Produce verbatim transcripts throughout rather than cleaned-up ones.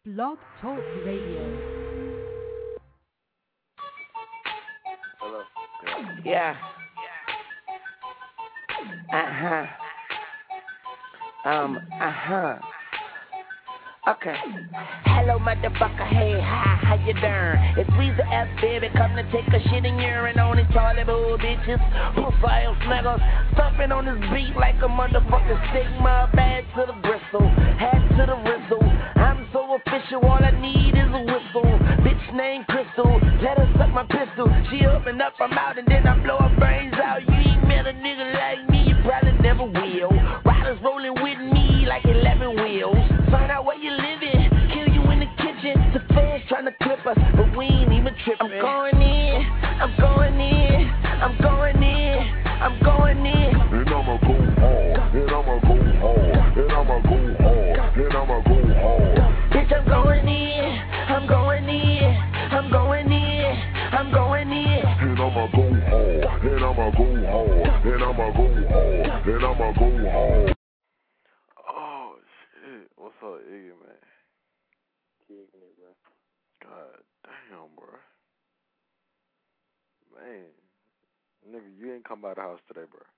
Blog Talk Radio. Hello. Yeah. Uh-huh. Um, uh-huh. Okay. Hello, motherfucker. Hey, hi, how you doing? It's Weezy F, baby. Come to take a shit and urine on these Charlie Bull bitches. Profile niggas. Stomping on this beat like a motherfucking stigma. Bad to the gristle. Hat to the rizzle. I'm so official. All I need is a whistle. Bitch named Crystal. Let her suck my pistol. She open up, I'm out, and then I blow her brains out. You ain't met a nigga like me. You probably never will. Riders rolling with me like eleven wheels. Find out where you living, kill you in the kitchen. The fans tryna clip us, but we ain't even tripping. I'm going in, I'm going in, I'm going in, I'm going in. And I'ma go hard, and I'ma go hard, and I'ma go hard, and I'ma go hard. Bitch, I'm going in, I'm going in, I'm going in, I'm going in. And I'ma go hard, and I'ma go hard, and I'ma go hard, and I'ma go hard. Oh, shit. What's up, Iggy, man? Kicking it, bro. God damn, bro. Man. Nigga, you ain't come by the house today, bro.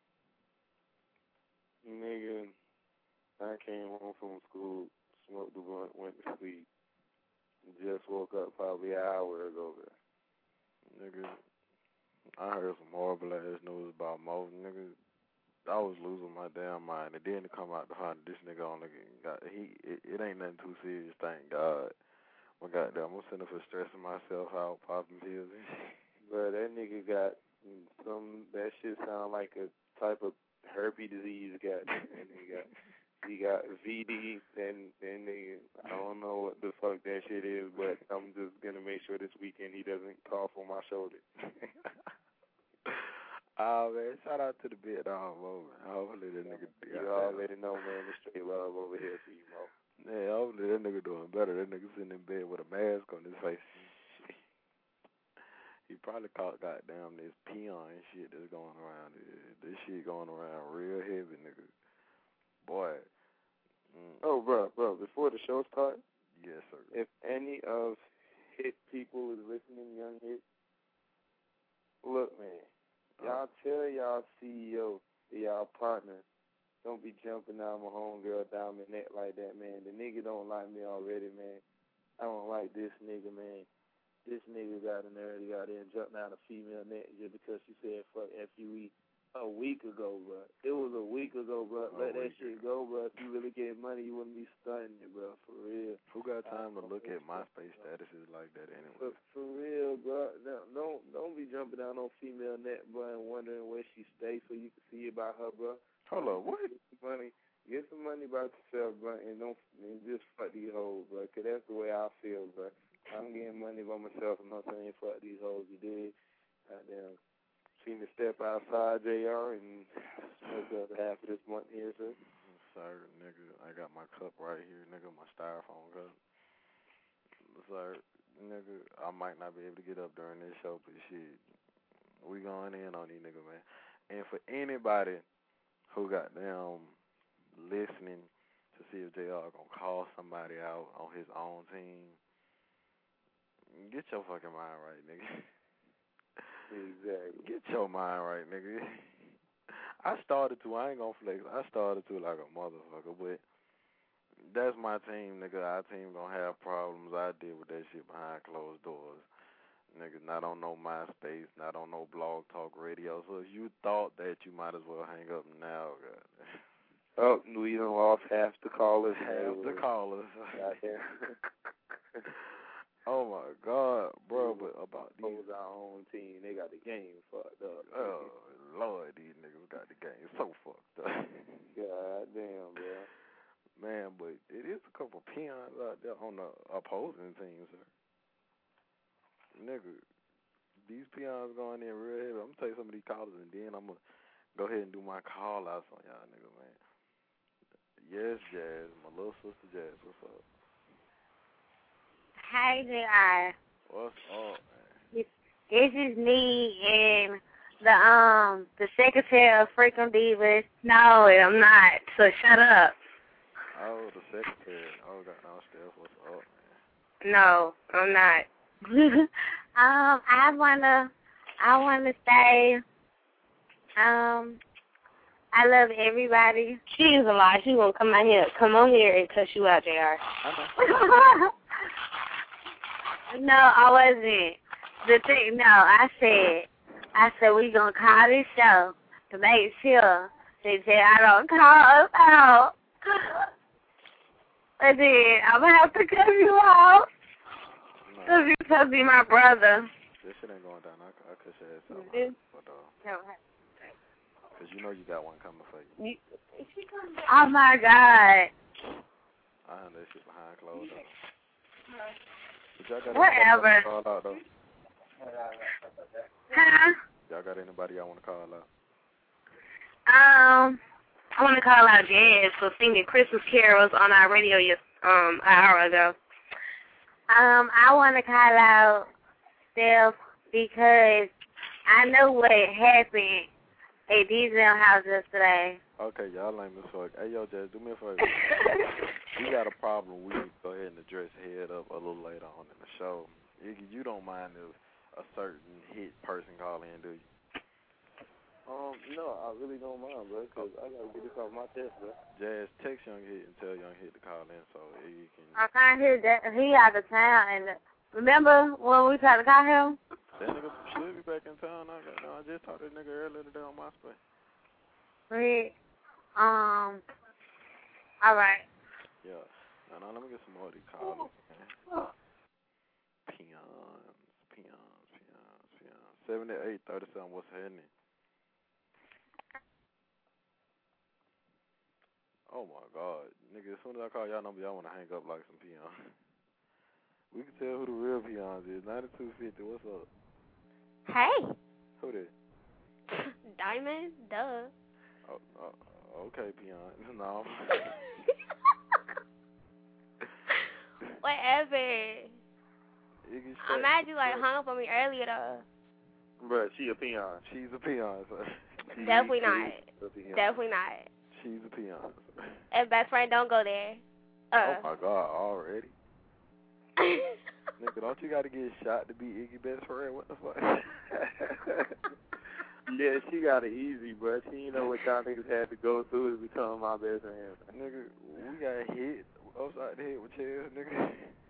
Nigga, I came home from school, smoked the blunt, went to sleep. Just woke up probably an hour ago, bro. Nigga, I heard some horrible ass news about Mo. Nigga, I was losing my damn mind. And then to come out the hunt, this nigga only got, he, it, it ain't nothing too serious, thank God. My goddamn, I'm sitting for stressing myself out, popping pills and shit. Bro, that nigga got some, that shit sound like a type of herpes disease got. And he got, he got V D, and, and nigga, I don't know what the fuck that shit is, but I'm just gonna make sure this weekend he doesn't cough on my shoulder. Oh, man, shout out to the big dog, Mo, man. Hopefully that nigga... You already know, man, the straight love over here for you, Mo. Yeah, hopefully that nigga doing better. That nigga sitting in bed with a mask on his face. He probably caught goddamn this peon shit that's going around. This shit going around real heavy, nigga. Boy. Mm. Oh, bro, bro, before the show starts, yes, sir. If any of hit people is listening, young hit, look, man, y'all tell y'all C E O, y'all partner, don't be jumping down my homegirl down my neck like that, man. The nigga don't like me already, man. I don't like this nigga, man. This nigga got a nerve to go out there and jump down a female neck just because she said fuck F U E a week ago, bro. It was a week ago, bro. Let that shit go, bro. If you really get money, you wouldn't be stunning it, bro. For real. Who got time to look at MySpace statuses like that anyway? For, for real, bro. No, don't don't be jumping down on female net, bro, and wondering where she stays so you can see about her, bro. Hold up, what? Get some money, get some money about yourself, bro, and don't and just fuck these hoes, bro. Cause that's the way I feel, bro. I'm getting money by myself. I'm not saying fuck these hoes. You did. Goddamn. Seen me step outside J R and smoke up half of this month here, sir. Sir, nigga, I got my cup right here, nigga, my styrofoam cup. Sir, nigga, I might not be able to get up during this show, but shit, we going in on these niggas, man. And for anybody who got them listening to see if J R gonna call somebody out on his own team, get your fucking mind right, nigga. Exactly. Get your mind right, nigga. I started to, I ain't gonna flex, I started to like a motherfucker, but that's my team, nigga. Our team gonna have problems. I deal with that shit behind closed doors. Nigga, not on no MySpace, not on no Blog Talk Radio. So if you thought that, you might as well hang up now, God. Oh, we done lost half the callers. Half the callers. Goddamn. Oh my God, bro! But about these, our own team, they got the game fucked up. Oh Lord, these niggas got the game so fucked up. God damn, bro. Man, but it is a couple peons out there on the opposing team, sir. Nigga, these peons going in real heavy. I'm gonna take some of these callers and then I'm gonna go ahead and do my call outs on y'all, nigga, man. Yes, Jazz, my little sister Jazz, what's up? Hi, J R. What's up, man? This is me and the um the secretary of Freakum Divas. No, I'm not. So shut up. Oh, the secretary. Oh, God, no, Steph, what's up, man? No, I'm not. um, I wanna, I wanna say, um, I love everybody. She is a lie. She won't come out here, come on here and cuss you out, J R. No, I wasn't. The thing, no, I said, I said we gonna call this show to make sure that J R don't call us out. And then I'm gonna have to cut you out. No. Because you're supposed to be my brother. This shit ain't going down. I, I could say it out. Mm-hmm. But, uh, No. because you know you got one coming for you. Oh, my God. I know that shit behind closed doors. But y'all got Whatever. anybody call out, though? Huh? Y'all got anybody y'all want to call out? Um, I want to call out Jazz for singing Christmas carols on our radio yes, um, an hour ago. Um, I want to call out Steph because I know what happened at Diesel House yesterday. Okay, y'all lame as fuck. Hey, yo, Jazz, do me a favor. We got a problem. We need to go ahead and address head up a little later on in the show. Iggy, you don't mind if a certain hit person call in, do you? Um, no, I really don't mind, bro, because I got to get this off my chest, bro. Jazz, text Young Hit and tell Young Hit to call in so Iggy can... I can't hear that. He out of town. And remember when we tried to call him? That nigga should be back in town. I, got, no, I just talked to that nigga earlier today on MySpace. Right. Um, all right. Yeah. Now, now, let me get some more of these callers, man. Peons, peons, peons, peons. seventy-eight thirty-seven, what's happening? Oh, my God. Nigga, as soon as I call y'all number, y'all want to hang up like some peons. We can tell who the real peons is. ninety-two fifty, what's up? Hey. Who that? Diamond, duh. Oh, oh okay, peon. No. Whatever. I'm mad you like hung up on me earlier though. Bruh, she a peon. She's a peon, sir. She, Definitely not. a peon. Definitely not. She's a peon. And best friend, don't go there. Uh. Oh my God, already? Nigga, don't you gotta get shot to be Iggy best friend? What the fuck? Yeah, she got it easy, bro. She ain't know what y'all niggas had to go through to become my best friend. Nigga, we got hit upside the head with chairs, nigga.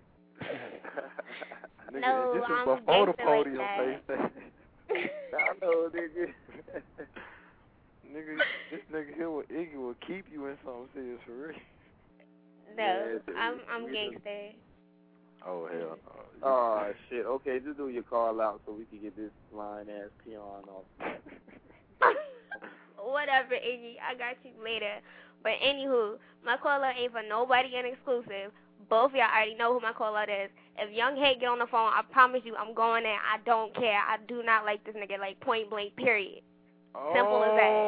Nigga, No, this is I'm before the gangster podium like face that. I know, nigga. Nigga, this nigga here with Iggy will keep you in something serious for real. No, Yeah, I'm I'm gangster. Oh, hell no. Oh, shit. Okay, just do your call out so we can get this lying-ass peon off. Whatever, Iggy. I got you later. But anywho, my call out ain't for nobody in exclusive. Both of y'all already know who my call out is. If Young Head get on the phone, I promise you I'm going there. I don't care. I do not like this nigga, like point blank, period. Oh. Simple as that.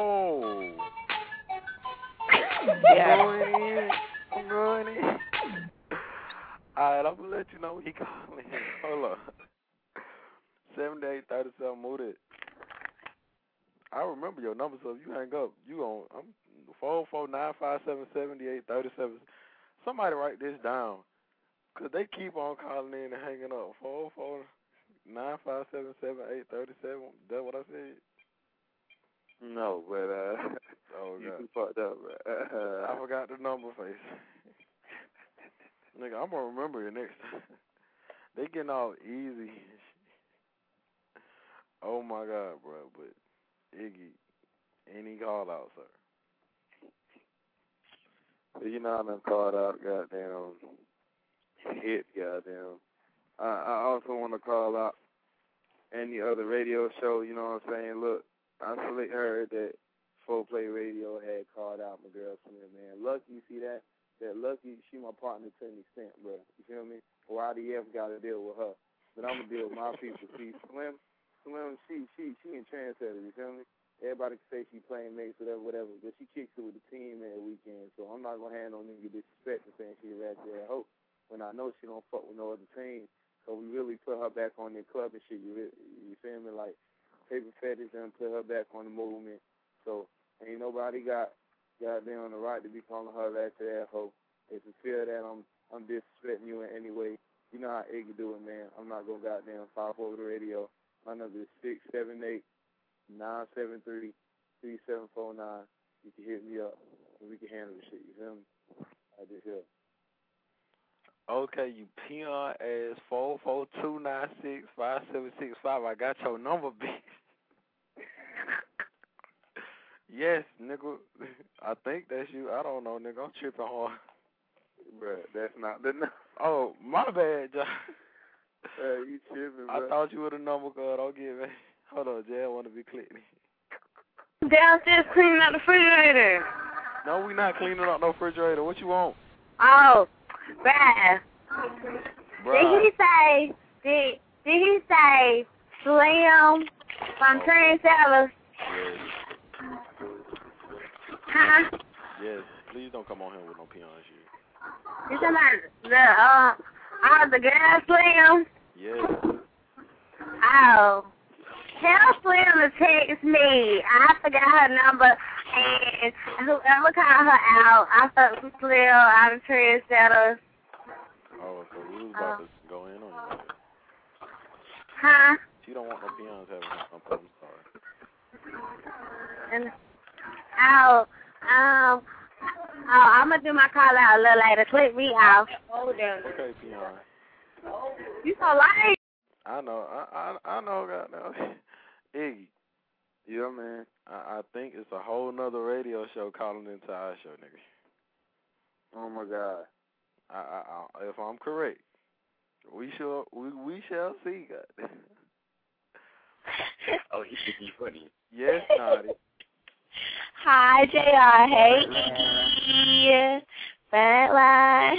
Yeah. I'm going in. I'm going in. Alright, I'm gonna let you know when he calling in. Hold up. seventy-eight thirty-seven, move it. I remember your number, so if you hang up, you gon' I'm four four nine five seven seventy-eight thirty-seven. Somebody write this down, cause they keep on calling in and hanging up. Four four nine five seven seven eight thirty-seven. That what I said? No, but uh, oh you God, too fucked up, bro. Uh, I forgot the number, face. Nigga, I'm gonna remember it next time. They getting all easy. Oh my God, bro. But Iggy, any call out, sir? You know I done called out, goddamn, hit, goddamn. I, I also want to call out any other radio show, you know what I'm saying? Look, I fully heard that Full Play Radio had called out my girl Slim, man. Lucky, you see that? That Lucky, she my partner to an extent, bro. You feel me? O I D F got to deal with her. But I'm going to deal with my people. See, Slim, Slim, she, she, she in trendsetter, you feel me? Everybody can say she playing mates, whatever, whatever, but she kicks it with the team every weekend. So I'm not going to have no nigga disrespect and saying she a ratchet ass hoe when I know she don't fuck with no other team. So we really put her back on the club and shit, you, you feel me? Like, Paper Fetish and put her back on the movement. So ain't nobody got goddamn the right to be calling her ratchet ass hoe. If you feel that I'm I'm disrespecting you in any way, you know how Iggy do it, man. I'm not gonna goddamn pop over the radio. My number is six seven eight nine seven three three seven four nine. You can hit me up and we can handle the shit. You feel me? I just hear. Okay, you peon ass four four two nine six five seven six five. I got your number, bitch. Yes, nigga. I think that's you. I don't know, nigga. I'm tripping hard. Bruh, that's not the number. Oh, my bad, John. Uh, you tripping, bro. I thought you were the number, girl. Don't get me. Hold on, Jay. I want to be clicking. Downstairs cleaning out the refrigerator. No, we not cleaning up no refrigerator. What you want? Oh, bruh. Bruh. Did he say, did, did he say Slim from Oh. Train Sellers? Yes. Huh? Yes. Please don't come on here with no peon shit. You talking about the, uh, oh, the girl Slim? Yes. Oh. Tell Slim to text me. I forgot her number, and whoever called her out, I fucked with Slim out of Train Sellers. Oh, so we was about Oh. to go in on you like that. Huh? She don't want no peons having no problem. Sorry. And, oh, um, oh, I'm going to do my call out a little later. Click me off. Hold on. Okay, peon. You so late. I know. I I, I know, goddamn. Iggy. Yeah, man. I, I think it's a whole nother radio show calling into our show, nigga. Oh, my God. I, I, I, if I'm correct, we shall we we shall see. God. Oh, you should be funny. Yes, Naughty. Hi, J R. Hey, Iggy. Fat line.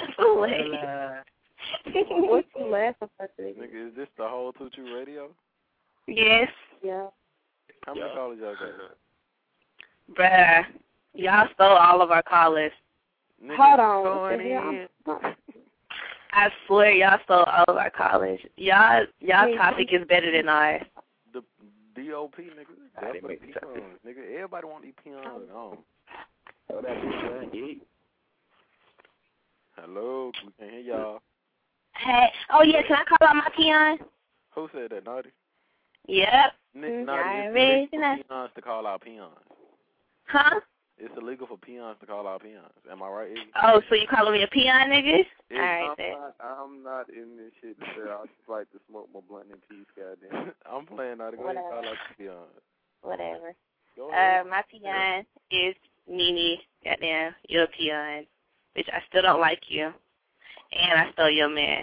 What's you laughing for? Nigga, is this the whole Two True Radio? Yes. Yeah. How many Yeah. callers y'all got? Bruh, y'all stole all of our callers. Nigga, Hold on. going Yeah. in. I swear y'all stole all of our callers. Y'all, y'all topic is better than ours. The D O P, nigga. I didn't Definitely make the topic. peons. Nigga, everybody want these peons on. Oh, that bitch, man. Hello, we can't hear y'all. Hey, oh yeah, can I call out my peon? Who said that, Naughty? Yep. Nick, Mm, Naughty, I it's really illegal know. for peons to call out peons. Huh? It's illegal for peons to call out peons. Am I right, Iggy? Oh, so you calling me a peon, niggas? Yeah, All right, I'm then. not, I'm not in this shit today. I just like to smoke my blunt in peace, goddamn. I'm playing Naughty. Go ahead and Whatever. call out the peons. Whatever. Go ahead. Uh, my peon is Nene. Goddamn, you're a peon. Bitch, I still don't like you. And I stole your man.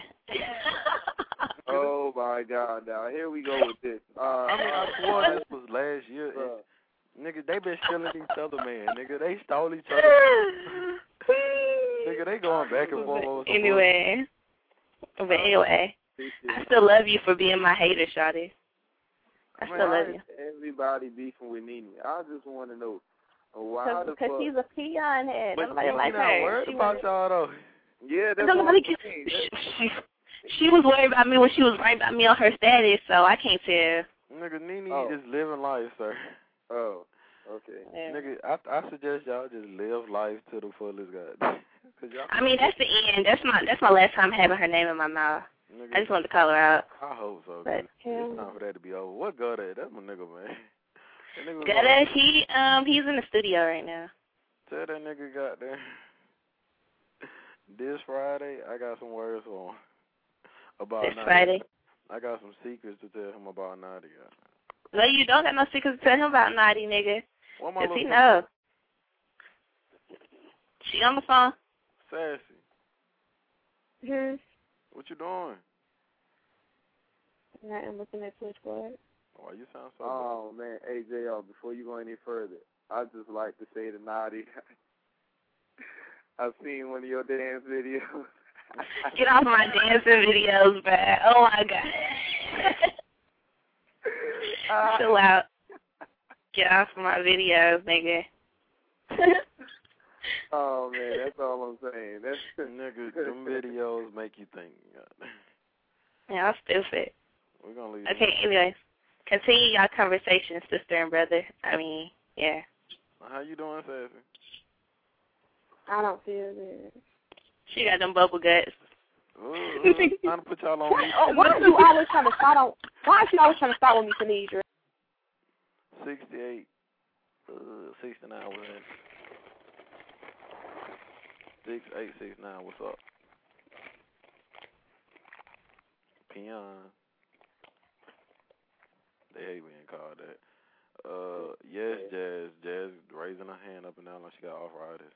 Oh, my God. Now, here we go with this. Uh, I mean, I swore this was last year. Bruh. Nigga, they been stealing each other, man. Nigga, they stole each other. Nigga, they going back and forth over some Anyway. But anyway, I still love you for being my hater, shawty. I Man, still why love is you. everybody beefing with Nene? I just want to know why Cause, the because fuck. she's a peon head. But Nobody Nene like not her. worried She about was, y'all, though. Yeah, that's nobody what can, I'm saying. she, she, she was worried about me when she was worried about me on her status, so I can't tell. Nigga, Nene Oh. is living life, sir. Oh, okay. Yeah. Nigga, I I suggest y'all just live life to the fullest, God. Cause y'all, I mean, that's the end. That's my that's my last time having her name in my mouth. nigga, I just wanted to call her out. I hope so. But, Cause it's time for that to be over. What Gutter at? That's my nigga, man. That nigga was Gutter, like, he um he's in the studio right now. tell that nigga got there. This Friday, I got some words for him about This Nadia. Friday. I got some secrets to tell him about Nadia. No, you don't got no secrets to tell him about Naughty, nigga. What my Cause he little know. She on the phone. Sassy? Hmm. What you doing? I'm looking at Switchboard. Why you sound so? Oh, man. Hey, J R, before you go any further, I'd just like to say to Naughty, I've seen one of your dance videos. Get off my dancing videos, bruh. Oh, my God. uh, Chill out. Get off my videos, nigga. Oh, man, that's all I'm saying. That's Nigga, them videos make you think. Yeah, I'm stupid. We're gonna leave. Okay, anyways. Continue y'all conversation, sister and brother. I mean, yeah. How you doing, Sassy? I don't feel good. She got them bubble guts. Uh, trying to put y'all on me. Oh, why are you always trying to start on? Why is she always trying to start with me, Tanisha? Sixty-eight, uh, sixty-nine. What's that? Six eight six nine. What's up? Peon. They hate being called that. Uh, yes, Jazz. Jazz raising her hand up and down like she got arthritis.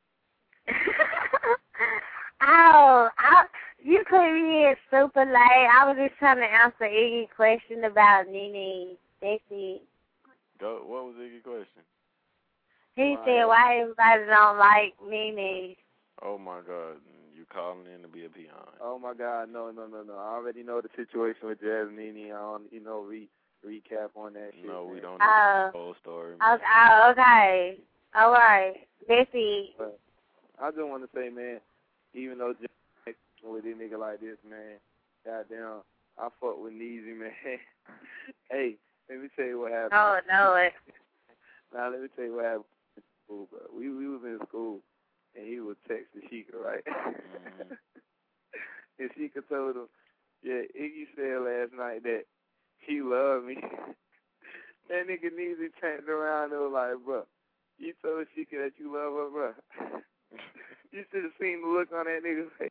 Oh, I, you put me in super late. I was just trying to answer Iggy's question about Nene. That's it. Go. What was Iggy's question? He why said, why everybody don't like Nene? Oh, my God. You calling in to be a peon. Oh, my God. No, no, no, no. I already know the situation with Jazz and Nene. I don't, you know, re, recap on that shit. No, man. we don't know Oh. the whole story. Oh, oh, okay. All right. That's it. But I just want to say, man, even though Jazz with this nigga like this, man, goddamn, I fuck with Neezy, man. Hey, let me tell you what happened. Oh, no. It. Now, let me tell you what happened in school, bro. We, we was in school, and he was texting Sheikah, right? Mm-hmm. And Sheikah told him, yeah, Iggy said last night that he loved me. That nigga Neezy turned around and was like, bro, you told Sheikah that you love her, bro. You should have seen the look on that nigga's face.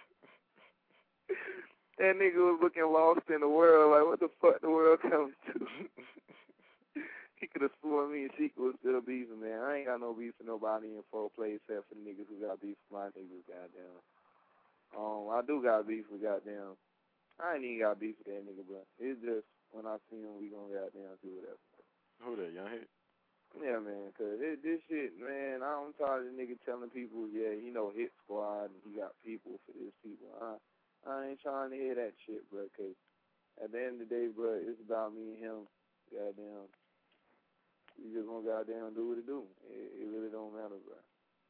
That nigga was looking lost in the world, like, what the fuck the world comes to? He could have sworn me and Sheikah was still beefing, man. I ain't got no beef with nobody in four play except for the niggas who got beef with my niggas, goddamn. Um, I do got beef with goddamn. I ain't even got beef with that nigga, bro. It's just when I see him, we gonna goddamn do whatever. Who that, Young Hit? Yeah, man, cause it, this shit, man, I'm tired of the nigga telling people, yeah, he know Hit Squad and he got people for this people. I, I ain't trying to hear that shit, bro, cause at the end of the day, bro, it's about me and him, goddamn. We just gonna goddamn do what it do. It, it really don't matter, bro.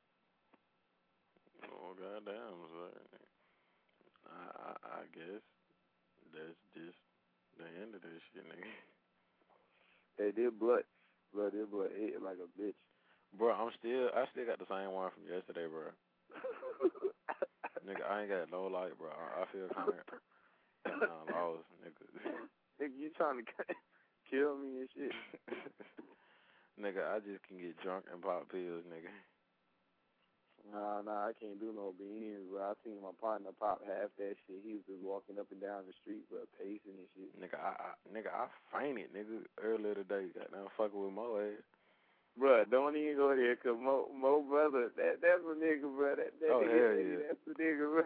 Oh, goddamn, son. I, I, I guess that's just the end of this shit, nigga. Hey, their blood, bro, their blood hit like a bitch. Bro, I'm still, I still got the same one from yesterday, bro. Nigga, I ain't got no light, bro. I, I feel kind of uh, lost, nigga. Nigga, you trying to kill me and shit. Nigga, I just can get drunk and pop pills, nigga. Nah, nah, I can't do no beans, bro. I seen my partner pop half that shit. He was just walking up and down the street, bro, pacing and shit. Nigga, I, I nigga, I fainted, nigga, earlier today. Got down fucking with Mo ass. Bro, don't even go there, cause Mo, Mo brother, that that's a nigga, bro. That, that oh, nigga, hell yeah. That's a nigga, bro.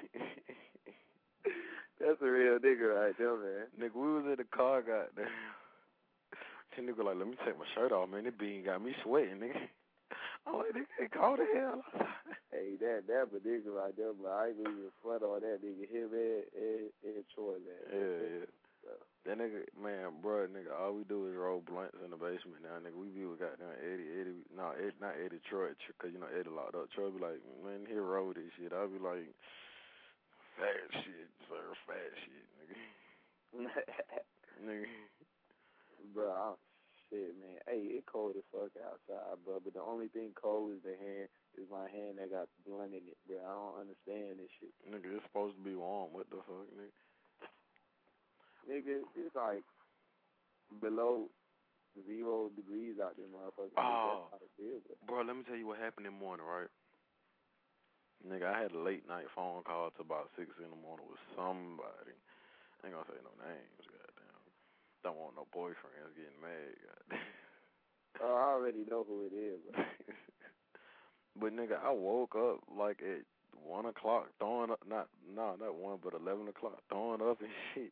That's a real nigga right there, man. Nigga, we was in the car, goddamn. That nigga like, let me take my shirt off, man. That bean got me sweating, nigga. I'm like, nigga, they called the hell. Hey, that that a nigga right there, but I ain't gonna even front on that nigga. Him and, and, and Troy, man. Yeah, yeah. So. That nigga, man, bro, nigga, all we do is roll blunts in the basement now, nigga. We be with goddamn Eddie, Eddie, no, Eddie, not Eddie, Troy, cause you know Eddie locked up. Troy be like, man, he roll this shit. I be like, fat shit, sir, fat shit, nigga. Nigga. Bro, I'm, shit, man. Hey, it cold as fuck outside, bro. But the only thing cold is the hand, is my hand that got blunt in it, bro. I don't understand this shit. Nigga, it's supposed to be warm. What the fuck, nigga? Nigga, it's like below zero degrees out there, motherfucker. Oh, That's how it feels, bro, let me tell you what happened in the morning, right? Nigga, I had a late night phone call to about six in the morning with somebody. I ain't gonna say no names, goddamn. Don't want no boyfriends getting mad, goddamn. Oh, I already know who it is, bro. But nigga, I woke up like at one o'clock, throwing up. Not, no, not one, but eleven o'clock, throwing up and shit.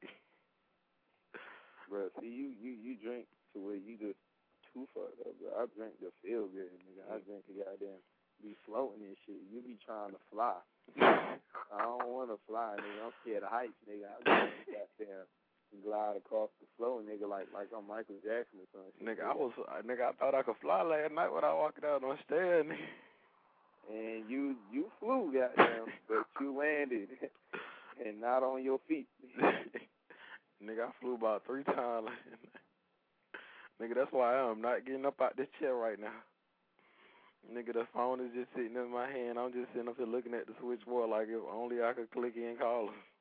Bro, see, you, you, you drink to where you just too fucked up, bro. I drink to feel good, nigga. I drink to goddamn be floating and shit. You be trying to fly. I don't want to fly, nigga. I'm scared of heights, nigga. I just goddamn glide across the floor, nigga, like like I'm Michael Jackson or something. Nigga, I was, uh, nigga, I thought I could fly last night when I walked out on stairs, nigga. And you, you flew, goddamn, but you landed and not on your feet. Nigga, I flew about three times. Nigga, that's why I'm not getting up out this chair right now. Nigga, the phone is just sitting in my hand. I'm just sitting up here looking at the switchboard like if only I could click in call her.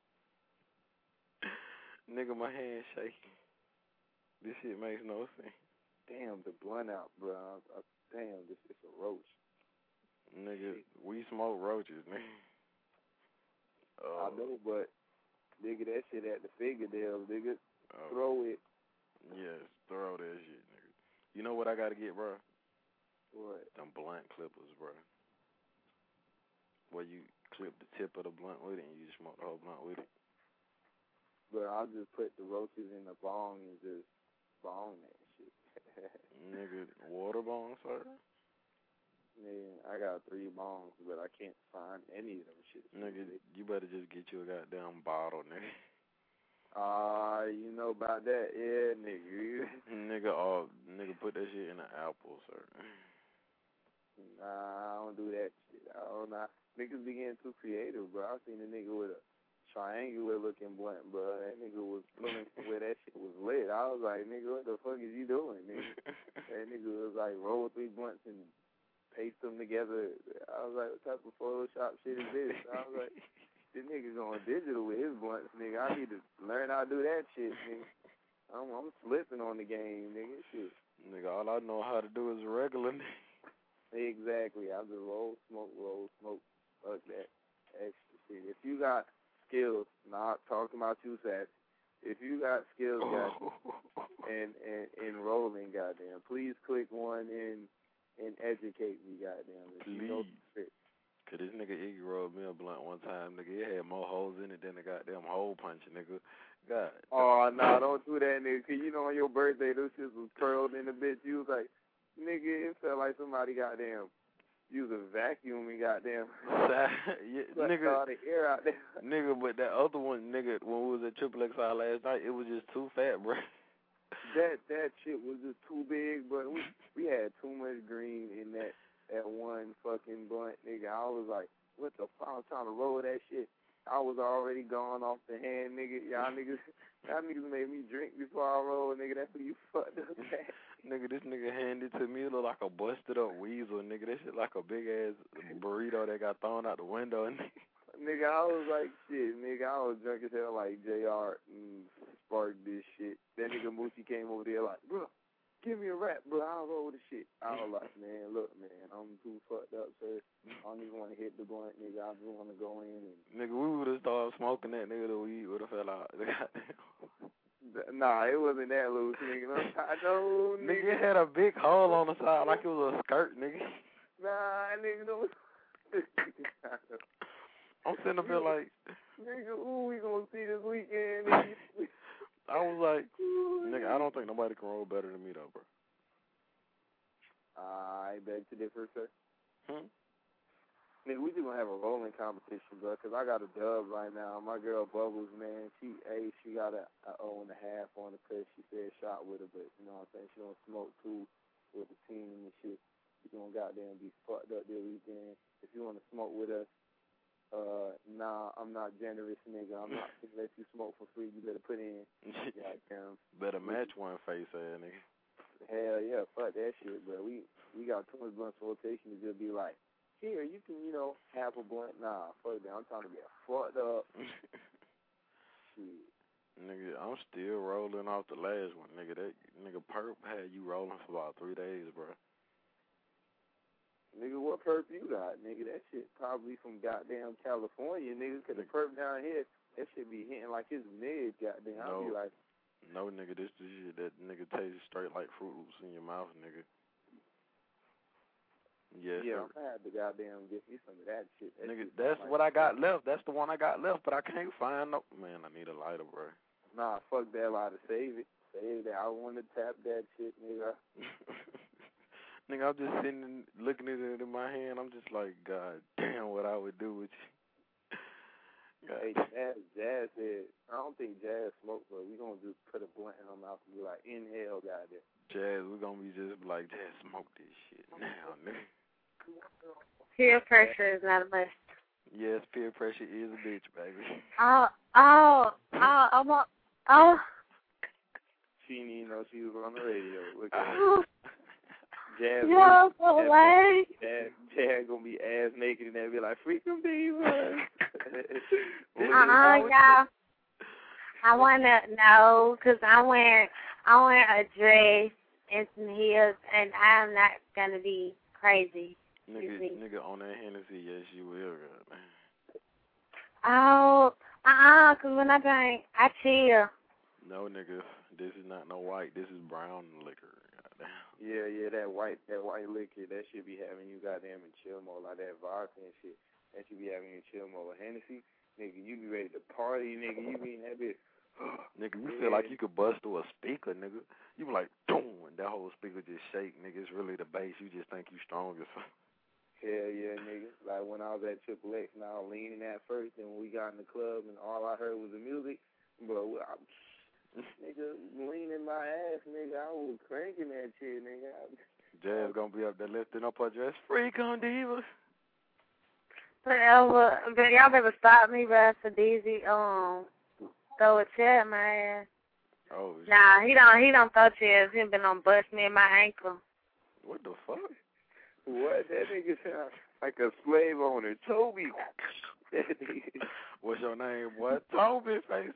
Nigga, my hand shaking. This shit makes no sense. Damn, the blunt out, bro. I, I, damn, this is a roach. Nigga, we smoke roaches, nigga. Uh, I know, but nigga, that shit at the fingernails, nigga. Uh, throw it. Yes, throw that shit, nigga. You know what I gotta get, bro? What? Them blunt clippers, bro. Where you clip the tip of the blunt with it and you just smoke the whole blunt with it. But I'll just put the roaches in the bong and just bong that shit. Nigga, water bong, sir? Man, I got three bongs, but I can't find any of them shit. Nigga, you better just get you a goddamn bottle, nigga. Ah, uh, you know about that, yeah, nigga. Nigga, oh, nigga, put that shit in an apple, sir. Nah, I don't do that shit. I don't know. Niggas be getting too creative, bro. I seen a nigga with a triangular looking blunt, bro. That nigga was pulling where that shit was lit. I was like, nigga, what the fuck is you doing, nigga? That nigga was like, roll three blunts and paste them together. I was like, what type of Photoshop shit is this? I was like, this nigga going digital with his blunts, nigga. I need to learn how to do that shit, nigga. I'm, I'm slipping on the game, nigga. Shit. Nigga, all I know how to do is regular, nigga. Exactly. I just roll, smoke, roll, smoke. Fuck that extra shit. If you got skills, not talking about you, Sassy. If you got skills, goddamn, and, and, and rolling, goddamn, please click one and and educate me, goddamn. If Please. You know the Cause this nigga Iggy rolled me a blunt one time, nigga. It had more holes in it than the goddamn hole puncher, nigga. God. Oh, no, nah, don't do that, nigga. Cause you know on your birthday, those shit was curled in a bitch. You was like, nigga, it felt like somebody goddamn used a vacuum and goddamn. yeah, nigga. All the air out there. Nigga, but that other one, nigga, when we was at Triple X I last night, it was just too fat, bro. That that shit was just too big, but we we had too much green in that that one fucking blunt, nigga. I was like, what the fuck? I was trying to roll that shit. I was already gone off the hand, nigga. Y'all niggas, y'all niggas made me drink before I roll, nigga. That's what you fucked up at. Nigga, this nigga handed to me, it look like a busted up weasel, nigga. That shit like a big ass burrito that got thrown out the window, nigga. Nigga, I was like, shit, nigga, I was drunk as hell like J R and sparked this shit. That nigga Moochie came over there like, bro, give me a rap, bro, I'll roll the shit. I was like, man, look, man, I'm too fucked up, sir. I don't even want to hit the blunt, nigga. I just want to go in and... Nigga, we would have started smoking that nigga, the weed would have fell out. Nah, it wasn't that loose, nigga. I know, nigga. Nigga, it had a big hole on the side like it was a skirt, nigga. Nah, nigga, no. I'm sitting up here like, nigga, who we gonna see this weekend? Nigga? I was like, nigga, I don't think nobody can roll better than me though, bro. I beg to differ, sir. Hmm? Nigga, we just gonna have a rolling competition, bro, because I got a dub right now. My girl Bubbles, man, she, hey, she got a, a O and a half on the because she said shot with her, but you know what I'm saying? She don't smoke too with the team and shit. You gonna goddamn be fucked up this weekend. If you wanna smoke with us, Uh, nah, I'm not generous, nigga. I'm not gonna let you smoke for free. You better put in. Goddamn. Better match one face, ass nigga. Hell yeah, fuck that shit, bro. We we got too much blunt rotation to just be like, here, you can, you know, have a blunt. Nah, fuck that. I'm trying to get fucked up. Shit. Nigga, I'm still rolling off the last one, nigga. That nigga Perp had you rolling for about three days, bro. Nigga, what perp you got, nigga? That shit probably from goddamn California, nigga. Cause the perp down here, that shit be hitting like his mid, goddamn. No, I'll be like, no, nigga, this the shit that nigga tastes straight like Fruit Loops in your mouth, nigga. Yes, yeah, sir. I'm gonna have to goddamn get me some of that shit. That nigga, shit that's like what I got left. That's the one I got left, but I can't find no. Man, I need a lighter, bro. Nah, fuck that lighter. Save it. Save that. I want to tap that shit, nigga. Nigga, I'm just sitting and looking at it in my hand. I'm just like, God damn, what I would do with you. God. Hey, Jazz, Jazz said, I don't think Jazz smoked, but we gonna just put a blunt in her mouth and be like, inhale, goddamn. Jazz, we're gonna be just like, Jazz, smoke this shit now, nigga. Peer pressure is not a must. Yes, peer pressure is a bitch, baby. Oh, oh, oh, I'm a, oh. She didn't even know she was on the radio. Look at Oh. her. Jazz, Yo, so lame. Jazz, Jazz gonna be ass naked and they'll be like, freaking divas. uh-uh, y'all. I wanna know, cause I wear I wear a dress and some heels, and I'm not gonna be crazy. Nigga, nigga on that Hennessy, yes you will, man. Oh, uh-uh, cause when I drink, I chill. No, nigga, this is not no white. This is brown liquor. Goddamn. Yeah, yeah, that white, that white liquor, that should be having you goddamn in chill mode, like that vodka and shit. That should be having you in chill mode. Hennessy, nigga, you be ready to party, nigga. You be in that bitch. Nigga, you feel like you could bust through a speaker, nigga. You be like, boom, and that whole speaker just shake, nigga. It's really the bass. You just think you strong as fuck. Hell yeah, nigga. Like when I was at Triple X and I was leaning at first, and when we got in the club and all I heard was the music, bro, I, nigga, leaning my ass, nigga. I was cranking that shit, nigga. Jazz gonna be up there lifting up her dress. Freak on divas. But, uh, but y'all better stop me, bruh, for D Z, um, throw a chair at my ass. Oh, shit. Nah, he don't, he don't throw chairs. He been on bust me in my ankle. What the fuck? What? That nigga sound like a slave owner. Toby. What's your name, boy? Toby, face.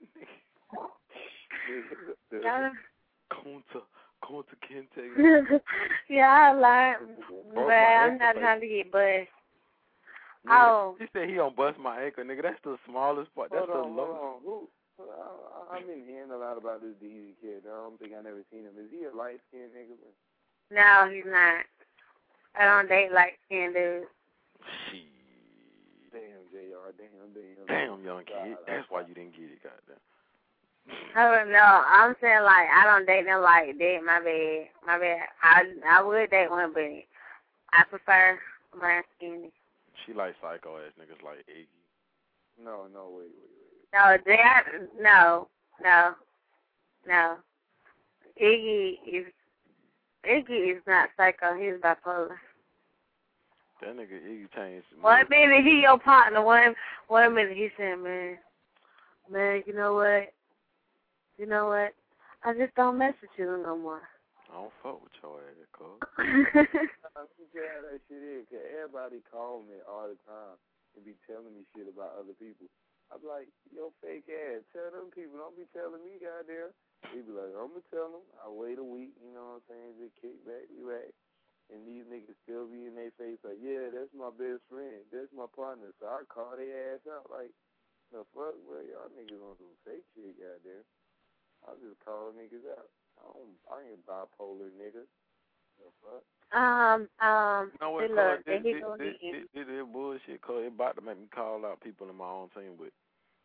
Kunta. Kunta Kinte. Yeah, I learned, but I'm not trying to get bust. Oh. He said he don't bust my ankle, nigga. That's the smallest part. That's hold the on, lowest. hold on. Who? I, I've been hearing a lot about this D Z kid. I don't think I never seen him. Is he a light-skinned nigga? No, he's not. I don't date light-skinned dudes. Shit. Damn, J R. Damn, damn. Damn, young kid. That's why you didn't get it, goddamn. Oh, no, I'm saying, like, I don't date them like that. My bad. My bad. I, I would date one, but I prefer brown skinny. She like psycho-ass niggas like Iggy. No, no, wait, wait, wait. No, that, no, no, no. Iggy is, Iggy is not psycho. He's bipolar. That nigga Iggy changed. One minute he your partner. One, one minute he said, man, man, you know what? You know what? I just don't mess with you no more. I don't fuck with your ass, cuz. Yeah, that shit is, cause everybody call me all the time and be telling me shit about other people. I'm like, yo, fake ass, tell them people, don't be telling me, goddamn. They be like, I'm gonna tell them. I wait a week, you know what I'm saying, just kick back, relax. And these niggas still be in their face like, yeah, that's my best friend, that's my partner. So I call their ass out like, the fuck, bro, y'all niggas on some fake shit, goddamn. I just call niggas out. I don't, I ain't bipolar, nigga. The fuck? Um, um, You know what, look, cuz? This, he this, gonna this, be- this, this, this bullshit, cuz. It about to make me call out people in my own team, but...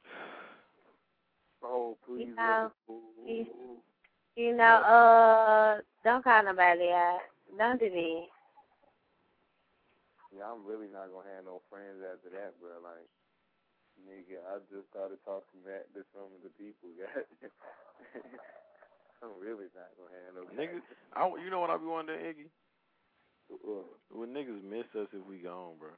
Oh, please. You know, let you, you know, uh, don't call nobody out. Don't do that. Yeah, I'm really not gonna have no friends after that, bro. Like, nigga, I just started talking back to some of the people, guys. I'm really not gonna have no Niggas, I, you know what I be wondering, Iggy? What? Would niggas miss us if we gone, bro?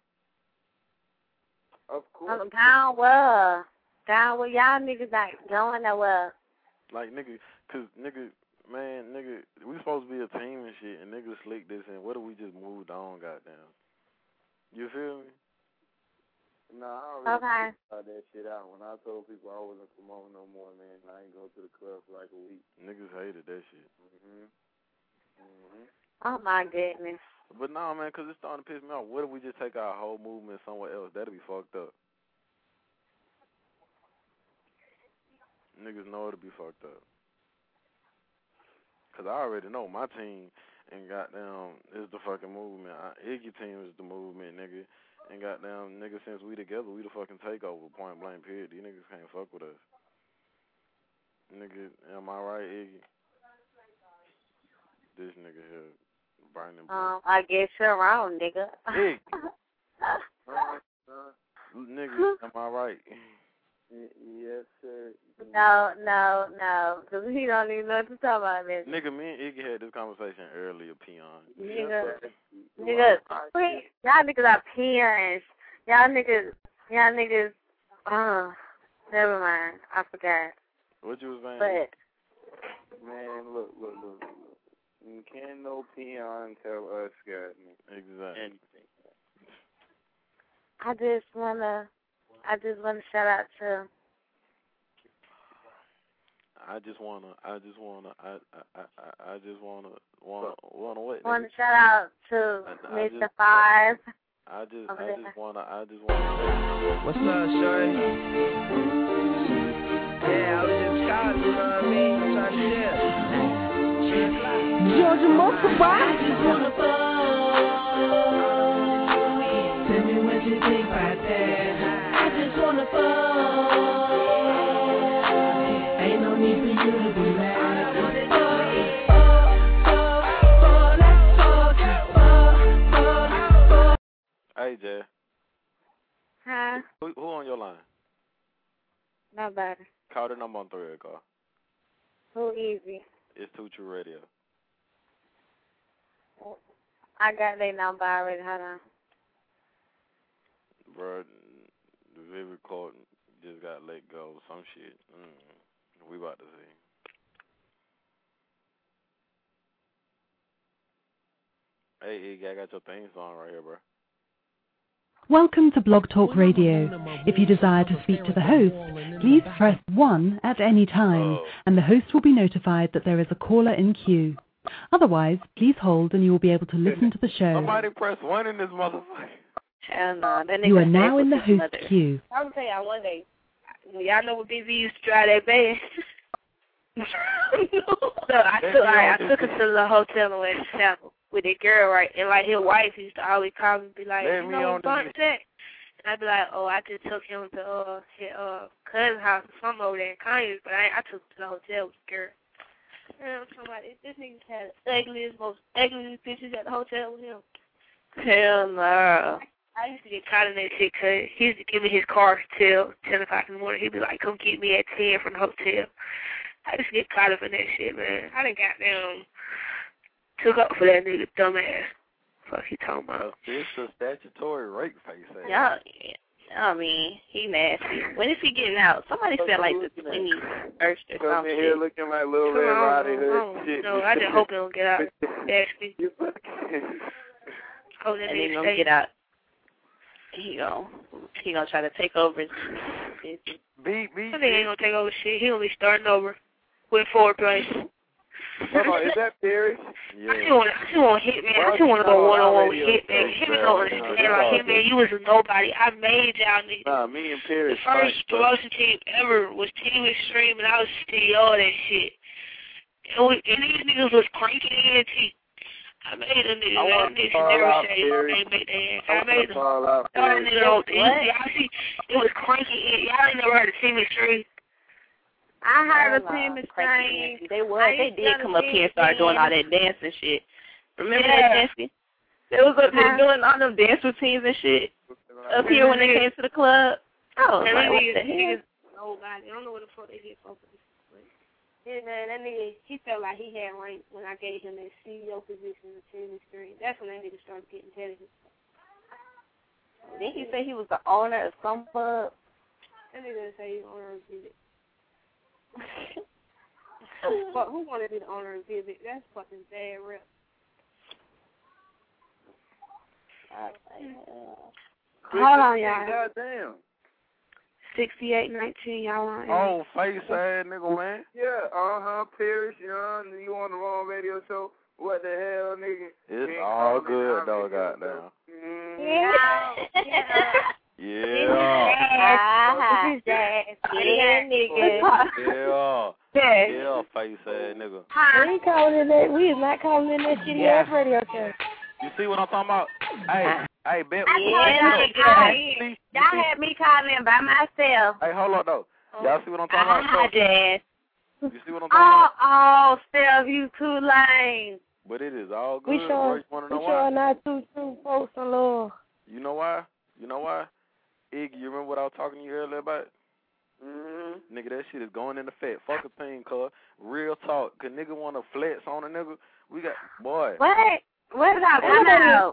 Of course. I'm gone well. Gone well. Y'all niggas not going nowhere. Like, nigga, cause, nigga, man, nigga, we supposed to be a team and shit, and niggas slick this, and what if we just moved on, goddamn? You feel me? Nah, I already Okay. got that shit out. When I told people I wasn't promoting no more, man, I ain't go to the club for like a week. Niggas hated that shit. Mhm. Mhm. Oh my goodness. But nah, man, cause it's starting to piss me off. What if we just take our whole movement somewhere else? That'd be fucked up. Niggas know it'll be fucked up. Cause I already know my team and goddamn is the fucking movement. I, Iggy team is the movement, nigga. And goddamn, nigga, since we together, we the fucking takeover, point blank, period. These niggas can't fuck with us. Nigga, am I right, Iggy? This nigga here, burning. Um, I guess you're wrong, nigga. Iggy. Uh, uh, Nigga, am I right? yes, sir. No, no, no. Because he don't even know what to talk about, nigga. Nigga, me and Iggy had this conversation earlier, peon. Nigga, nigga, wait, y'all niggas are parents. Y'all niggas, y'all niggas, uh, never mind. I forgot. What you was saying? But, Man, look, look, look, look. And can no peon tell us, got me. Exactly. I just wanna, I just wanna shout out to. I just wanna, I just wanna, I, I, I, I just wanna, wanna, wanna what? Wanna shout out to I, I Mister just, Five. I just, over I there. just wanna, I just wanna. What's up, shorty? Yeah, I was just calling, you know what I mean? Trying to chill. Georgia Muscle I just wanna fuck. Tell me what you think about that. I just wanna fuck. Ain't no need for you to be mad. I wanna fuck, fuck, fuck, fuck, fuck, fuck. Hey, Jay. Huh? Who, who on your line? Nobody. Call the number on three, call. Who easy? It's Two True Radio. I got their number already. Hold on. Bro, the Vivid Court just got let go. Some shit. Mm. We about to see. Hey, Iggy, I got your theme song right here, bro. Welcome to Blog Talk Radio. If you desire to speak to the host, please press one at any time, and the host will be notified that there is a caller in queue. Otherwise, please hold and you will be able to listen to the show. Somebody press one in this motherfucker. Hell no. That You nigga are now said in the with his host mother. queue. I'm gonna tell y'all one day. Y'all know what B B used to drive that van? So I took I, I took her to the hotel in West Chapel with that girl, right? And like his wife used to always call me and be like, Let you me know on what the- Bunk's at? And I'd be like, oh, I just took him to uh his uh cousin's house or something over there in Conyers, but I I took him to the hotel with the girl. And I'm talking about this nigga had the ugliest, most ugliest bitches at the hotel with him. Hell no. I used to get caught in that shit because he used to give me his car till ten o'clock in the morning. He'd be like, come get me at ten from the hotel. I used to get caught up in that shit, man. I done got down, took up for that nigga dumbass. Fuck he talking about. It's a statutory rape face. Ass. Y'all, I mean, he nasty. When is he getting out? Somebody said like the twenty-first or Come something. in here looking like Little Come Red on, Riding Hood on. shit. No, I just hope he don't get out. Actually, You fucking. hope that And he nigga gonna stay. get out. He gonna, he gonna try to take over his business. Beat, beat. That nigga ain't gonna take over shit. He gonna be starting over with four place. Hold on, is that Perry? Yeah. I just want, I just want Hitman. I just want to go one on one with Hitman. Hitman don't understand. Like Hitman, you was a nobody. I made y'all niggas. Nah, me and Perry. The first promotion team ever was Team Extreme, and I was C E O of that shit. And, we, and these niggas was cranking in teeth. I made them niggas. I That want to niggas call never out say Perry. they make their ass. I I want made to them. call out Y'all Perry. niggas don't. Y'all see, it was cranking in. Y'all ain't never heard of Team Extreme. I heard of Hell Team no, Extreme. crazy. They was. I They used to did go come to up here and Team start doing all Extreme. that dancing shit. Remember Yeah. that dancing? They was up there Huh? doing all them dance routines and shit up here when they came to the club. Oh, And like, them what niggas, the hell? niggas, nobody. I don't know what the fuck they get for. But yeah, man, that nigga, he felt like he had rank when I gave him that C E O position in Team Extreme. That's when that nigga started getting intelligent. Didn't he say he was the owner of some club? That nigga say he's the owner of Vivid. Fuck, who want to be the owner of Vivid? That's fucking bad rep. Hold on, y'all. Goddamn. sixty-eight nineteen, y'all on. Oh, face ass nigga, man. Yeah, uh-huh, Paris, Young, you on the wrong radio show. What the hell, nigga? It's Ain't all calling good, our though, radio goddamn. show. Mm. Yeah. Yeah. This is that. Yeah, nigga. Yeah. Yeah. Yeah, face ass nigga. We ain't calling in that. We is not calling in that shitty Yeah. ass radio show. You see what I'm talking about? Hey, hey, bet. I Yeah, told y'all, nigga. y'all, See, you y'all see- had me calling in by myself. Hey, hold on, though. Y'all see what I'm talking Ah, about? Jazz. though? You see what I'm talking Oh, about? oh, Steph, you too lame. But it is all good. We bro. showing, You want to we know why? showing our two true folks some love. You know why? You know why? Iggy, you remember what I was talking to you earlier about? Mm-hmm. Nigga, that shit is going in the fat. Fuck a thing, cuz. Real talk. Cause nigga want to flex on a nigga. We got, boy. What? What about Come that? out.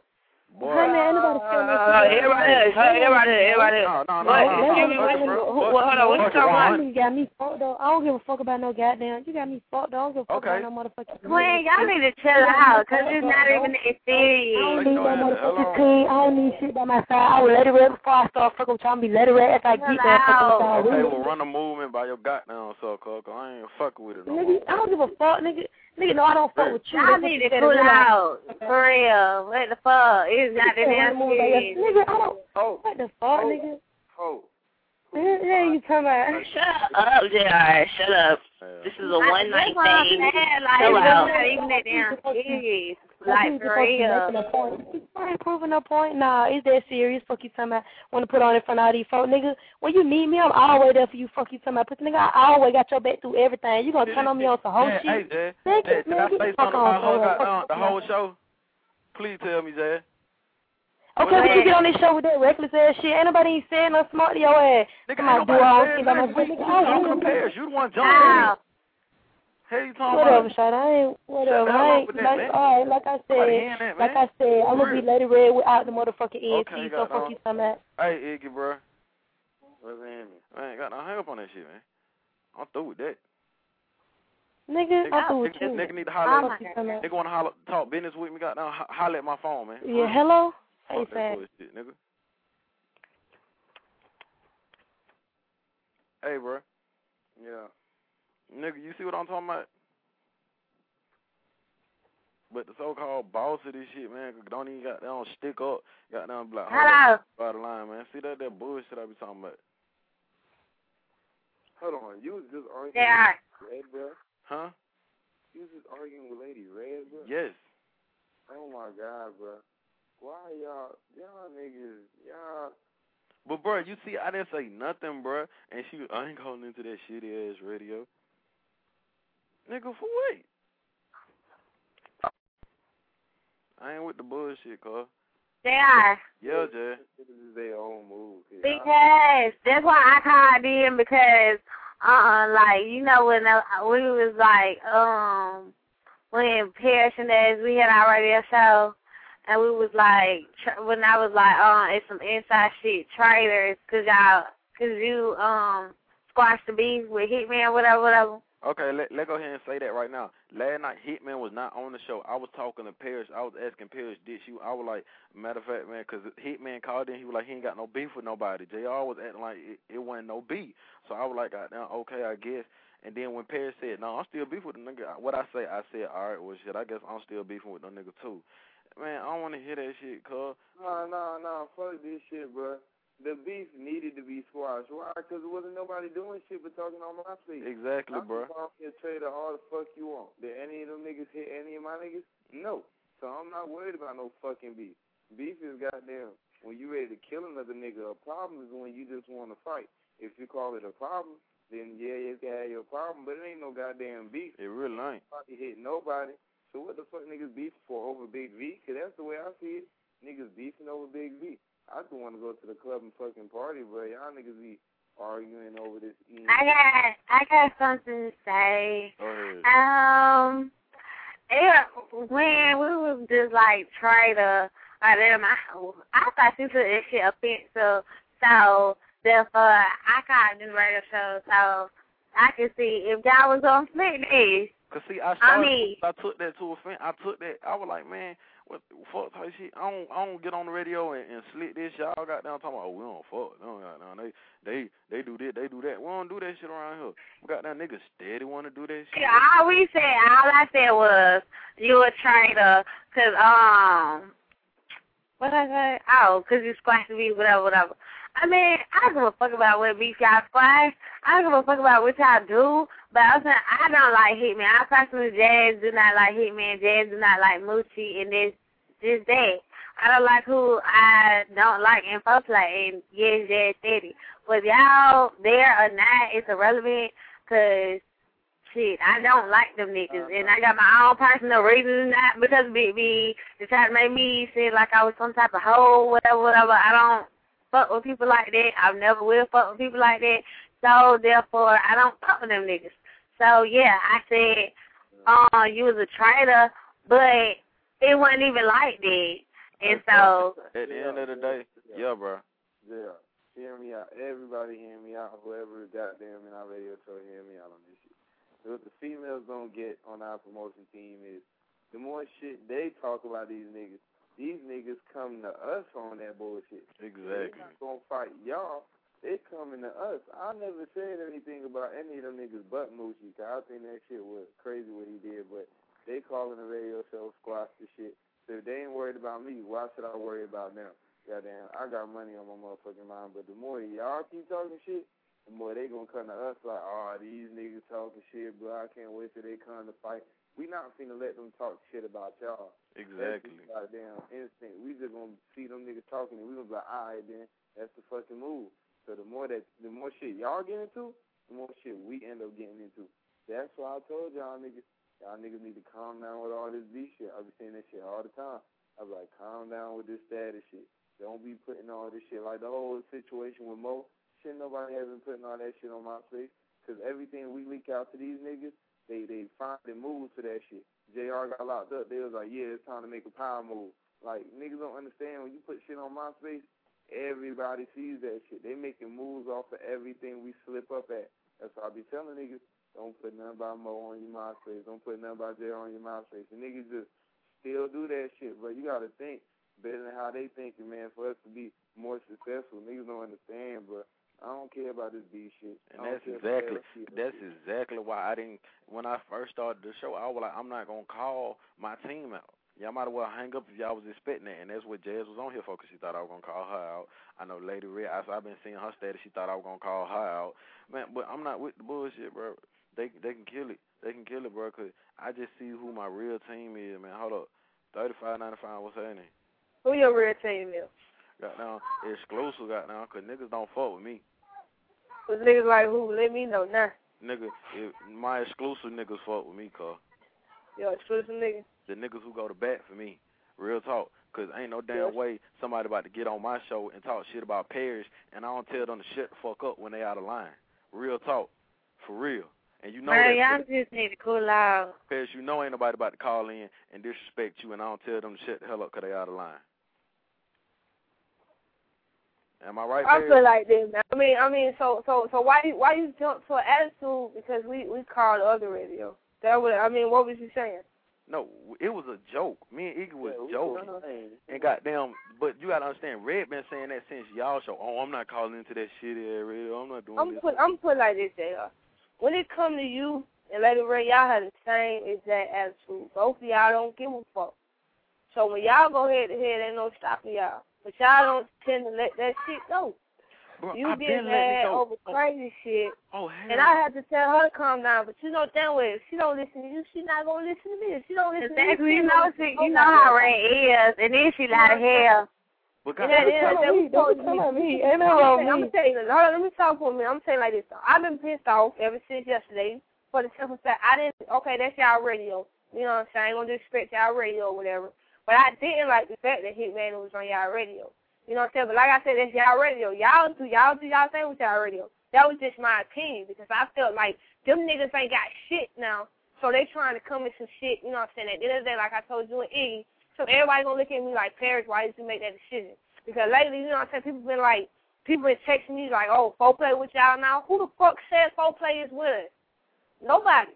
Boy. Hey, man, anybody feel me? Uh, everybody else. Hey, everybody else. Everybody else. No, no, no. What? no, no, Excuse me, no, what? no, Who- no, what- Hold on, what you talking about? You got me fucked up. I don't give a fuck about no goddamn. You got me fucked up. I don't give a fuck Okay. about no motherfucking. Queen, y'all need to chill out, cause it's not even that I don't serious. need no motherfucking clean. I don't need shit by my side. I will let it rip before I start fucking trying to be let it rip after I get there. Fucking Okay, well, run a movement by your goddamn self, cuz I ain't fucking with it no nigga, more. I don't give a fuck, nigga. Nigga, no, I don't fuck with you. Y'all need to cool out. For real. What the fuck? It's not that damn serious. Nigga, I don't. Oh. What the fuck, Oh. nigga? Oh. Yeah, you talking about? Shut up, J R. Shut up. This is a one night thing. Chill out. Not even that damn serious. Like, for real. I ain't proving no point. Nah, it's that serious. Fuck you talking about. Want to put on in front of all these folks, nigga. When you need me, I'm always there for you. Fuck you talking about. Pussy nigga, I always got your back through everything. You gonna turn on me on some whole Jay, shit? Hey, Jay, Nigga, Jay, can man, I get say the fuck something about on, whole, bro. goddamn, the whole show? Please tell me, Jay. Okay, when you get on this show with that reckless ass shit, ain't nobody ain't saying nothing smart to your ass. Nigga, Come ain't on, do nobody all saying shit by nothing. myself. We, Nigga, we I talking ain't- to Paris. You the one jumping in. Hey, you talking Whatever, about? shot. I ain't whatever. Shut the hell I up ain't with that, like man. all right, like I Nobody said, hearing that, like man. I said, I'm For gonna be real. Lady Red without the motherfucking E N T. Okay, So got fuck no. you, something that. Hey, Iggy, bro. What's happening? I ain't got no hang up on that shit, man. I'm through with that. Nigga, I'm through with nigga, you. nigga need to holler. Fuck you, something that. Nigga want to holler, talk business with me. Goddamn, ho- holler at my phone, man. For Yeah, real. hello. Hey, Fuck that fat. bullshit, nigga. Hey, bro. Yeah. Nigga, you see what I'm talking about? But the so-called boss of this shit, man, don't even got they don't stick up, got down like Hello. by the line, man. See that that bullshit I be talking about? Hold on. You was just arguing Yeah. with Red, bro? Huh? You was just arguing with Lady Red, bro? Yes. Oh, my God, bro. Why y'all, y'all niggas, y'all... But bro, you see, I didn't say nothing, bro, and she, I ain't calling into that shitty ass radio. Nigga, for what? I ain't with the bullshit, cuz. They are. Yeah, Jay. This is their own move. Because that's why I called in because, uh, like, you know, when uh, we was like, um, when Paris and as we had our radio show, and we was like, tr- when I was like, um, it's some inside shit, traitors, cause y'all, cause you, um, squashed the beef with Hitman, whatever, whatever. Okay, let let go ahead and say that right now. Last night, Hitman was not on the show. I was talking to Paris. I was asking Paris, did she? I was like, matter of fact, man, because Hitman called in. He was like, he ain't got no beef with nobody. J R was acting like it, it wasn't no beef. So I was like, goddamn, okay, I guess. And then when Paris said, no, I'm still beefing with the nigga, what I say, I said, all right, well, shit, I guess I'm still beefing with the nigga, too. Man, I don't want to hear that shit, cuz. No, no, no, fuck this shit, bro. The beef needed to be squashed. Why? Because there wasn't nobody doing shit but talking on my face. Exactly, I'm bro. I'm here trader all the fuck you want. Did any of them niggas hit any of my niggas? No. So I'm not worried about no fucking beef. Beef is goddamn when you ready to kill another nigga. A problem is when you just want to fight. If you call it a problem, then yeah, you can have your problem, but it ain't no goddamn beef. It really ain't. Nobody hit nobody. So what the fuck niggas beef for over Big V? Because that's the way I see it. Niggas beefing over Big V. I just want to go to the club and fucking party, but y'all niggas be arguing over this. E- I got, I got something to say. Go ahead. Um, it, when we was just like trying to, like, them, I, I thought she took that shit offensive, so therefore I called this radio show so I could see if y'all was gonna split this. Cause see, I started, I mean, I took that to offense. I took that. I was like, man, what fuck type shit? I don't, I don't get on the radio and, and slit this. Y'all got down talking about, oh, we don't fuck. No, no, no, they, they, they do this, they do that. We don't do that shit around here. We got that niggas steady want to do that shit. all we said, all I said was you a traitor, cause um, what I say? Oh, cause you squashed me, whatever, whatever. I mean, I don't give a fuck about what beef y'all squash. I don't give a fuck about what y'all do. But I'm saying I don't like Hitman. I personally, Jazz do not like Hitman. Jazz do not like Moochie, and this, just that. I don't like who I don't like and folks like, and yes, Jazz steady. But y'all there or not, it's irrelevant, cause shit, I don't like them niggas, and I got my own personal reasons, not because Big B to try to make me seem like I was some type of hoe, whatever, whatever. I don't fuck with people like that. I never will fuck with people like that. So therefore, I don't fuck with them niggas. So yeah, I said, uh, you was a traitor, but it wasn't even like that. And so at the end of the day, yeah, bro. Yeah. Hear me out. Everybody hear me out. Whoever goddamn in our radio show, hear me out on this shit. So what the females don't get on our promotion team is the more shit they talk about these niggas, these niggas come to us on that bullshit. Exactly. They're not gonna fight y'all. They coming to us. I never said anything about any of them niggas but Moochie, cause I think that shit was crazy what he did, but they calling the radio show, squash the shit. So if they ain't worried about me, why should I worry about them? Goddamn, I got money on my motherfucking mind, but the more y'all keep talking shit, the more they gonna come to us like, oh, these niggas talking shit, bro, I can't wait till they come to fight. We not finna let them talk shit about y'all. Exactly. That's goddamn instinct. We just gonna see them niggas talking and we gonna be like, all right then, that's the fucking move. So the more that, the more shit y'all get into, the more shit we end up getting into. That's why I told y'all niggas, y'all niggas need to calm down with all this B shit. I be saying that shit all the time. I be like, calm down with this status shit. Don't be putting all this shit. Like the whole situation with Mo, shit, nobody has been putting all that shit on my face. Because everything we leak out to these niggas, they, they finally move to that shit. J R got locked up. They was like, yeah, it's time to make a power move. Like, niggas don't understand when you put shit on my face, everybody sees that shit. They making moves off of everything we slip up at. That's why I be telling niggas, don't put nothing about Mo on your MySpace. Don't put nothing about J R on your MySpace. And niggas just still do that shit, but you got to think better than how they thinking, man, for us to be more successful. Niggas don't understand, but I don't care about this B shit. And that's exactly that's exactly why I didn't, when I first started the show, I was like, I'm not going to call my team out. Y'all might as well hang up if y'all was expecting that, and that's what Jazz was on here for, because she thought I was going to call her out. I know Lady Red, I, I've been seeing her status, she thought I was going to call her out. Man, but I'm not with the bullshit, bro. They they can kill it. They can kill it, bro, because I just see who my real team is, man. Hold up. thirty-five ninety-five, what's her name? Who your real team is? Got down exclusive, got down, because niggas don't fuck with me. But niggas like who? Let me know now. Nigga, if my exclusive niggas fuck with me, cuz. Your exclusive niggas? The niggas who go to bat for me. Real talk. Because ain't no damn way somebody about to get on my show and talk shit about Parrish, and I don't tell them to shut the fuck up when they out of line. Real talk. For real. And you know Man, that. y'all just need to cool out. Parrish, you know ain't nobody about to call in and disrespect you, and I don't tell them to shut the hell up because they out of line. Am I right, I Parrish? feel like this, man. I mean, I mean, so, so, so why, why you jump to an attitude because we, we called the other radio? That was, I mean, what was you saying? No, it was a joke. Me and Iggy was yeah, joking. And goddamn, but you gotta understand, Red been saying that since y'all show. Oh, I'm not calling into that shit area. I'm not doing I'm this. Put, I'm put like this, J R. When it come to you and Lady Ray, y'all have the same exact attitude. Both of y'all don't give a fuck. So when y'all go head to head, ain't no stopping y'all. But y'all don't tend to let that shit go. Bro, you I get been mad go. over crazy shit. Oh, hell. And I had to tell her to calm down. But you know damn well, if she don't listen to you, she not going to listen to me. If she don't listen exactly. to me, you know, she, you know how Ray is. And then she lied to hell. But God, don't tell me. Ain't no wrong with me. I'm going to tell you, hold on, let me talk for me. I'm saying like this, though. I've been pissed off ever since yesterday for the simple fact I didn't, okay, that's y'all radio. You know what I'm saying? I ain't going to disrespect y'all radio or whatever. But I didn't like the fact that Hitman was on y'all radio. You know what I'm saying? But like I said, that's y'all radio. Y'all do y'all do y'all thing with y'all radio. That was just my opinion because I felt like them niggas ain't got shit now. So they trying to come with some shit, you know what I'm saying? At the end of the day, like I told you and Iggy, so everybody gonna look at me like, Parrish, why did you make that decision? Because lately, you know what I'm saying, people been like, people been texting me like, oh, foreplay with y'all now? Who the fuck said foreplay is with us? Nobody.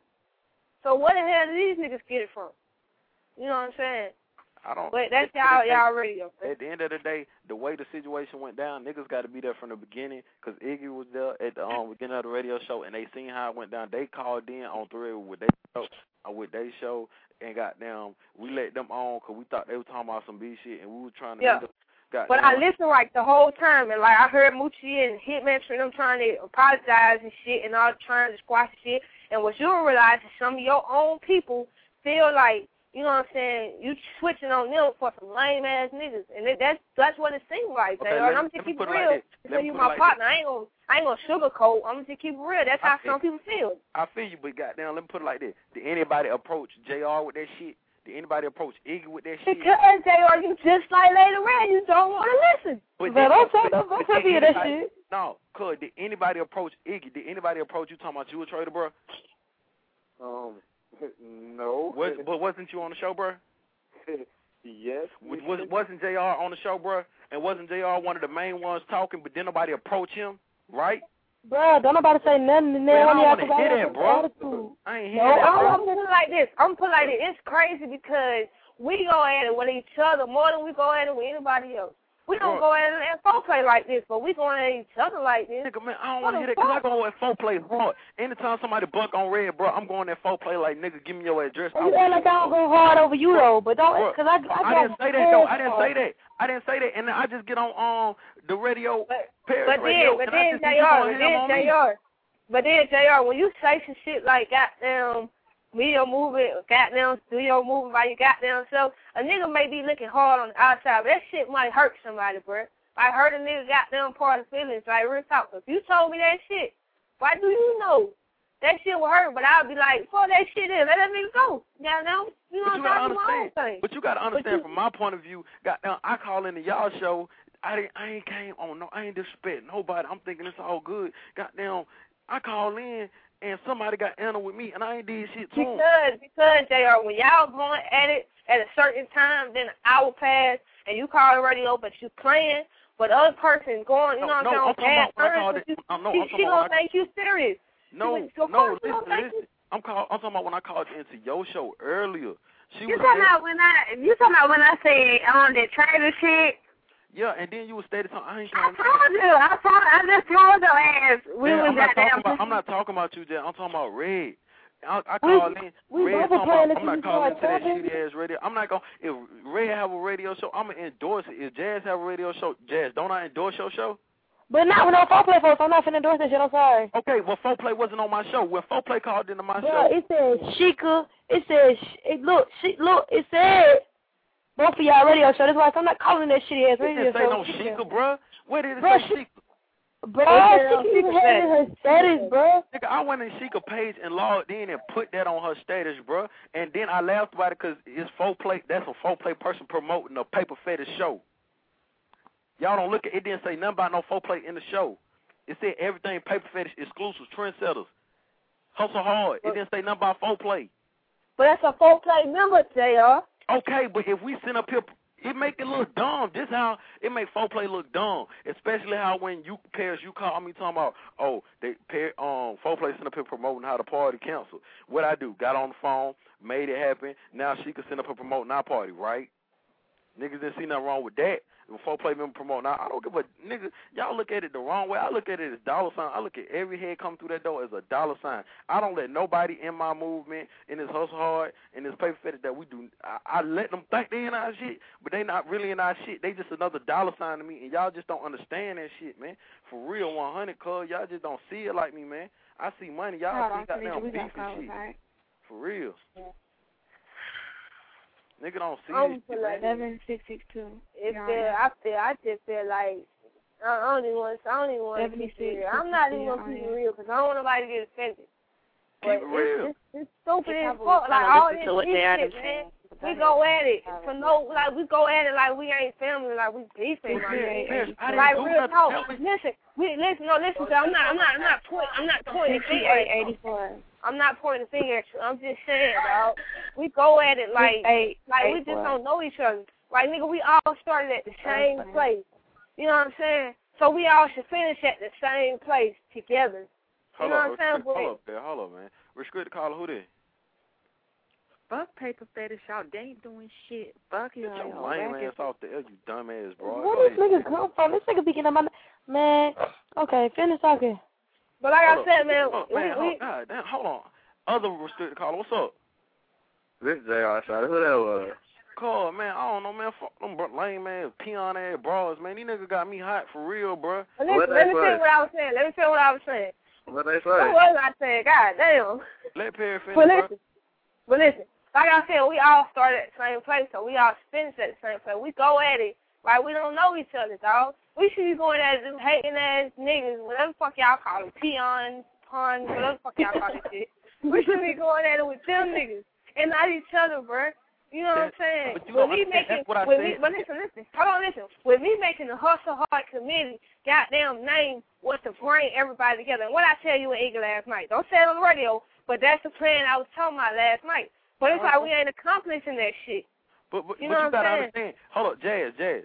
So where the hell did these niggas get it from? You know what I'm saying? I don't. But that's y'all, y'all radio. At the end of the day, the way the situation went down, niggas got to be there from the beginning. Cause Iggy was there at the um, beginning of the radio show, and they seen how it went down. They called in on three with their show, uh, with their show, and goddamn, we let them on because we thought they were talking about some B shit, and we were trying to. Yeah. Got but I listened like the whole time, and like I heard Moochie and Hitman for them trying to apologize and shit, and all trying to squash shit. And what you'll realize is some of your own people feel like, you know what I'm saying, you switching on them for some lame ass niggas, and it, that's that's what it seems like. Okay, let, I'm just keep it real. Like because you my like partner, this. I ain't gonna I ain't gonna sugarcoat. I'm just keep it real. That's how I some feel, people feel. I feel you, but goddamn, let me put it like this: did anybody approach J R with that shit? Did anybody approach Iggy with that shit? Because J R, you just like Lady Red, you don't want to listen. But, but don't tell them, don't tell me that shit. No, cuz, did anybody approach Iggy? Did anybody approach you talking about you a traitor, bro? Um, no. Was, but wasn't you on the show, bro? Yes. Was, was wasn't J R on the show, bro? And wasn't J R one of the main ones talking? But then nobody approached him, right? Bro, don't nobody say nothing. And then Man, I when don't y'all want to come hear out, that, bro. attitude. I ain't No, hear that, bro. I'm putting it like this. I'm putting it like this. It's crazy because we go at it with each other more than we go at it with anybody else. We don't Bro. go at it and foreplay like this, but we going at each other like this. Nigga, man, I don't want to hear that because I go at foreplay hard. Anytime somebody buck on red, bro, I'm going at foreplay like, nigga, give me your address. You act like I don't go hard over you, though, but don't, because I, I, I didn't say that, though. I didn't say that. I didn't say that. And then I just get on um, the radio, but, Paris but radio, then, but and I then, just J get you R, going but ham then, on me. J R, but then, J R, when you say some shit like, goddamn, video movie, goddamn studio movie by your goddamn self, a nigga may be looking hard on the outside, but that shit might hurt somebody, bro. I hurt a nigga goddamn part of feelings, like real talk. If you told me that shit, why do you know? That shit will hurt, but I'll be like, fuck that shit in, let that nigga go. Goddamn, you know what I'm saying? My own thing. But you gotta understand you, from my point of view, goddamn, I call into y'all show, I didn't, I ain't came on no, I ain't disrespect nobody. I'm thinking it's all good. Goddamn, I call in and somebody got animal with me and I ain't did shit to them. Because, because J R, when y'all going at it at a certain time, then an hour pass and you call the radio, but you playing. But the other person going, you know no, what I'm saying, bad earnest, she, no, she, she gonna think you serious. No, she, no, listen, listen. I'm call, I'm talking about when I called you into your show earlier. She you was talking about when I, you talking about when I said on that trailer shit? Yeah, and then you was stated something. I ain't I told you, I told, I just told your ass. We yeah, was I'm not talking goddamn. about, I'm not talking about you, Jay. I'm talking about Red. I, I call in. We Red both talking about, playing I'm not if calling you into that talking. shitty ass radio. I'm not going. If Red have a radio show, I'm gonna endorse it. If Jazz have a radio show, Jazz, don't I endorse your show? But not with no foreplay, folks. I'm not finna endorse that shit. I'm sorry. Okay, well, foreplay wasn't on my show. When foreplay called into my Bro, show, it said Sheikah. It said it look, she look. It said both of y'all radio show. That's why I'm not calling that shitty ass it radio didn't say show. no Sheikah, bro. Where did it Bro, say she, Sheikah? Bro, she even had it in her status, bro. Nigga, I went in Sheikah page and logged in and put that on her status, bro. And then I laughed about it because it's foreplay. That's a foreplay person promoting a paper fetish show. Y'all don't look at it. Didn't say nothing about no foreplay in the show. It said everything paper fetish exclusive, trendsetters, hustle hard. It didn't say nothing about foreplay. But that's a foreplay member, J R. Okay, but if we send up here. It make it look dumb. This how it make foreplay look dumb. Especially how when you Paris, you call me talking about, oh, they pair um foreplay sent up here promoting how the party canceled. What I do? Got on the phone, made it happen. Now she could send up here promoting our party, right? Niggas didn't see nothing wrong with that. If a foreplay member promoting, now I don't give a nigga. Y'all look at it the wrong way. I look at it as dollar sign. I look at every head come through that door as a dollar sign. I don't let nobody in my movement, in this hustle hard, in this paper fetish that we do. I, I let them think they in our shit, but they not really in our shit. They just another dollar sign to me, and y'all just don't understand that shit, man. For real, one hundred, cuz y'all just don't see it like me, man. I see money. Y'all see goddamn beef and shit. Right. For real. Yeah. Nigga don't see I'm it. Like Seven six six two. It feel, I feel, I just feel like I don't even want, I don't even want to keep it real. I'm not even gonna keep it real because I don't want nobody to get offended. Keep it real. It's, it's, it's stupid as fuck. Like all this shit, man. We go at it for no, like we go at it like we ain't family, like we beefing. Like, like real talk. Listen, we listen. No, listen. To, I'm not. I'm not. I'm not pointing. I'm not pointing the finger at you. I'm not pointing the finger at you. I'm just saying, dog. We go at it like, like we just don't know each other. Like nigga, we all started at the same place. You know what I'm saying? So we all should finish at the same place together. You hold know up, what I'm saying? Hold up, there. Hold up, man. Restricted caller. Who this? Fuck paper fetish, y'all. They ain't doing shit. Fuck you, Get your lame ass off the L, you dumbass, bro. Where this nigga come from? This nigga be getting on my man. Okay, finish talking. But like hold I said, up. man, oh, we, man, we, hold, God, damn, hold on. Other restricted caller, what's up? This J R shot. Who that was? Call, man. I don't know, man. Fuck them bro, lame ass, peon ass bras, man. These niggas got me hot for real, bro. Listen, let me tell you what I was saying. Let me tell you what I was saying. What they say? What was I saying? God damn. Let Perry finish, But listen, bro. but listen. Like I said, we all start at the same place, so we all finish at the same place. We go at it like we don't know each other, dog. We should be going at them hating ass niggas, whatever the fuck y'all call them, peons, pawns, whatever the fuck y'all call this shit. We should be going at it with them niggas and not each other, bruh. You know what I'm saying? But you don't with me making, that's what I with said. me, but listen, listen, hold on, listen. With me making the Hustle Hard Committee, goddamn name was to bring everybody together. And what I tell you in Eagle last night, don't say it on the radio, but that's the plan I was talking about last night. But it's like we ain't accomplishing that shit. But, but, you but know you what gotta I'm saying? understand. Hold up, Jazz, Jazz.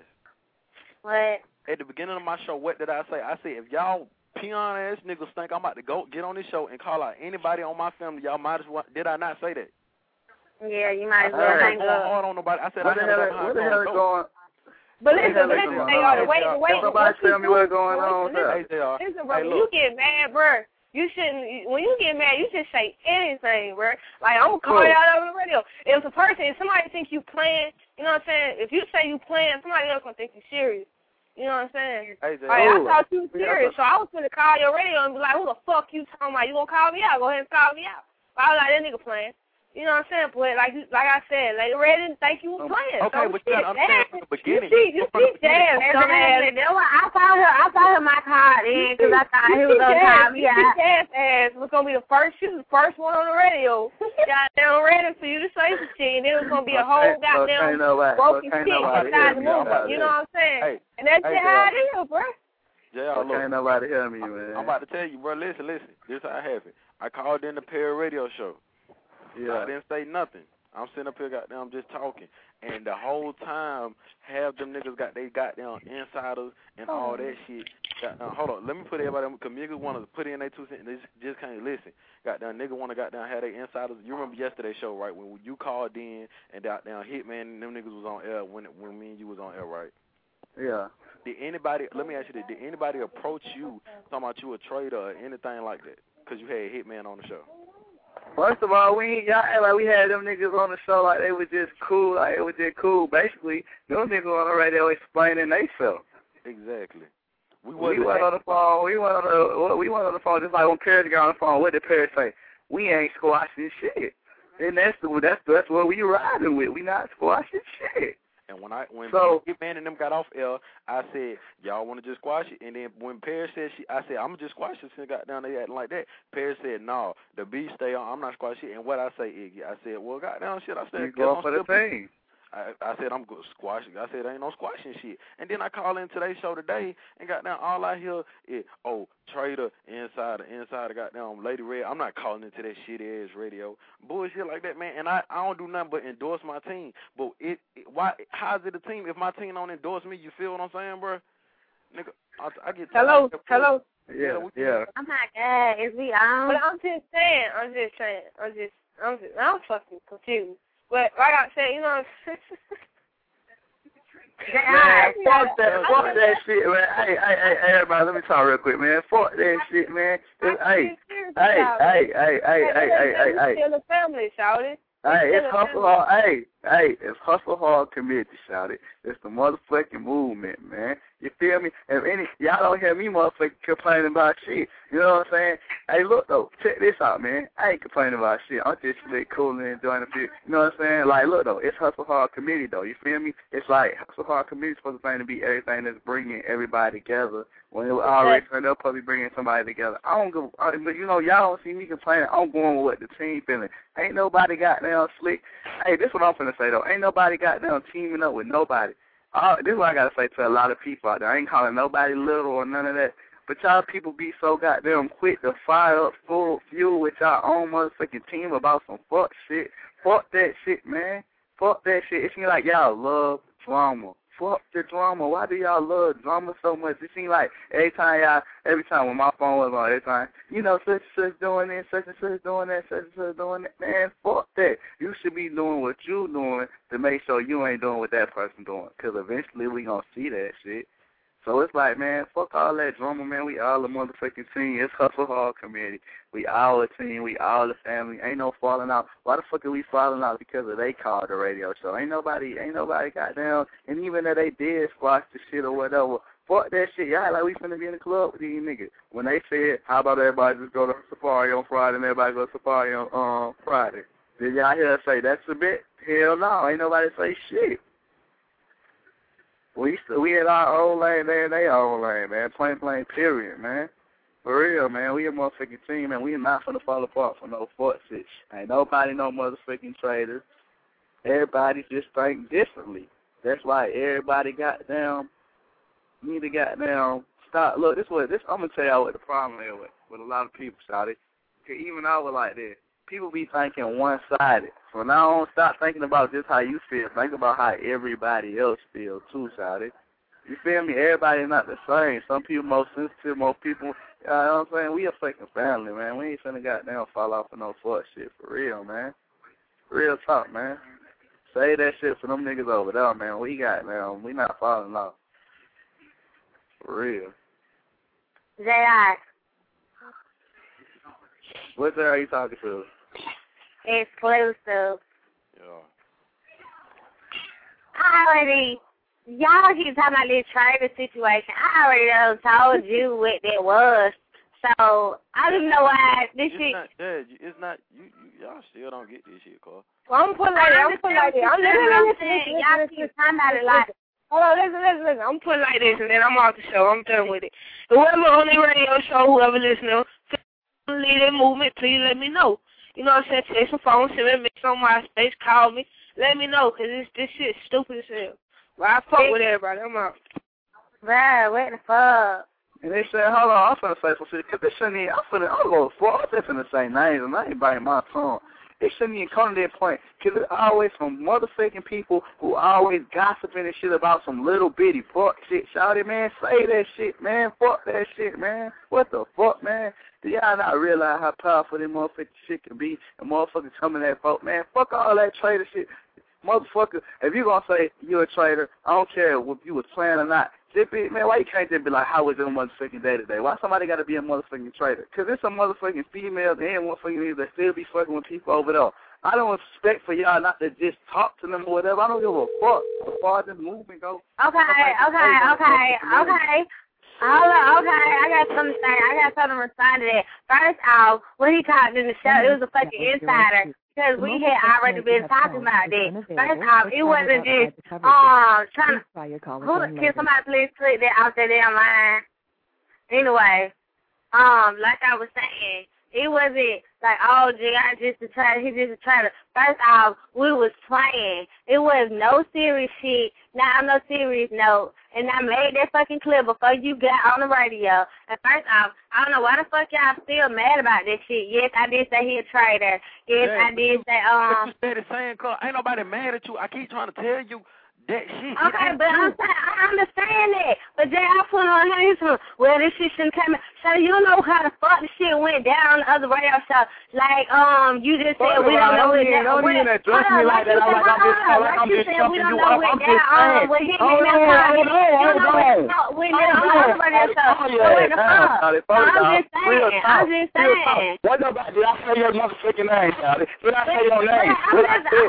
What? At the beginning of my show, what did I say? I said, if y'all peon ass niggas think I'm about to go get on this show and call out anybody on my family, y'all might as well. Did I not say that? Yeah, you might as well I hang ain't going up. hard on nobody. I said What I the never hell? behind What the hell is closed going? But What the listen, hell but is listen, going they on? are the wait, the wait. Somebody what you tell me do- what's going listen, on with that. Hey, J R. Listen, bro, Hey, when look. you get mad, bro, you shouldn't. When you get mad, you should say anything, bro. Like I'm gonna call Cool. you out on the radio. If a person, if somebody think you playing, you know what I'm saying? If you say you playing, somebody else gonna think you serious. You know what I'm saying? Hey, J R. Like, I Cool. thought you was Yeah, serious, so I was gonna call your radio and be like, "Who the fuck you talking about? You gonna call me out? Go ahead and call me out." But I was like, "That nigga playing." You know what I'm saying? But like, like I said, Lady Red didn't think you was playing. Okay, so but you gotta understand from the beginning. You see, you From the see, Jazz, That's dumb ass. why I called her. I called her my card in because I thought he was gonna call me You out. see, Jazz ass was gonna be the first. She was the first one on the radio. Goddamn ready for you to say some shit, and then it was gonna be a whole Okay, so goddamn can't nobody- broken so can't shit nobody inside hear the me movie. about You it. know what I'm saying? Hey, And that's hey, just how J R. it is, bro. J R, So look. can't nobody hear me, man. I'm about to tell you, bro. Listen, listen. This how it happened. I called in the Perry radio show. Yeah. I didn't say nothing. I'm sitting up here, goddamn, just talking, and the whole time, half them niggas got they goddamn insiders and all that shit. Goddamn, hold on, let me put everybody. Cause niggas want to put in their two cents, and they just, just can't listen. Goddamn, nigga want to goddamn have their insiders. You remember yesterday's show, right? When you called in and goddamn Hitman and them niggas was on air when when me and you was on air, right? Yeah. Did anybody? Let me ask you this: did anybody approach you talking about you a traitor or anything like that? Cause you had Hitman on the show. First of all, we ain't, y'all act like we had them niggas on the show like they was just cool, like it was just cool. Basically, them niggas on the radio explaining themselves. Exactly. We, We went on the phone. We went on the. We went on the phone just like when Perry got on the phone. What did Perry say? We ain't squashing shit. And that's the that's that's what we riding with. We not squashing shit. And when I when So- Hitman and them got off air, I said, y'all want to just squash it? And then when Perry said she, I said, I'm gonna just squash it since got down there acting like that. Perry said, no, the beat stay on. I'm not squashing it. And what I say, Iggy, I said, well, goddamn shit. I said, We guess going I'm for the still- team. I, I said I'm go squashing. I said ain't no squashing shit. And then I call in today's show today and goddamn all I hear is oh traitor insider insider goddamn Lady Red. I'm not calling into that shitty ass radio bullshit like that, man. And I, I don't do nothing but endorse my team. But it, it why how's it a team if my team don't endorse me? You feel what I'm saying, bro? Nigga, I, I get Hello, hello. Yeah, yeah. Oh my God, is we on? But I'm just saying, I'm just saying, I'm just, I'm just, I'm fucking confused. But like I said, you know. Man, fuck that, fuck that shit, man. Hey, hey, hey, hey, everybody, let me talk real quick, man. Fuck that shit, man. Just, hey, hey, hey, hey, hey, hey, hey, hey, hey. Still a family, shouted. Hey, it's hustle hard. Hey, hey, it's hustle hard community, shout it. It's the motherfucking movement, man. You feel me? If any y'all don't hear me motherfucking complaining about shit, you know what I'm saying? Hey, look though, check this out, man. I ain't complaining about shit. I'm just really cool and enjoying the shit. You know what I'm saying? Like, look though, it's hustle hard community though. You feel me? It's like hustle hard community supposed to be everything that's bringing everybody together. When it was already turned up, probably bringing somebody together. I don't go, I, but you know, y'all don't see me complaining. I'm going with what the team feeling. Ain't nobody goddamn slick. Hey, this is what I'm finna say though. Ain't nobody goddamn teaming up with nobody. Uh, this is what I gotta say to a lot of people out there. I ain't calling nobody little or none of that. But y'all people be so goddamn quick to fire up full fuel with y'all own motherfucking team about some fuck shit. Fuck that shit, man. Fuck that shit. It seems like y'all love drama. Fuck the drama. Why do y'all love drama so much? It seems like every time y'all, every time when my phone was on, every time, you know, such and such doing this, such and such doing that, such and such doing that. Man, fuck that. You should be doing what you doing to make sure you ain't doing what that person doing. Because eventually we going to see that shit. So it's like, man, fuck all that drama, man. We all a motherfucking team. It's hustle hard community. We all a team. We all a family. Ain't no falling out. Why the fuck are we falling out? Because of they called the radio show. Ain't nobody, ain't nobody got down. And even if they did squash the shit or whatever, fuck that shit. Y'all like we finna be in the club with these niggas. When they said, how about everybody just go to Safari on Friday and everybody go to Safari on um, Friday? Did y'all hear us say that's a bit? Hell no. Ain't nobody say shit. We we in our own lane, they in their own lane, man. Plain, plain, period, man. For real, man. We a motherfucking team, man. We not finna fall apart for no fuck shit. Ain't nobody no motherfucking traitors. Everybody just think differently. That's why everybody got down, need to got down, stop. Look, this what this. I'm gonna tell y'all what the problem is with, with a lot of people, shawty. Even I was like this. people be thinking one-sided. So now on, stop thinking about just how you feel. Think about how everybody else feels, two-sided. You feel me? Everybody not the same. Some people more sensitive, more people, you know what I'm saying? We a fucking family, man. We ain't finna goddamn fall off of no fuck shit, for real, man. Real talk, man. Say that shit for them niggas over there, man. We got, man. We not falling off. For real. J I. What the hell are you talking to? Exclusive. Yeah. I already, y'all keep talking about this trader situation. I already done told you what that was. So, I don't know why this it's shit. Not, yeah, it's not, you, you, y'all still don't get this shit, Carl. Well, I'm putting like that. I'm putting like that. I'm listening, I'm listen, saying, listen, y'all listen, keep listen, talking about it like. Hold on, listen, listen, listen. I'm putting like this, and then I'm off the show. I'm done with it. Whoever on the radio show, whoever listening, lead that movement, please let me know. You know what I'm saying? Take some phone, send me a mix on MySpace, call me, let me know, because this, this shit is stupid as hell. But I fuck with everybody. I'm out. Bruh, what the fuck? And they said, hold on, I'm finna say some shit, because they shouldn't even, I'm finna, I'm going to fall, I'm just finna say names, and I ain't biting my tongue. They shouldn't even come to that point, because it's always some motherfucking people who always gossiping and shit about some little bitty fuck shit. Shout it, man, say that shit, man, fuck that shit, man. What the fuck, man? Do y'all not realize how powerful that motherfucking shit can be, and motherfuckers coming at folk, man, fuck all that trader shit. Motherfucker, if you gonna say you're a trader, I don't care if you was playing or not. Just be, man, why you can't just be like, how was your motherfucking day today? Why somebody got to be a motherfucking trader? Because there's some motherfucking females and motherfucking niggas that still be fucking with people over there. I don't expect for y'all not to just talk to them or whatever. I don't give a fuck as far as this movement goes. Okay, okay, okay, okay. Hold on, okay, I got something to say. I got something to respond to that. First off, when he talked in the show, it was a fucking insider. Because we had already been talking about that. First off, it wasn't just, um, trying to, who, can somebody please click that off that damn line? Anyway, um, like I was saying, it wasn't like, oh, gee, I just a try, he just a try to. First off, we was playing. It was no serious shit, not on no serious note. And I made that fucking clip before you got on the radio. And first off, I don't know why the fuck y'all still mad about this shit. Yes, I did say he a traitor. Yes, yeah, I did say, um. But you said the same, cause ain't nobody mad at you. I keep trying to tell you that shit. Okay, but I'm saying, I understand that. But then I put on him, he's from, well, this shit shouldn't come out. So you know how the fuck the shit went down on the other radio show. Like, um, you just said we don't know what that. Don't even address me like that. Like I'm just, like I'm just jumping you up. I'm just saying. Hold on, hold on, hold on. We know on the other radio show. What the fuck? I'm just saying. I'm just saying. What about, did I say your motherfucking name, Shawty? Did I say your name? What I said?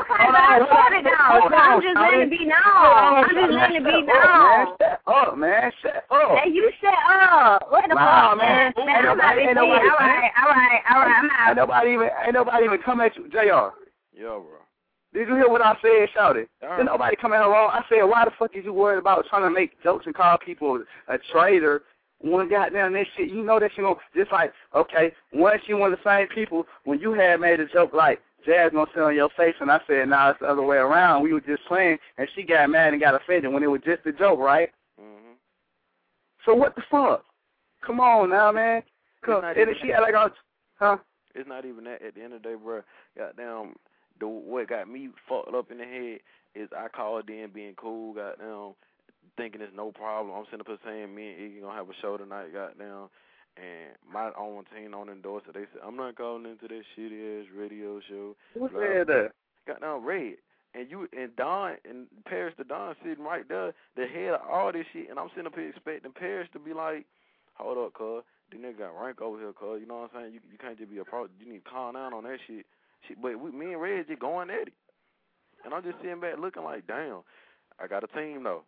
I'm just letting it be known. I'm just letting it be known. Shut up, man. Shut up. Hey, you shut up. What the nah, fuck, man? man? Man, I'm not even all right, all right, all right. I'm out. Ain't nobody even, ain't nobody even come at you, J R. Yo, bro. Did you hear what I said, Shawty? Right. Did nobody come at her wrong? I said, why the fuck is you worried about trying to make jokes and call people a traitor? One goddamn that shit, you know that she gonna, just like, okay, once she one of the same people, when you had made a joke like, Jazz gonna sit on your face, and I said, nah, it's the other way around. We were just playing, and she got mad and got offended when it was just a joke, right? Mm-hmm. So what the fuck? Come on now, man. Come, and she had like, a, huh? It's not even that. At the end of the day, bro, goddamn, the, what got me fucked up in the head is I called in being cool, goddamn, thinking it's no problem. I'm sitting up here saying me and Iggy gonna have a show tonight, goddamn. And my own team on endorsed it. They said, I'm not calling into this shitty ass radio show. Who said that? Got down Red. And you and Don and Paris the Don sitting right there, the head of all this shit, and I'm sitting up here expecting Paris to be like, hold up, cuz. The nigga got rank over here, cuz. You know what I'm saying? You you can't just be a pro. You need to calm down on that shit. shit. But we, me and Red just going at it. And I'm just sitting back looking like, damn, I got a team, though.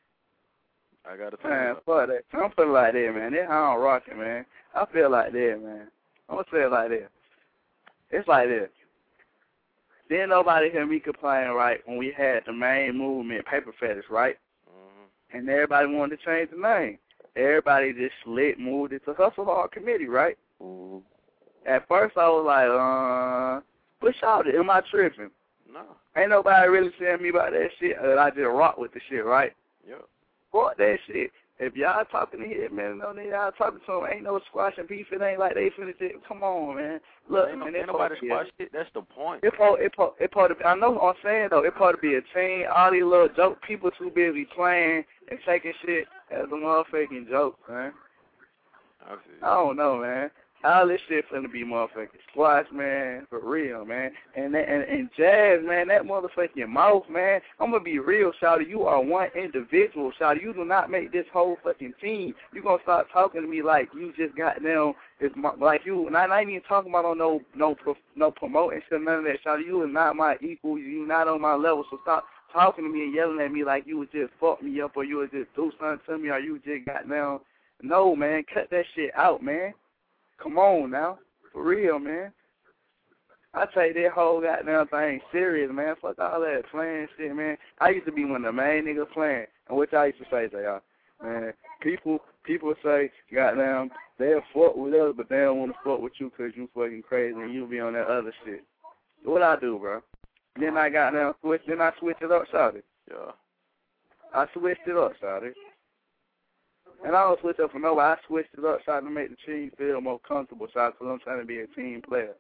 I got a Man, fuck that. I'm feeling like that, man. That's how I'm rocking, man. I feel like that, man. I'm going to say it like that. It's like this. Didn't nobody hear me complain, right, when we had the main movement, Paper Fetish, right? Mm-hmm. And everybody wanted to change the name. Everybody just lit, moved it to Hustle Hard Committee, right? Mm-hmm. At first, I was like, uh, but shout it, am I tripping? No. Ain't nobody really saying me about that shit. I just rock with the shit, right? Yeah. Fuck that shit. if y'all talking to Hitman, no, then y'all talking to him. Ain't no squashing beef. It ain't like they finna just, come on, man. Look, ain't, man, no, ain't nobody squash it. That's the point. It part, it part, it part of, I know what I'm saying, though. It part to be a team. All these little joke people too busy playing and taking shit as a motherfucking joke, man. I see. I don't know, man. All this shit finna be motherfucking squash, man, for real, man. And that, and, and Jazz, man, that motherfucking mouth, man, I'm gonna be real, shawty. You are one individual, shawty. You do not make this whole fucking team. You gonna start talking to me like you just got down, it's my, like you, and I'm not even talking about on no, no, no promoting shit, none of that, shawty. You are not my equal. You not on my level, so stop talking to me and yelling at me like you would just fuck me up or you would just do something to me or you just got down. No, man, cut that shit out, man. Come on now. For real, man. I take that whole goddamn thing serious, man. Fuck all that playing shit, man. I used to be one of the main niggas playing. And what I used to say to y'all, man, people people say, goddamn, they'll fuck with us, but they don't want to fuck with you because you fucking crazy and you be on that other shit. What I do, bro? Then I got down, switch, then I switched it up, shawty. Yeah. I switched it up, shawty. And I don't switch up for nobody. I switched it up, trying to make the team feel more comfortable, because I'm trying to be a team player.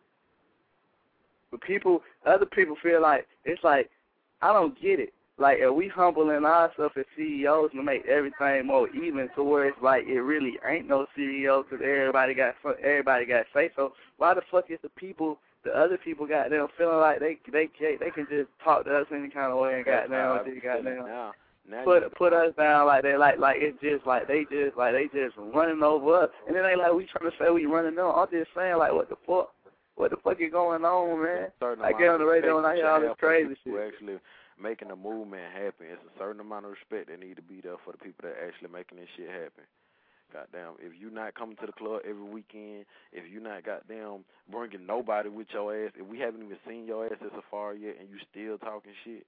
But people, other people feel like, it's like, I don't get it. Like, if we humbling ourselves as C E Os to make everything more even to where it's like it really ain't no C E O because everybody got everybody got say so. Why the fuck is the people, the other people got them feeling like they they they can just talk to us any kind of way and got down, just got down. Now Put put us down like they like like it's just like they just like they just running over us, and it ain't like we trying to say we running them. I'm just saying like what the fuck, what the fuck is going on, man? I get on the radio and I hear all this crazy shit. Actually making a movement happen. It's a certain amount of respect that need to be there for the people that actually making this shit happen. Goddamn, if you not coming to the club every weekend, if you not goddamn bringing nobody with your ass, if we haven't even seen your ass at Safari yet, and you still talking shit.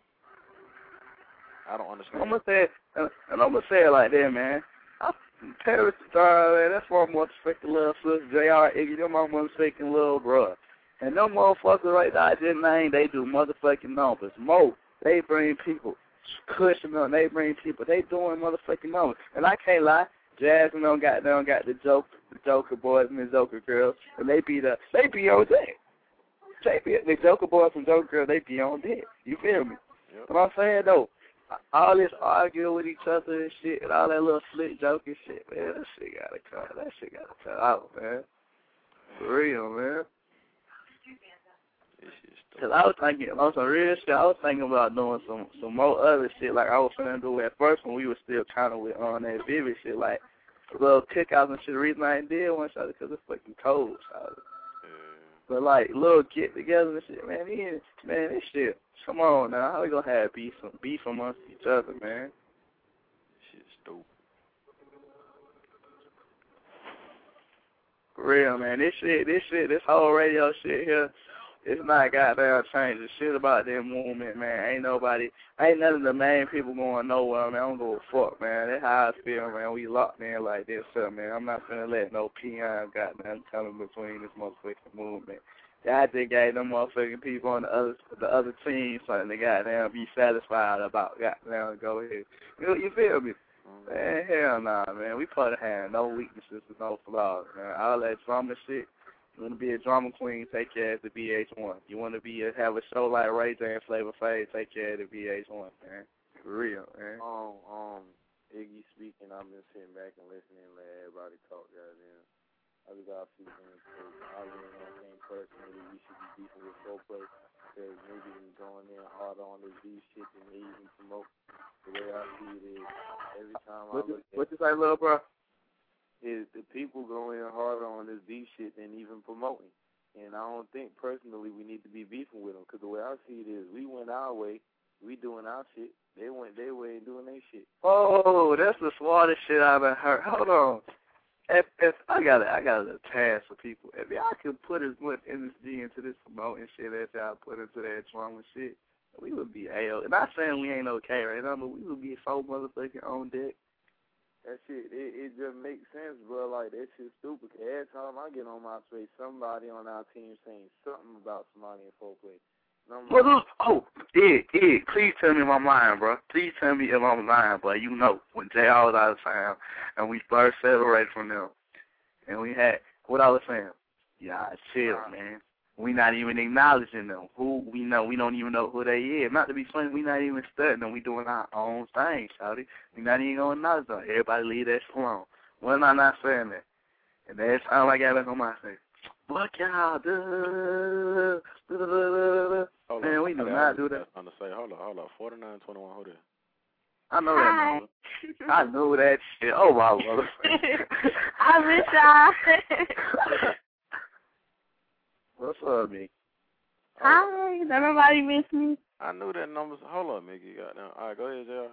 I don't understand. I'm gonna say it, and I'm gonna say it like that, man. I, Paris Star, man, that's my motherfucking little sister, J R Iggy, they're my motherfucking little bro. And them motherfuckers right there, I just named, they do motherfucking numbers. Mo, they bring people, cushion on, they bring people, they doing motherfucking numbers. And I can't lie, Jazz and them got them got the joke, the Joker boys and the Joker girls, and they be the, they be on deck. They be, the Joker boys and Joker girls, they be on deck. You feel me? Yep. What I'm saying though, all this arguing with each other and shit, and all that little slick joking shit, man, that shit gotta come. That shit gotta come out, man. For real, man. Cause I was thinking, on some real shit, I was thinking about doing some some more other shit, like I was finna do at first when we were still kind of with on that vivid shit, like little cookouts and shit. The reason I ain't did one shot is because it's fucking cold, shot. But like little get together and shit, man, man, man, this shit. Come on now, how we gonna have beef, beef amongst each other, man? Shit's stupid. For real, man. This shit, this shit, this whole radio shit here, it's not goddamn changed. The shit about that movement, man. Ain't nobody, ain't none of the main people going nowhere, man. I don't give a fuck, man. That's how I feel, man. We locked in like this, so, man. I'm not finna let no peon goddamn tell them between this motherfucking movement. I just gave them motherfucking people on the other the other team something to goddamn be satisfied about goddamn go ahead. You, you feel me? Mm-hmm. Man, hell nah, man. We probably have no weaknesses and no flaws, man. All that drama shit. You want to be a drama queen, take your ass to B H one. You want to be a, have a show like Ray J and Flavor Flav, take your ass to B H one, man. For real, man. Um, um, Iggy speaking, I've been sitting back and listening and let everybody talk, goddamn. I just got a few things to say. I really don't think personally we should be beefing with Foreplay because maybe we going in harder on this beef shit than they even promote. The way I see it is, every time what I look at what you say, little bro? Is the people going in harder on this beef shit than even promoting. And I don't think personally we need to be beefing with them because the way I see it is we went our way, we doing our shit, they went their way and doing their shit. Oh, that's the smartest shit I've ever heard. Hold on. If, if I got a, I got a task for people. If y'all could put as much energy into this promoting shit as y'all put into that drama shit, we would be A O. Not saying we ain't okay right now, but we would be so motherfucking on deck. That shit, it, it just makes sense, bro. Like, that shit's stupid. Every time I get on my face, somebody on our team saying something about somebody in Foreplay. Well, look, oh, Ed, Ed, please tell me if I'm lying, bro. Please tell me if I'm lying, but you know, when J R was out of town and we first separated from them, and we had, what I was saying, yeah, chill, man. We not even acknowledging them. Who we know, we don't even know who they is. Not to be funny, we not even studying them. We doing our own thing, shawty. We not even gonna acknowledge them. Everybody leave that shit alone. When am I not saying that? And that sound like I got back on my face. Fuck y'all, duh, duh, duh, duh, duh. Man, we do not do that. I'm gonna say, hold on, hold on, forty-nine twenty-one, hold it. I know that number. I know that shit. Oh, my mother. I miss y'all. What's up, me? Hi, don't nobody miss me. I knew that number. Hold on, Mickey. Goddamn. All right, go ahead, J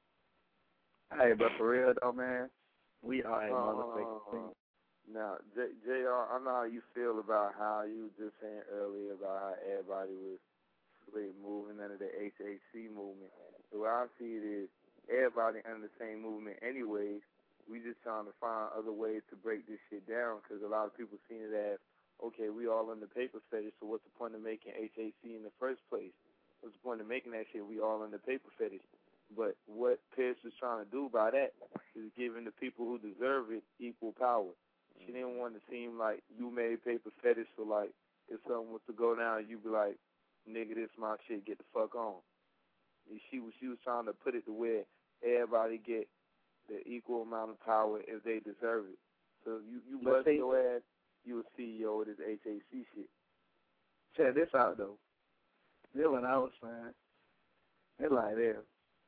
R. Hey, but for real, though, man, we are a uh, motherfucking thing. Now, J- JR, I know how you feel about how you were just saying earlier about how everybody was like, moving under the H H C movement. The way I see it is everybody under the same movement anyways. We just trying to find other ways to break this shit down because a lot of people see it as, okay, we all in the paper fetish, so what's the point of making H H C in the first place? What's the point of making that shit? We all in the paper fetish. But what Pierce was trying to do by that is giving the people who deserve it equal power. She didn't want to seem like you made paper fetish, so like if something was to go down, you be like, nigga, this my shit, get the fuck on. And she was she was trying to put it to where everybody get the equal amount of power if they deserve it. So you you bust your ass, you a C E O of this H H C shit. Check this out though. This what I was saying. It's like this.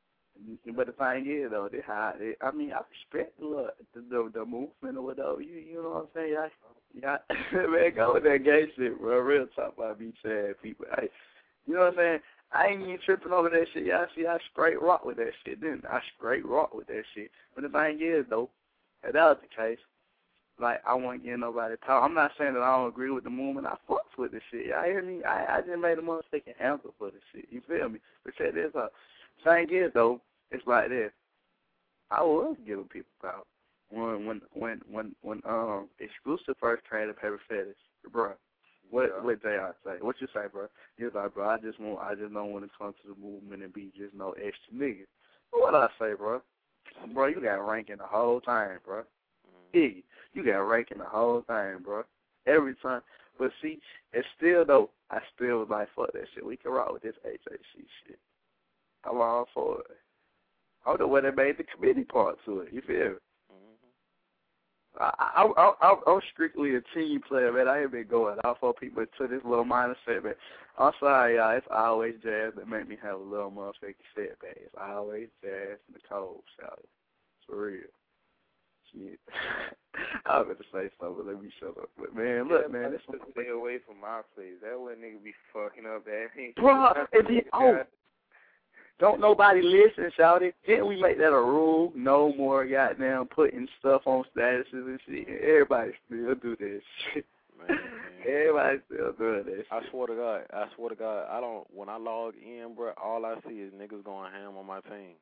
But the thing is, though, they how they, I mean, I respect the, look, the the the movement or whatever. You you know what I'm saying? Yeah, yeah. Man, go with that gay shit, bro. Real talk about beach ass people. I, you know what I'm saying? I ain't even tripping over that shit. Y'all see, I straight rock with that shit, didn't I? I straight rock with that shit. But the thing is, though, if that was the case, like, I won't get nobody talk. I'm not saying that I don't agree with the movement. I fucks with this shit. Y'all hear me? I, I just made a motherfucking answer for this shit. You feel me? But check this out. Thing is, though, it's like this. I was giving people power when when when when when um Exclusive first traded paper fetish, bro. What yeah. what J R say? What you say, bro? He's like, bro, I just want I just don't want to come to the movement and be just no extra nigga. What I say, bro? Bro, you got ranking the whole time, bro. Yeah, you got ranking the whole time, bro. Every time. But see, it's still though. I still was like, fuck that shit. We can rock with this H H C shit. I'm all for it. I don't know where they made the committee part to it. You feel me? Mm-hmm. I, I, I, I'm strictly a team player, man. I ain't been going out for people to this little minor setback. I'm sorry, y'all. It's always jazz that make me have a little motherfucking setback. It's always jazz in the cold, shout. For real. Shit. I was going to say something, but let me shut up. But, man, look, yeah, man. Let's stay away from my place. That way nigga be fucking up that. Bro, and then, oh. Don't nobody listen, shout it. Can't we make that a rule? No more goddamn putting stuff on statuses and shit. Everybody still do that shit. Man, man. Everybody still doing that shit. I swear to God, I swear to God, I don't, when I log in, bro, all I see is niggas going ham on my team.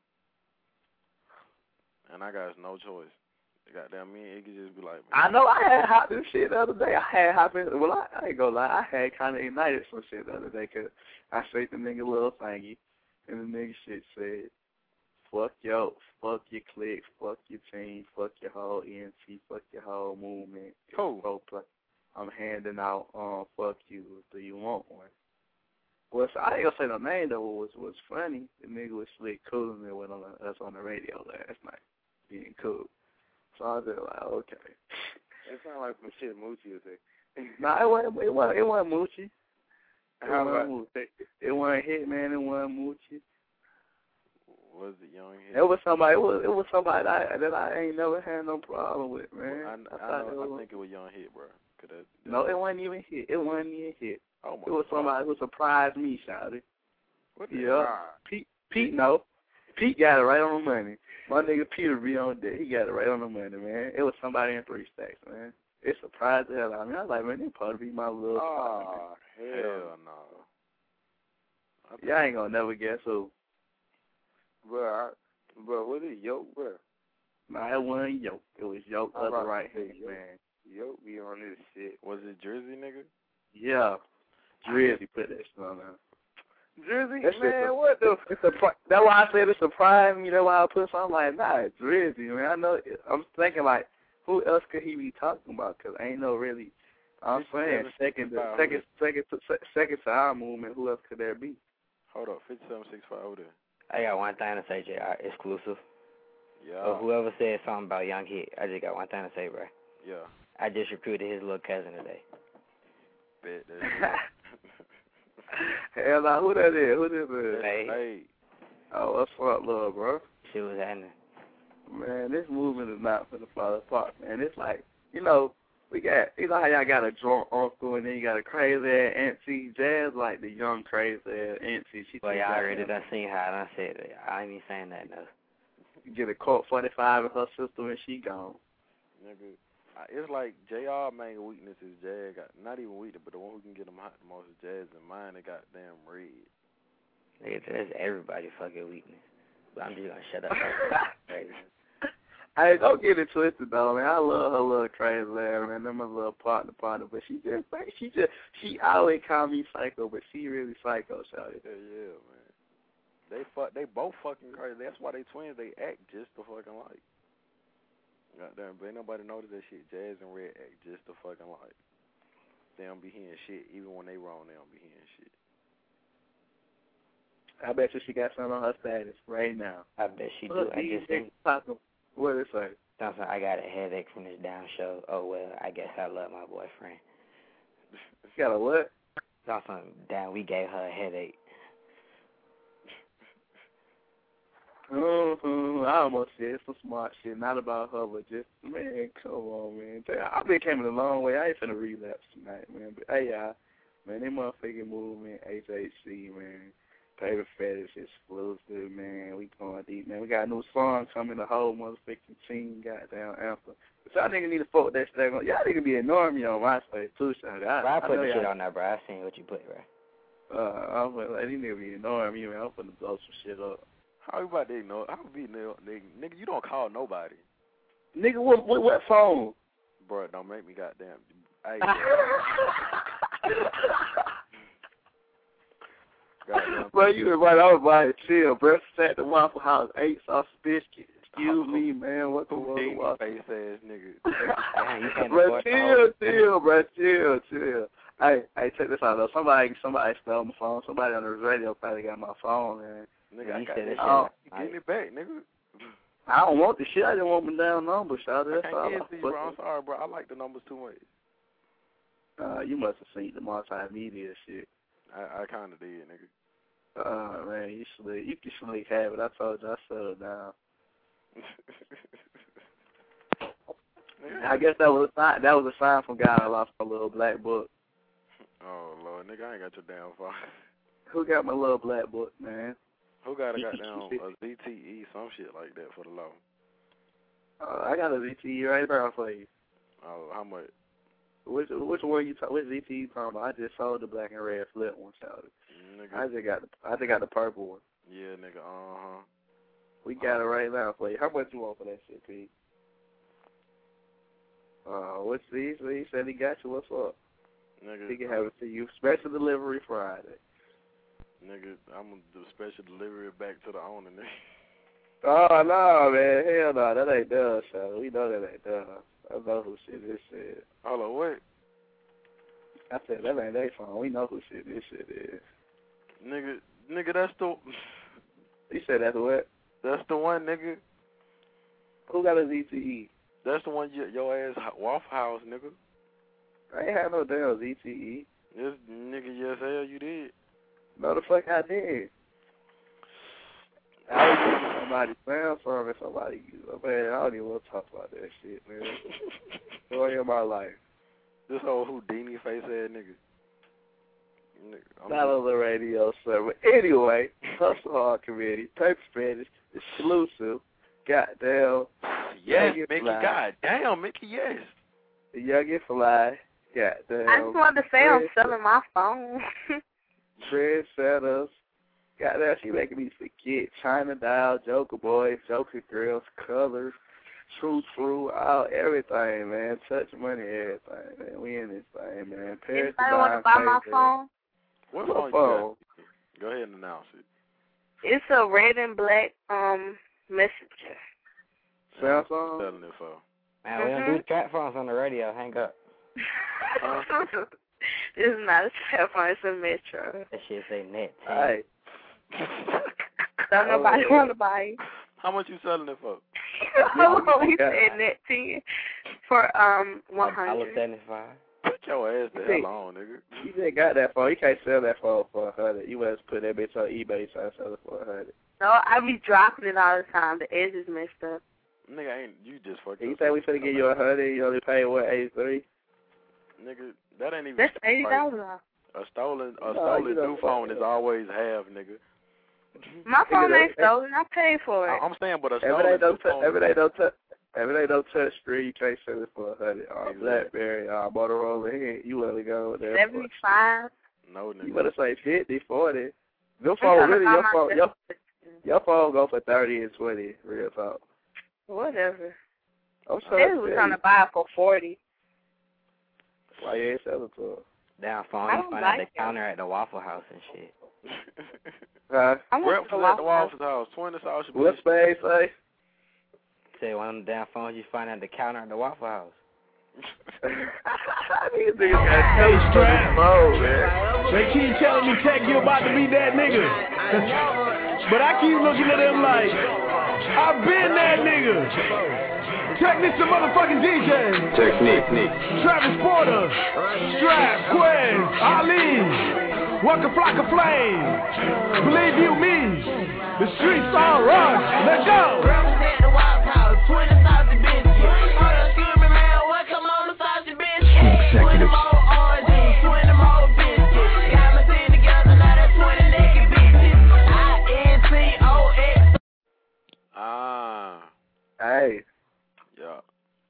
And I got no choice. Goddamn, me and it could just be like, man. I know I had hot this shit the other day. I had hot, well, I, I ain't gonna lie, I had kind of ignited some shit the other day because I saved the nigga little thingy. And the nigga shit said, fuck yo, fuck your clique, fuck your team, fuck your whole E N T, fuck your whole movement. Cool. I'm handing out, um, fuck you, do you want one? Well, so I ain't gonna say no name though, what was, was funny, the nigga was slick cool and went on us on the radio last night, being cool. So I was just like, okay. It sounded like some shit Moochie would say. Nah, it wasn't, it wasn't, it wasn't Moochie. How about it? It wasn't Hitman, it wasn't Moochie. Was it Young Hit? It was somebody. It was, it was somebody that I, that I ain't never had no problem with, man. Well, I, I, I, know, was, I think it was Young Hit, bro. That, that no, it wasn't even Hit. It wasn't even Hit. Oh my it was God. somebody who surprised me, shouted. What the yeah. Pete, Pete, no. Pete got it right on the money. My nigga Peter be on there. He got it right on the money, man. It was somebody in three stacks, man. It surprised the hell out of me. I was like, man, they probably be my little. Oh, hell, hell no. Yeah, I ain't gonna never guess who. Bro, I, bro, what is Yoke, bro? Nah, it wasn't Yoke. It was Yoke, other right hand, man. Yoke be on this shit. Was it Jersey, nigga? Yeah. Drizzy put that shit on there. Drizzy, That shit's man, a- what the? It's a, that's why I said it surprised me. That's why I put something like, nah, it's Drizzy, man. I know. I'm thinking like, who else could he be talking about? Because ain't no really. I'm saying second, to, second, second, to, second to our movement. Who else could there be? Hold up, fifty-seven sixty-five over there. I got one thing to say, J R, exclusive. Yeah. Or whoever said something about Young Hit, I just got one thing to say, bro. Yeah. I just recruited his little cousin today. Bet that. Hell nah, who that is? Who this is? Hey. Hey. Oh, what's up, love, bro? Shit was happening. Man, this movement is not for the fall apart, man. It's like, you know, we got, you know how y'all got a drunk uncle and then you got a crazy ass auntie. Jazz like the young crazy ass auntie. She Well, y'all already done seen how I done said it. I ain't even saying that, no. Get a Colt forty-five in her sister and she gone. Nigga, I- it's like J R main weakness is Jazz. Got, not even weakness, but the one who can get them hot the most is Jazz, and mine they got damn red. Nigga, that's everybody's fucking weakness. But I'm just gonna shut up. Crazy. Hey, don't get it twisted though, man. I love her little crazy ass, man. Them my little partner, partner, but she just, she just, she always call me psycho, but she really psycho, shawty. Yeah, yeah, man. They fuck, they both fucking crazy. That's why they twins. They act just the fucking like. Goddamn, but ain't nobody notice that shit. Jazz and Red act just the fucking like. They don't be hearing shit. Even when they wrong, they don't be hearing shit. I bet you she got something on her status right now. I bet she do. Look, I just think. What did it say? Something, I got a headache from this down show. Oh, well, I guess I love my boyfriend. You got a what? Something, damn, we gave her a headache. Mm-hmm. I almost said some smart shit, not about her, but just, man, come on, man. I've been coming a long way. I ain't finna relapse tonight, man. But, hey, y'all, man, they motherfucking movement, H H C, man. Paper Fetish exclusive, man. We going deep, man. We got a new song coming, the whole motherfucking team, goddamn anthem. But y'all niggas need to fuck that stuff. Y'all niggas be ignoring me on MySpace, too, shawty. I, Bro, I put I the shit y'all. on there, bro. I seen what you put, bro. Uh, I'm like, these niggas be ignoring me, man. I'm finna blow some shit up. How you about to ignore? How be nigga, nigga? You don't call nobody. Nigga, what what, what phone? Bro, don't make me goddamn. Hey, goddamn. Bro, you was right. I was by chill, bro. Sat the Waffle House, ate sausage biscuit. Excuse oh, me, man. What the fuck? Face ass nigga. Damn, bro, chill, chill, bro. Chill, chill. Hey, hey, check this out, though. Somebody, somebody stole my phone. Somebody on the radio probably got my phone, man. Nigga, I got that shit. Oh, Give it back, nigga. I don't want the shit. I just want my damn number, shout I out. can't get it to you, bro. I'm sorry, bro. I like the numbers too much. Uh, you must have seen the multimedia shit. I, I kind of did, nigga. Oh, man, you slick. You can slick have it. I told you I settled down. I guess that was a sign. That was a sign from God I lost my little black book. Oh, Lord, nigga, I ain't got your damn phone. Who got my little black book, man? Who got a goddamn a Z T E, some shit like that for the law? Uh, I got a Z T E right there for you. Oh, how much? Which which one you talk? Which Z T E you talking about? I just sold the black and red flip one, shout Nigga. I just got the I just got the purple one. Yeah, nigga. Uh huh. We got uh, it right now for you. How much you want for that shit, Pete? Uh, what's these? He said he got you. What's up? Nigga. He can have it to you. Special delivery Friday. Nigga, I'm gonna do special delivery back to the owner, nigga. Oh, no, man. Hell no. That ain't done, so we know that ain't done. I know who shit this shit. Hold on, what? I said, that ain't their phone. We know who shit this shit is. Nigga, nigga, that's the... You said that's what? That's the one, nigga. Who got a Z T E? That's the one your, your ass Waffle House, nigga. I ain't had no damn Z T E. Yes, nigga, yes, hell you did. No, the fuck I did. I was using somebody's Samsung and somebody, man, I don't even want to talk about that shit, man. Story of my life. This whole Houdini face ass nigga. nigga Not on the radio, sir. But anyway, Hustle Hard Committee, Paper Fetish, exclusive, goddamn. Yes, Mickey, goddamn, Mickey, yes. The Youngin Fly, goddamn. I just wanted to say I'm selling my phone. Fred Setters. Goddamn, she making me forget. China Dial, Joker Boys, Joker Girls, Colors, True True, all everything, man. Touch Money, everything, man. We in this thing, man. Paris Anybody want to buy my phone? What What phone? phone? Go ahead and announce it. It's a red and black um messenger. Samsung? Selling it for. Man, we don't do trap phones on the radio. Hang up. This is not a trap phone, it's a Metro. That shit say net ten. Hey. Don't nobody Oh. want to buy it. How much you selling it for? We said net ten for um one I was hundred. seventy-five. Put your ass the hell on, nigga. You just got that phone. You can't sell that phone for a hundred. You must put that bitch on eBay trying to sell it for a hundred. No, I be dropping it all the time. The edge is messed up. Nigga, ain't you just fucking. You say we finna give you a hundred? You only pay what, eighty-three? Nigga, that ain't even. That's eighty dollars price. A stolen, a No, stolen you don't new phone fuck is always half, nigga. My phone Nigga, ain't that- stolen. I paid for it. I'm saying, but a If stolen it ain't no new tou- phone. if it ain't no tou- if it ain't no touch screen, you can't sell it for a hundred. Or Exactly. BlackBerry, or Motorola, here, you wanna go with that? for- Seventy-five. No, You nigga. better say fifty, forty. Your I'm phone trying to really, find your my phone, your, best- your phone go for thirty and twenty. Real talk. Whatever. I'm They trying was to trying tell to buy it for forty. you. Why you ain't selling to her? Down phone, I you don't find out like the counter at the Waffle House and shit. Huh? I went to Breakfast the at the Waffle House. Waffle House. Twenty sauce. What Spain say? Say one of them damn phones you find at the counter at the Waffle House. These niggas got hey, strap. Phone, man. They keep telling me, Tech, you about to be that nigga. But I keep looking at them like, I've been that nigga. Tech, this the motherfucking D J. Technique. Travis Porter, Strap, Quez, Ali, Waka Flocka Flame. Believe you me, the streets are rush. Let's go. Represent the Wild House, twenty thousand bitches. Hold on, excuse me, man, what come on the sausage bitch? twenty more oranges, twenty more biscuits. Got my team together, now that's twenty naked bitches. I N T O X. Ah. Hey, Yeah.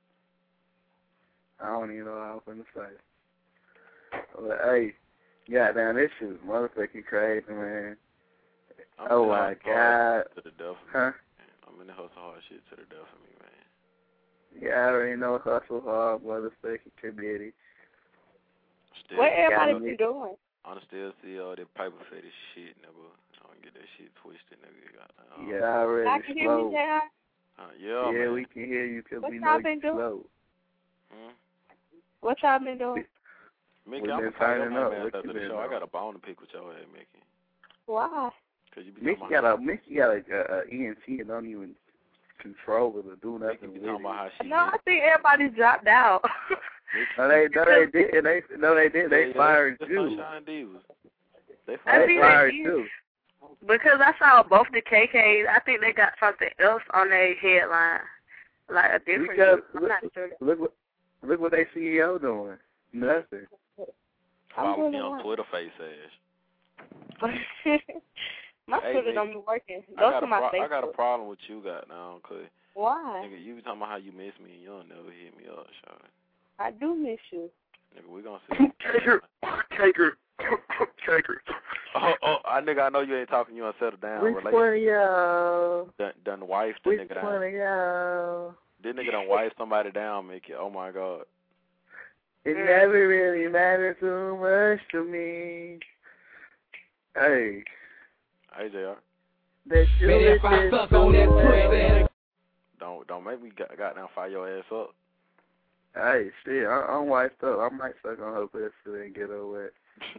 I don't even know what I was gonna say. But hey, goddamn, this shit is motherfucking crazy, man. I'm Oh in the my hustle god. hard To the death. Huh? I'm in the hustle hard shit to the death of me, man. Yeah, I already know hustle hard motherfucking committee. Still, What everybody Gotta be be- doing? I'm still see all that paper fetish shit, nigga. I don't get that shit twisted, nigga. Got, uh, Yeah, I already I can hear slow. me, J R. Uh, yeah, Yeah, man. we can hear you because What we y'all know been you doing? slow. Hmm? What y'all been doing? Mickey, We've I'm been gonna fire your signing name up. ass What after you the been show. I doing? got a bone to pick with your ass, Mickey. Why? Cause you be Mickey talking about got how, a Mickey got a, a, a E N T and don't even control it or do Mickey nothing be with talking about it. how she No, I think everybody dropped out. No, they no they did. They no they did. They yeah, fired the you. Sunshine Divas. They I fired They think fired they did. you. Because I saw both the K Ks. I think they got something else on their headline, like a different. Because I'm look, not sure. look what look what they C E O doing. Nothing. Follow I'm me doing on the Twitter, face ass. one. My Hey, Twitter Nick, don't be working. I Go got to a my pro- Facebook. I got a problem with you got now, cause Why? nigga, you be talking about how you miss me and you don't never hit me up, Sean. I do miss you. Nigga, we gonna see. Caker, Caker, Caker. Oh, oh, I nigga, I know you ain't talking. You done settle down. Which Relate- one of y'all? Done, done wife the Which nigga down. one of y'all? This nigga done wife somebody down, Mickey. Oh my god. It never really mattered too much to me. Hey, Hey, J R. that you Man, if I suck on that pussy. Don't don't make me got goddamn fire your ass up. Hey, shit, I, I'm wiped up. I might suck on her pussy and get her wet.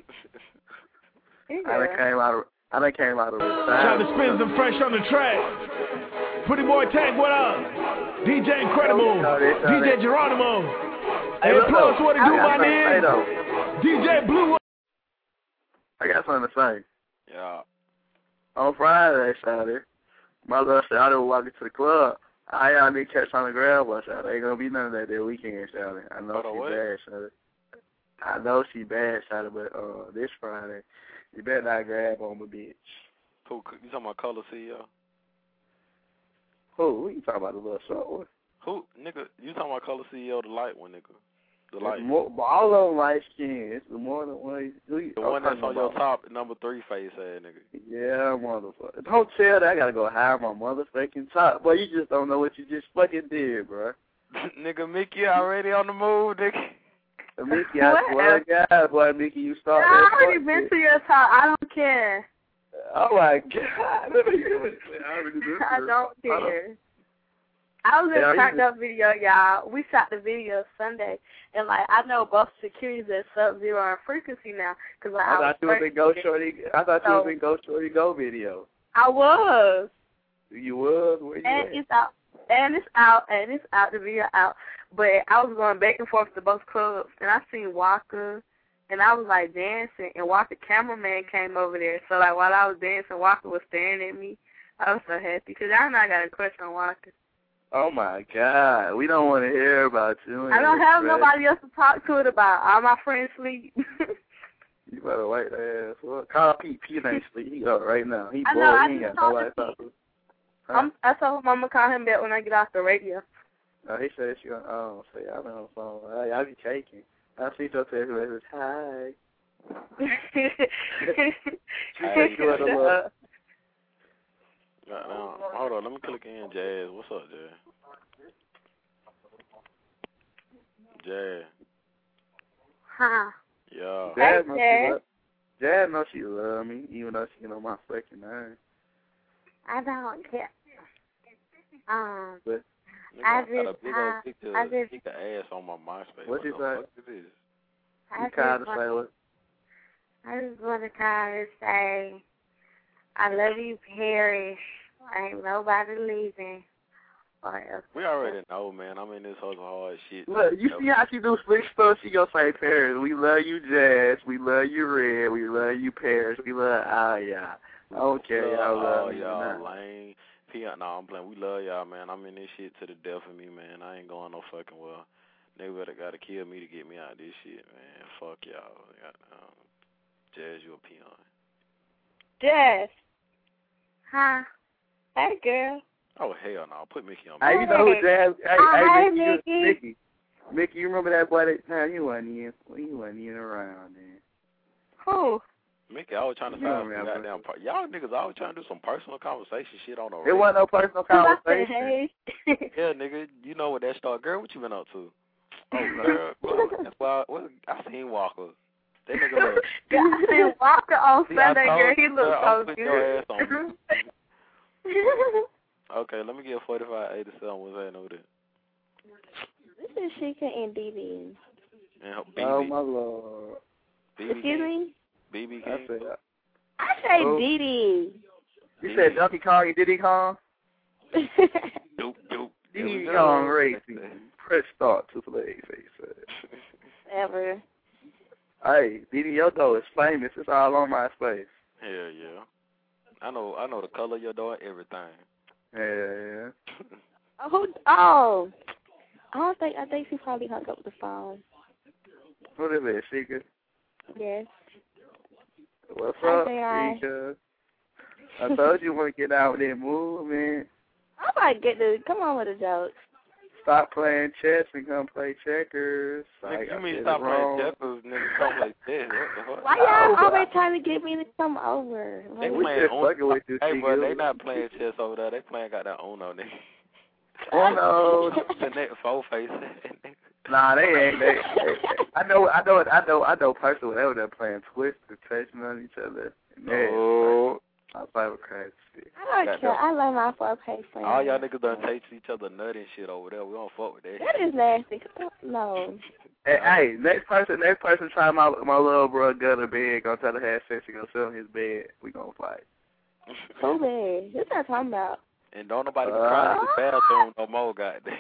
I done came out of I done came out of Trying to retirement. spin some fresh on the track. Pretty boy Tech, what up? D J Incredible. D J Geronimo. Hey, And look, plus, what it I do, got my something to say, nigga? though. D J Blue. I got something to say. Yeah. On Friday, Saturday, my little Saturday was walking to the club. I y'all need to catch on the grab bus out. Ain't gonna be none of that that weekend, Saturday. I know Hold on, she what? bad, Saturday. I know she bad, Saturday, but uh, this Friday, you better not grab on my bitch. Who? You talking about Color C E O? Who? Who you talking about, the little short one? Who? Nigga, you talking about Color C E O, the light one, nigga. The light. More, all of them light skin. It's the more than one. Who you, The I'm one that's talking on your about. top, number three face ass nigga. Yeah, motherfucker. Don't tell that I gotta go hide my motherfucking top. Boy, you just don't know what you just fucking did, bro. Nigga, Mickey already on the move, nigga. Mickey, I swear to God, boy, Mickey, you start I that already fuck been shit. to your top. I don't care. Oh my God! I don't care. I was in Yeah, a cracked up video, y'all. We shot the video Sunday, and like I know both securities at Sub Zero and Frequency now, cause like, I I, thought you was in Go Shorty. I thought you was in Go Shorty Go video. I was. You was? Where you And at? it's out, and it's out, and it's out. The video out, but I was going back and forth to both clubs, and I seen Walker, and I was like dancing, and Walker cameraman came over there. So like while I was dancing, Walker was staring at me. I was so happy because I know I got a crush on Walker. Oh my God! We don't want to hear about you. I don't have right? nobody else to talk to it about. All my friends sleep. You better wait ass. Well, call Pete. Pete ain't sleep. He up right now. He I bored. know, I He ain't just got nobody talked to to talk to. Huh? I'm, I told him I'm gonna call him back when I get off the radio. Oh, he said she on. Oh, say I been on the phone. Hey, I be taking. I see your text message. Hi. Hey, you want to look? Goddamn. Hold on, let me click in Jazz. What's up, Jazz? Jazz. Huh. Yeah. Jazz Hey, know she Jazz. love. Jazz know she love me, even though she know my fucking name. I don't care. Um, But Nigga, I I got a just, big uh, old picture I of just, stick of ass on my MySpace. What you the say? fuck is this? I you just, kind of want, say what? I just want to call and say, I love you, Paris. Ain't nobody leaving. Or else. We already know, man. I'm in this hustle hard shit. Look, you see how she do slick stuff? She gonna say Paris. We love you, Jazz. We love you, Red. We love you, Paris. We love all y'all. I don't care, y'all love all me or y'all not. lame. P- no, I'm playing. We love y'all, man. I'm in this shit to the death of me, man. I ain't going no fucking well. Nigga better gotta kill me to get me out of this shit, man. Fuck y'all. Um, Jazz, you a peon. Jazz. Huh? Hey, girl. Oh, hell no. Put Mickey on. Hey, you know who Jazz? Hey, Oh, hey, hey, Mickey, you- Mickey. Mickey. Mickey, you remember that boy that time he wasn't even, he wasn't even around then. Who? Mickey, I was trying to You find don't some remember. goddamn. Per- y'all niggas always trying to do some personal conversation shit on the It radio. wasn't no personal conversation. Hey. Yeah, nigga, you know what that start. Girl, what you been up to? Oh, girl, well, that's why I, well, I seen Walker. That nigga look. I seen Walker on See, I Sunday, told girl. He you, looks girl, so I'm putting your ass good. on me. Okay, let me get forty-five eighty-seven. What's that over there? This is Sheikah and D D. And her B B. Oh, my Lord. B B Excuse King? me? B B I King? said, I say Oh. D D. you said Donkey Kong and Diddy Kong? Doop, doop. There we Diddy go. Kong Racing. Press start to play, he said. Ever. Hey, Diddy, your door is famous. It's all on my space. Hell yeah. I know I know the color of your door, everything. Yeah, yeah. Oh, who? Oh. I don't think, I think she probably hung up the phone. What is it, Sheikah? Yes. What's Hi, up, J I. Sheikah? I told you want to get out with that movement. I might get the, come on with a joke. Stop playing chess and come play checkers. Nigga, Like, you I mean said stop it playing wrong. checkers, nigga, come play chess. What the fuck? Why y'all Oh, always trying to get me to come over? They Like, We playing just Uno. fucking with you, Hey, Sheikah. bro, they not playing chess over there. They playing got that Uno, nigga. Oh, no. The next four face. Nah, they ain't. They, they, I know, I know, I know, I know. Personally, whenever they're playing Twist and touching on each other, Oh. I play with crazy shit. I don't care. I love my four-pay friends. All y'all niggas done taste each other nut and shit over there. We don't fuck with that. That is nasty. No. Hey, hey, next person, next person try my my little bro gun a bed, gonna try to have sex and gonna sit on his bed. We gonna fight. Who bad? What's that talking about? And don't nobody be Uh, crying in the bathroom no more, goddamn.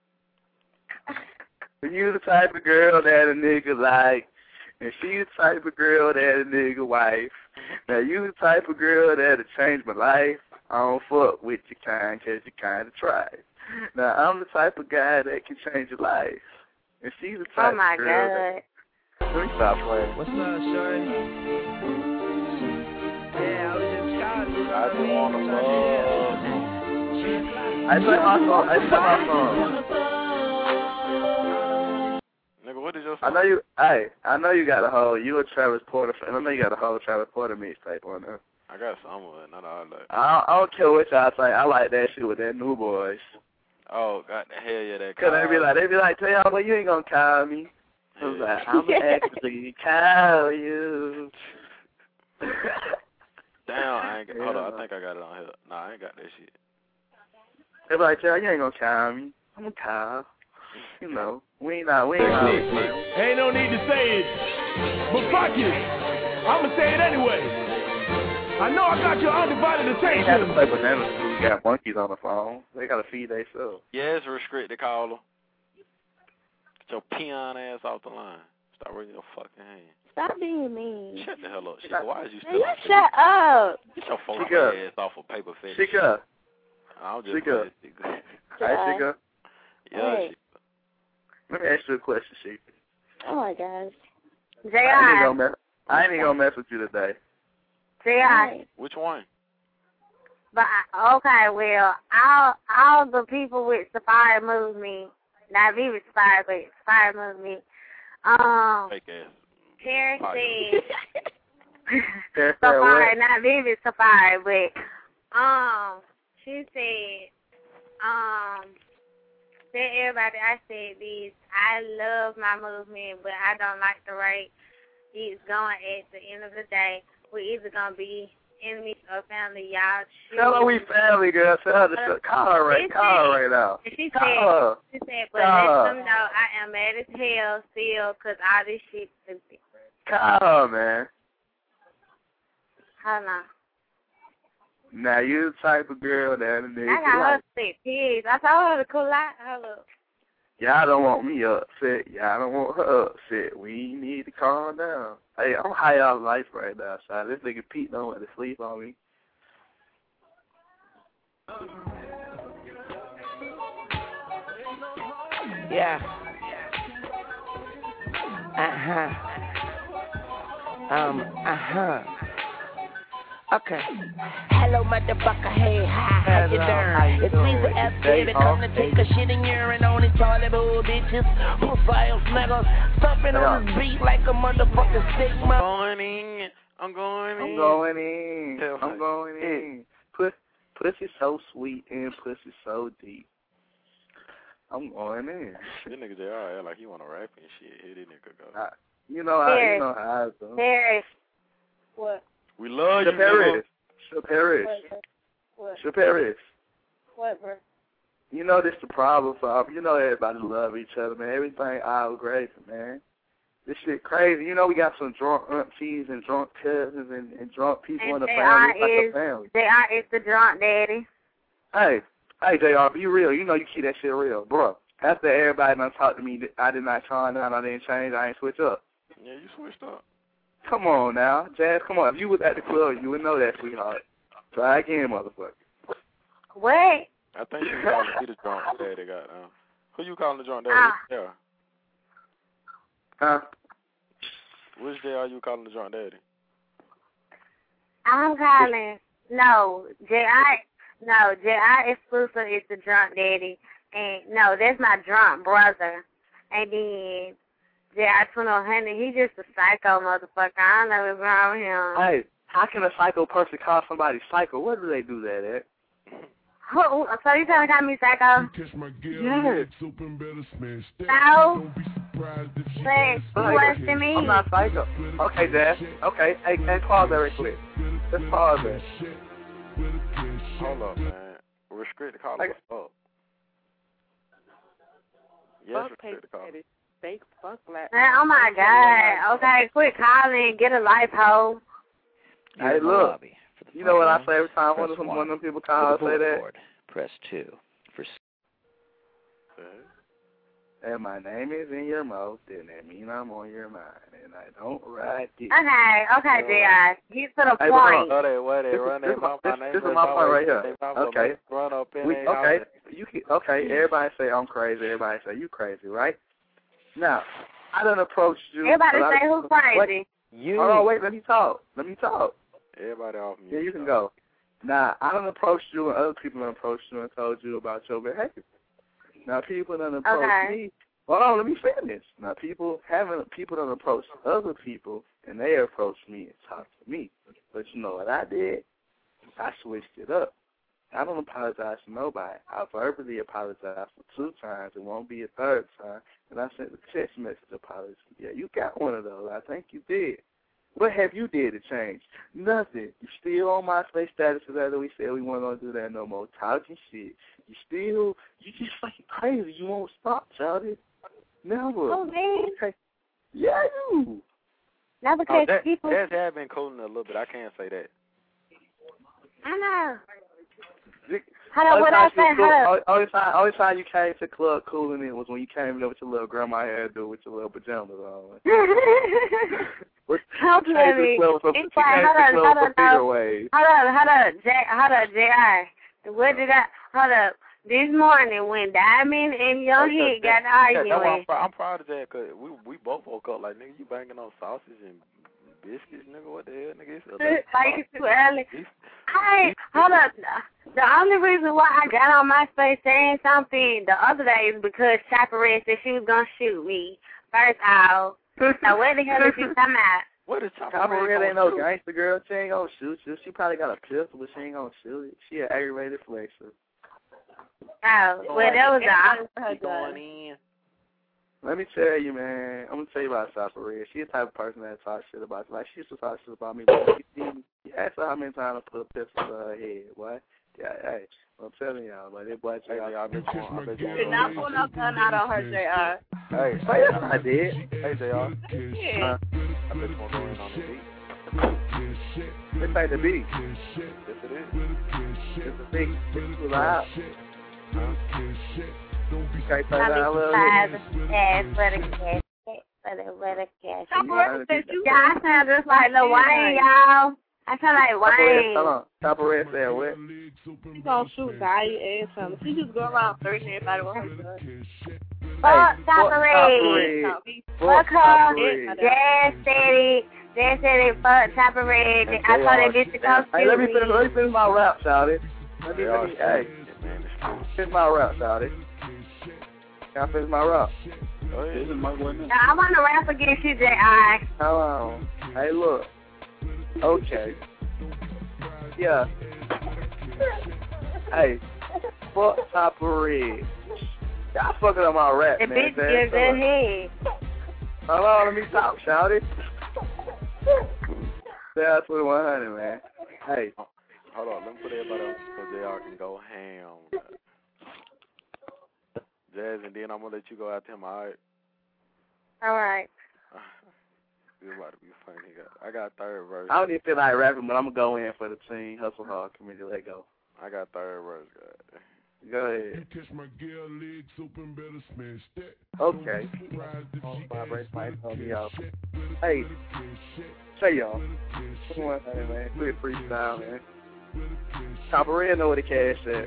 You the type of girl that a nigga like, and she the type of girl that a nigga wife. Now you the type of girl that'll change my life. I don't fuck with your kind, cause you kinda try. Now I'm the type of guy that can change your life, and she's the type Oh, my of girl God. that. Let me stop playing. What's up, shorty? Yeah, I was just calling. I just want to fuck. I play my song. I play my song. Nigga, what is your I know you. Hey, I know you got a whole. You a Travis Porter fan. I know you got a whole Travis Porter mixtape on there. I got some of it, not all that. I don't, I don't care what y'all think. I like that shit with that New Boys. Oh, God, hell yeah, that Cause they be like, they be like, tell y'all, well, you ain't gonna call me. I was like, I'm actually call you. Damn, I ain't got, hold on, I think I got it on here. Nah, I ain't got that shit. They're like, "Child, you ain't gonna child me. I'm a child. You know, we ain't not, we ain't not. Ain't no need to say it, but fuck it. I'ma say it anyway. I know I got your undivided They ain't have to attention. play banana school. We got monkeys on the phone. They gotta feed themselves. Yeah, it's restricted caller. Get your peon ass off the line. Stop raising your fucking hand. Stop being mean. Shut the hell up. Shit, why is you Man, still you on shut up. Get your phone Chica. ass off of paper fetish. Chica. I'm just Chica. playing, Hi, Chica. Yeah, Hey. shit. Let me ask you a question, Chica. Oh my gosh. I ain't J I. gonna mess. I ain't gonna mess with you today. J I. Which one? But I, okay, well, all all the people with Safari moves me. Not me with Safari, but Safari moves me. Um, Fake ass. Terry said Terry said Safari, what? not me with Safari, but um, she said um, tell everybody I said this. I love my movement, but I don't like the rate it's going. At the end of the day, we either gonna be enemies or family. Y'all choose. Tell her we family, girl. Tell her to Uh, shut. Call her right. she Call her said- right now. She Call said, her. she said, but Call let her. them know I am mad as hell still because all this shit stupid. Call her, man. Hold on. Now you the type of girl that a nigga I got like. her sick pigs. I told her to cool out. Hold up. Y'all don't want me upset. Y'all don't want her upset. We need to calm down. Hey, I'm high off life right now, so this nigga Pete don't want to sleep on me. Yeah. Uh-huh. Um, uh-huh. Okay. Hello, motherfucker. Hey, hi, how you doing? It's Weezy F, baby. Come to take a shit and urine on it. Charlie Bull bitches. Profiles, niggas. Stomping on this beat like a motherfucking stigma. I'm going in. I'm going in. I'm going in. Tell I'm her. going in. Puss, pussy so sweet and pussy so deep. I'm going in. This nigga J R act like he want to rap and shit. Here this nigga go. I, you know how you know how I do. Paris. What? We love you, Paris. nigga. Paris. What? Paris. What, bro? You know this the problem, Bob. You know everybody love each other, man. Everything all great, man. This shit crazy. You know we got some drunk aunties and drunk cousins and, and drunk people And in the J family. R It's like is, a family. J R is the drunk daddy. Hey, hey, J R, be real. You know you keep that shit real, bro. After everybody done talked to me, I did not calm down. I didn't change. I ain't switch up. Yeah, you switched up. Come on now, Jazz. Come on. If you was at the club, you would know that, sweetheart. Try again, motherfucker. What? I think you calling me the drunk daddy. Got uh, who you calling the drunk daddy? Ah. Yeah. Huh? Which J R you calling the drunk daddy? I'm calling. No, J I. No, J I exclusive is the drunk daddy, and no, that's my drunk brother. And then J I twenty-one hundred, he just a psycho motherfucker. I don't know what's wrong with him. Hey, how can a psycho person call somebody psycho? Where do they do that at? Who, so you trying to call me psycho? Yes. No. But he worse than me. I'm not psycho. Okay, Jazz. Okay, hey, hey, pause that right quick. Let's pause that. Hold up, man. Restrict the call. Like, What's up? Yes, Fuck restrict the call. paper fake fuck black. Man, oh my God. Okay, quit calling. Get a life, hoe. Hey, look. You know what I say every time one of them, one of them people call and say that? Press two. For And my name is in your mouth, then that means I'm on your mind, and I don't ride it. Okay, okay, J I. Get to the Hey, point. Where they, where they This, run this, their mouth, this, my name this is is my point always- right here. they mouth Okay. will Run up in We, there, okay. y'all. You can, okay. Everybody say I'm crazy. Everybody say you crazy, right? Now, I done approached you. Everybody a lot say of- who's crazy. Wait, you. Hold on, wait. Let me talk. Let me talk. Everybody off mute. Yeah, you can go. Now, I done approached you, and other people done approached you and told you about your behavior. Now, people done approached Okay. me. Hold on, let me finish. Now, people haven't. People done approached other people, and they approached me and talked to me. But you know what I did? I switched it up. I don't apologize to nobody. I verbally apologized for two times. It won't be a third time. And I sent a text message apology. Yeah, you got one of those. I think you did. What have you did to change? Nothing. You still on MySpace status as we said we weren't gonna do that no more. Talking shit. You still, you just fucking crazy. You won't stop, Charlie. Never. Oh, man. Okay. Yeah, you. Not because oh, that, people. That's have been cooling a little bit. I can't say that. I know. The, Hold on, what I say? Hold on. Only time, only time you came to club cooling in was when you came in there with your little grandma hairdo with your little pajamas on. Help me. It's like, hold on, hold on, hold on, hold on, J, hold on, J I. What did I? Hold up. This morning when Diamond and Young Hit got arguing. Yeah, I'm, proud, I'm proud of that because we we both woke up like, nigga, you banging on sausage and biscuits, nigga. What the hell, nigga? It's like it's too early. Hey, hold up. The only reason why I got on MySpace saying something the other day is because Chopper Red said she was gonna shoot me. First off, now where the hell is she talking about? What is Chopper Red? Chopper Red ain't no gangster girl. She ain't gonna shoot you. She probably got a pistol, but she ain't gonna shoot it. She an aggravated flexor. Oh, well, that was the going in. Let me tell you, man. I'm gonna tell you about Chopper Red. She the type of person that talks shit about you. Like she used to talk shit about me. But she, she asked her how many times I put a pistol to her head. What? Yeah, hey, I'm telling y'all, like that boy. Hey, y'all, I bet you want. I bet you want. Did not pull no gun out on her, J R. Hey, hey, I did. Hey, J R. Yeah. Uh, I bet you want to go in on the beat. It's like the beat. Yes, it is. It's the beat. It's too loud. Huh? You can't say that. I love it. Ass for the cash. For the for the cash. Chopper said you. Yeah, I sound just like Lil Wayne, y'all. I sound like Wayne. Hold on. Chopper Red said what? She gonna shoot guy and something. She just go around threatening everybody with her gun. Fuck Chopper Red. Fuck her. Jazz said it. Jazz said it. Fuck Chopper Red. I told that bitch to come shoot me. Hey, let me finish. Let me finish my rap, shawty. Let me finish. Hey, finish my rap, shawty. Can I finish my rap? Oh, yeah, this is my one. Now, I want to rap against you, J I. Hold on. Hey, look. Okay. Yeah. Hey, fuck Chopper Red. Y'all fucking up my rap, the man. The bitch gives her head. Hold on, let me talk, shout it. That's what one hundred, man. Hey. Hold on, let me put everybody on so J R can go ham. Jazz, and then I'm going to let you go out to him, all right? All right. It's about to be funny. I got third verse. I don't even feel like rapping, but I'm going to go in for the team. Hustle Hard Committee. Let go. I got third verse, guys. Go ahead. Catch my girl legs open, better smash that. Okay. Vibrate my me out. Hey, say y'all. Come on, hey, man. Quit freestyle, man. Chopper Red know where the cash at.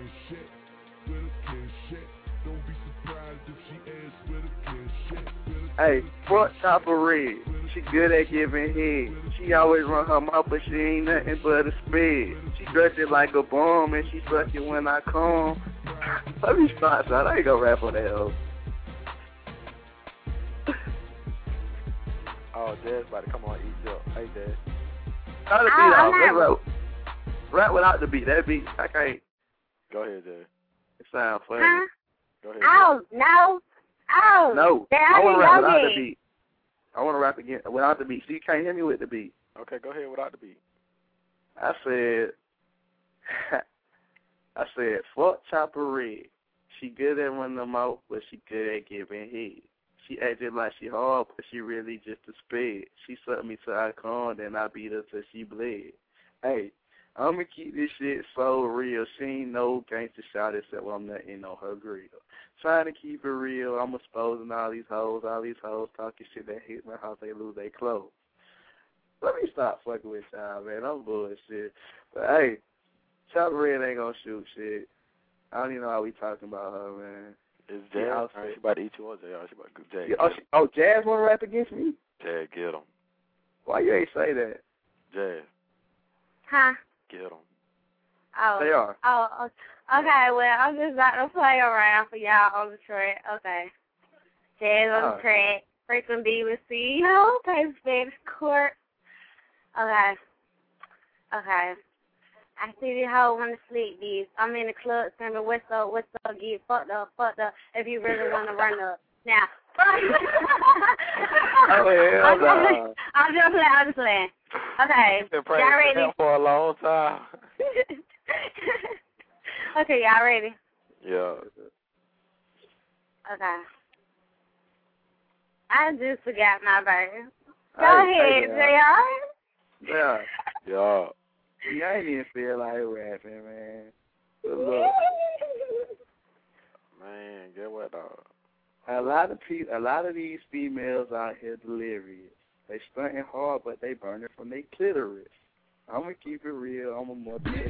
Hey, fuck Chopper Red. She good at giving head. She always run her mouth, but she ain't nothing but a sped. She dress it like a bomb, and she suck it when I come. Let me start, son. I ain't gonna rap on that hoe. Oh, Jazz about to come on, eat up. Hey, Jazz. Try the beat off. Let's rap. Rap without the beat. That beat, I can't. Go ahead, Jazz. It sounds funny. Huh? Go ahead. Oh, no. Oh. No. They I want to rap without it. the beat. I want to rap again without the beat. So you can't hear me with the beat. Okay, go ahead without the beat. I said, I said, fuck Chopper Red. She good at running them out, but she good at giving head. She acted like she hard, but she really just a sped. She sucked me till I come, then I beat her till she bled. Hey, I'm going to keep this shit so real. She ain't no gangster shot except when I'm nutting on her grill. Trying to keep it real, I'm exposing all these hoes, all these hoes talking shit that hit my house, they lose their clothes. Let me stop fucking with y'all, man. I'm bullshit. But, hey, Chopper Red ain't gonna shoot shit. I don't even know how we talking about her, man. Is Jazz? Yeah, she about to eat you or Jazz? She about to go Jazz. Yeah, oh, she, oh, Jazz want to rap against me? Jazz, get him. Why you ain't say that? Jazz. Huh? Get him. Oh. They are. Oh, okay. Well, I'm just about to play around for y'all on the track. Okay. Jazz on the oh. track. Freaking Diva C E O. Okay, Spanish Court. Okay. Okay. I see the hoe wanna sleep these. I'm in the club screaming, what's up, what's up, get fucked up, fucked up, if you really wanna run up. Now, Oh, hell I'm, no. just, I'm just playing. I'm just playing. Okay, Been y'all ready? praying for a long time. Okay, y'all ready? Yeah. Okay. I just forgot my bird. Go Hey, ahead, hey, J R. Yeah. Yeah. Yeah, I ain't even feel like rapping, man. But look, Man, get what, dog? a lot of people, a lot of these females out here delirious. They stunting hard, but they burning from their clitoris. I'm gonna keep it real. I'm a more Finger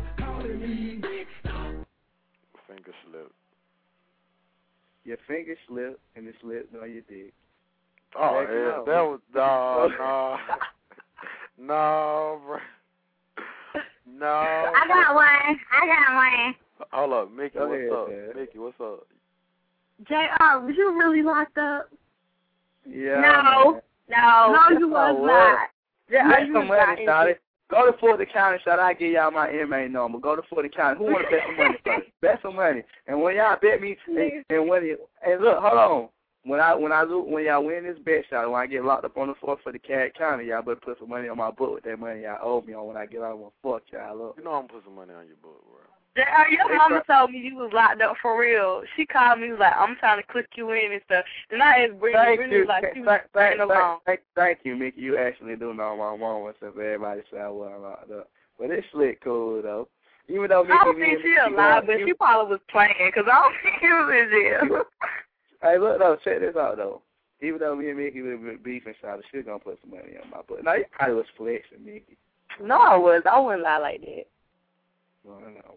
slip. Your finger slipped and it slipped on your dick. Oh, Heck yeah, no. that was, no, no. No, bro. No. I got one. I got one. Hold up, Mickey, Go what's ahead, up? man. Mickey, what's up? J R, was you really locked up? Yeah. No. Man. No. No, you Yes, was I was. not. J R, Bet you some was not. money, shawty. Go to Fulton County, shawty. I give y'all my inmate number. Go to Fulton County. Who want to bet some money first? Bet some money. And when y'all bet me, and, and when it, and look, hold on. When I when I lo- when y'all win this bet, shawty, when I get locked up on the floor for the Cat County, y'all better put some money on my book with that money y'all owe me on when I get out. I'm gonna fuck y'all up. You know I'm gonna put some money on your book, bro. J R, your mama told me you was locked up for real. She called me, was like, I'm trying to click you in and stuff. And I asked Brittany, Thank Brittany you, was like, thank, she was thank, thank, playing along. thank, thank you, Mickey. You actually do know my mama since everybody said I wasn't locked up. But it's slick cool though. Even though Mickey, I don't me think and she Mickey alive, going- but she probably was playing, because I don't think she was in jail. Hey, look though, check this out though. Even though me and Mickey was beefing, shot, she gonna put some money on my book. Now you probably was flexing, Mickey. No, I was. I wouldn't lie like that. No, no.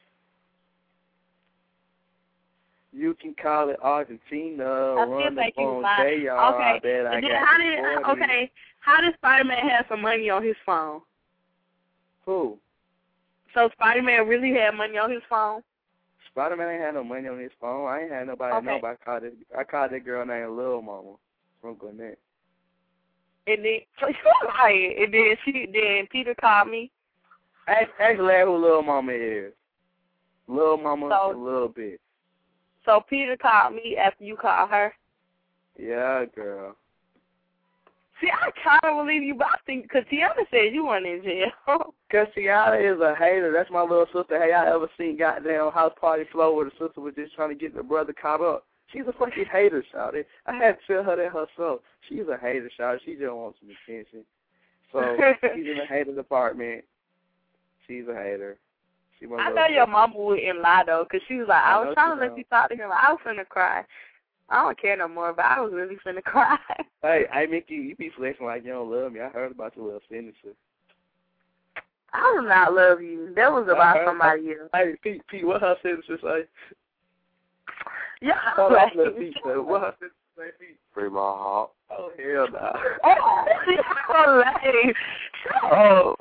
You can call it Argentina. I run still the think you phone, lied. say y'all, Okay. I bet I And then got how the did forty. okay? How did Spider-Man have some money on his phone? Who? So Spider-Man really had money on his phone? Spider-Man ain't had no money on his phone. I ain't had nobody Okay. know, but I called it. I called that girl named Lil Mama from Gwinnett. And then so she was lying. And then she then Peter called me. Ask, ask Larry who Lil Mama is. Lil Mama So- a little bit. So Peter called me after you called her. Yeah, girl. See, I kind of believe you, but I think because Tiana said you weren't in jail. Cause Tiana is a hater. That's my little sister. Hey, y'all ever seen goddamn House Party Flow where the sister was just trying to get the brother caught up? She's a fucking hater, shawty. I had to tell her that herself. She's a hater, shawty. She just wants some attention. So she's in the hater department. She's a hater. She my I little know your sister. mama wouldn't lie though, because she was like, I, I was know trying she to let don't. you talk to him. I was finna cry. I don't care no more, but I was really finna cry. Hey, hey, Mickey, you be flexing like you don't love me. I heard about your little signature. I do not love you. That was I about heard- somebody else. Hey, Pete, Pete, what her signature say? Yeah. Hold on, let Pete say. What her signature say, Pete? Free my heart. Oh, hell no. Oh, lame. Oh.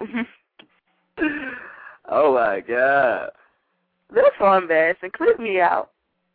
Oh, my God. That's so embarrassing. Clip me out.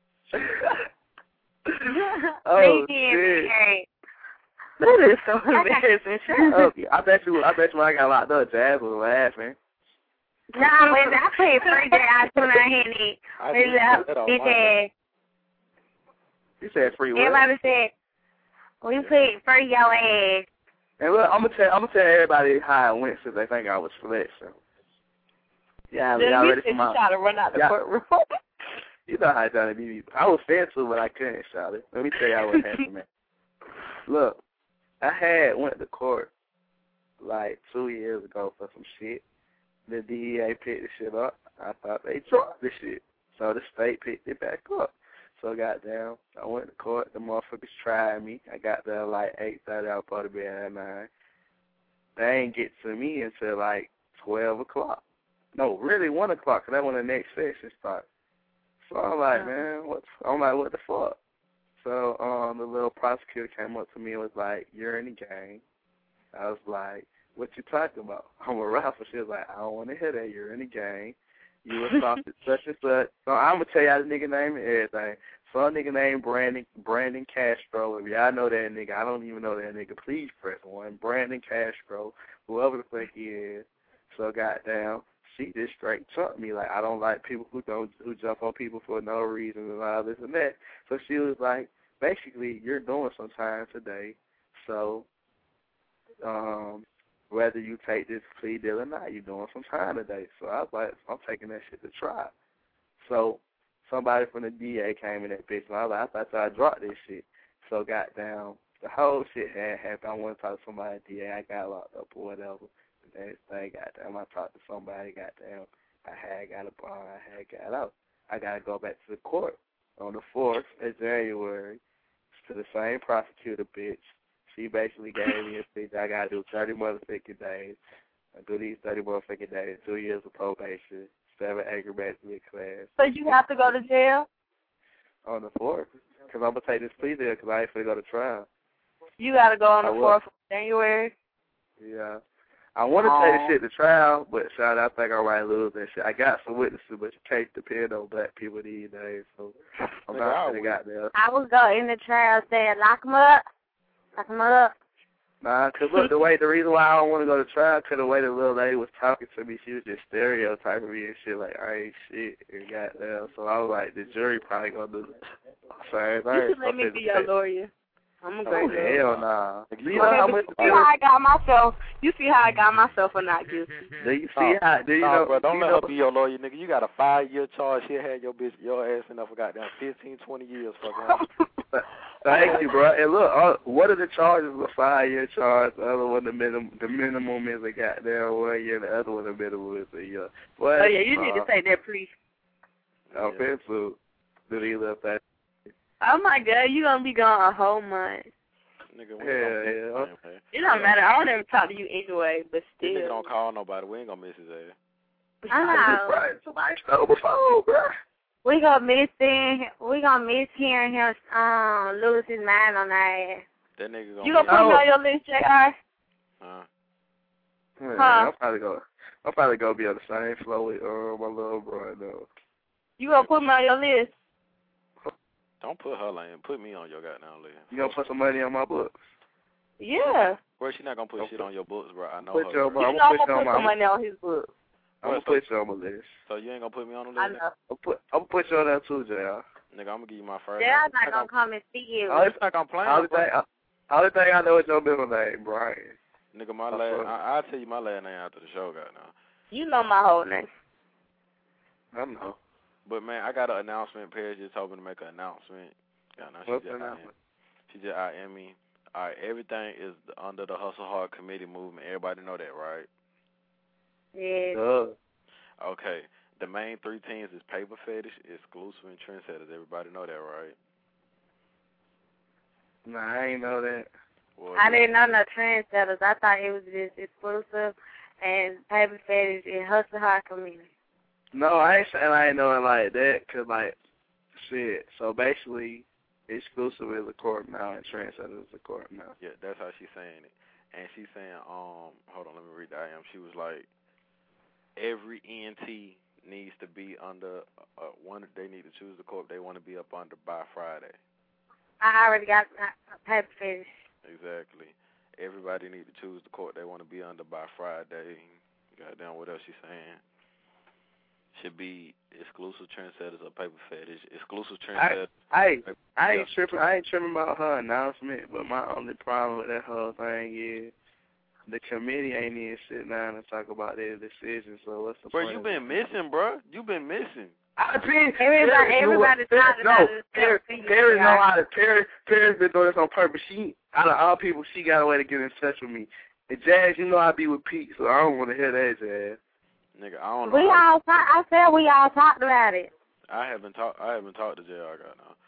Oh, Maybe shit. that is so embarrassing. Shut up. I bet you, I bet you when I got locked up, Jazz was laughing. Nah, when I played first day, I was out here and it. I Maybe did I that on he my said, You said free will. everybody said, we played first your ass. And look, I'm gonna tell, I'm gonna tell everybody how it went since they think I was flexing. Yeah, Then y'all you ready said for my? you try to run out the Yeah. courtroom. You know how Johnny be. I was fair to, but I couldn't shout it. Let me tell y'all what happened, man. Look, I had went to court like two years ago for some shit. The D E A picked the shit up. I thought they dropped the shit, so the state picked it back up. So goddamn, I went to court. The motherfuckers tried me. I got there like eight thirty. I was supposed to be at nine. They ain't get to me until like twelve o'clock. No, really one o'clock, because that's when the next session starts. So I'm like, man, what? I'm like, what the fuck? So um, the little prosecutor came up to me and was like, you're in the game. I was like, what you talking about? I'm a rapper. She was like, I don't want to hear that. You're in the game. You assaulted such and such. So I'm going to tell y'all the nigga name and everything. Some nigga named Brandon Brandon Castro. If y'all know that nigga, I don't even know that nigga. Please press one. Brandon Castro, whoever the fuck he is. So goddamn, she just straight chucked me. Like, I don't like people who don't who jump on people for no reason and all this and that. So she was like, basically you're doing some time today. So um, whether you take this plea deal or not, you're doing some time today. So I was like, I'm taking that shit to trial. So somebody from the D A came in that bitch, and I was like, I thought I dropped this shit. So goddamn, the whole shit had happened. I went to talk to somebody at D A. I got locked up or whatever. The next thing, goddamn, I talked to somebody, goddamn, I had got a bond, I had got out. I got to go back to the court on the fourth of January to the same prosecutor, bitch. She basically gave me a speech. I got to do thirty motherfucking days. I do these thirty motherfucking days, two years of probation, seven aggravated class. So you have to go to jail? On the fourth. Because I'm going to take this plea deal because I ain't finna go to trial. You got to go on I the will. fourth of January? Yeah. I want to take this shit to trial, but shout out, I think I might lose that shit. I got some witnesses, but you can't depend on black people these days, so I'm Nigga, not I gonna got there. I would go in the trial saying, lock him up. Lock him up. Nah, cause look, the way, the reason why I don't want to go to trial, cause the way the little lady was talking to me, she was just stereotyping me and shit, like, I ain't shit, and got there. So I was like, the jury probably gonna do the same thing. You should let me be your lawyer. I'm a great Oh, lawyer. hell nah. You know how much? See how I got myself. You see how I got myself for not guilty. Do you see No, how? Do you no, know? bro, don't you let know, her be your lawyer, nigga. You got a five-year charge. She'll have your bitch, your ass in there for goddamn fifteen, twenty years, fucking. Thank you, bro. And look, uh, what are the charges? A five-year charge. The other one, the minimum, the minimum is a goddamn one year. The other one, the minimum is a year. What, Oh yeah, you need uh, to say that, please. I'm finna to do these little things. Oh my God, you gonna be gone a whole month. Nigga, we Yeah, don't yeah. It don't matter. I don't ever talk to you anyway, but This nigga still. don't call nobody. We ain't gonna miss his ass. I know. Right, somebody stole my phone, bro. We gonna miss seeing, we gonna miss hearing him um lose his mind on that ass. That nigga gonna You gonna put me on your list, J R? Huh? Man, Huh? I'm probably gonna, I'm probably gonna be on the same floor with uh, my little bro. though. You gonna put me on your list? Don't put her lane. Put me on your goddamn list. You gonna put some money on my books? Yeah. Bro, she not gonna put shit on your books, bro. I know Put her. your, bro. I'm You gonna know I'm put you gonna on put some my. money on his book. I'm gonna put you on my list. So you ain't gonna put me on the list? I know. I'll put, I'm gonna put you on there too, J R. Nigga, I'm gonna give you my first. They're name. not gonna come and see you. Only, It's not gonna play. only bro. thing, I, only thing I know is your middle name, Brian. Nigga, my That's last. what- I, I'll tell you my last name after the show, goddamn. You know my whole name. I know. But man, I got an announcement. Paige just hoping to make an announcement. Yeah, no, she What's just the I M. announcement? She just I M me. All right, everything is under the Hustle Hard Committee movement. Everybody know that, right? Yeah. Duh. Okay. The main three teams is Paper Fetish, Exclusive, and Trendsetters. Everybody know that, right? Nah, I ain't know that. Well, I didn't know no trendsetters. I thought it was just Exclusive and Paper Fetish and Hustle Hard Community. No, I ain't saying I ain't know it like that, cause like, shit. So basically, Exclusive is a court now, and Trendsetter is a court now. Yeah, that's how she's saying it. And she's saying, um, hold on, let me read the I M. She was like, every E N T needs to be under uh, one. They need to choose the court they want to be up under by Friday. I already got my Paper Fetish. Exactly. Everybody need to choose the court they want to be under by Friday. Goddamn, what else she saying? Should be Exclusive, Trendsetters, or Paper Fetish. Exclusive, Trendsetters. I, I, I ain't tripping. I ain't tripping about her announcement, but my only problem with that whole thing is the committee ain't even sitting down and talk about their decisions. So what's the Bro, point? you been missing, bro. You been missing. I been Everybody, everybody talking no, about it. Perry, Perry know how to. Perry, Perry's been doing this on purpose. She, out of all people, she got a way to get in touch with me. And Jazz, you know I be with Pete, so I don't want to hear that, Jazz. Nigga, I don't know. We how- all talk, I said we all talked about it. I haven't talked. I haven't talked to J R right now.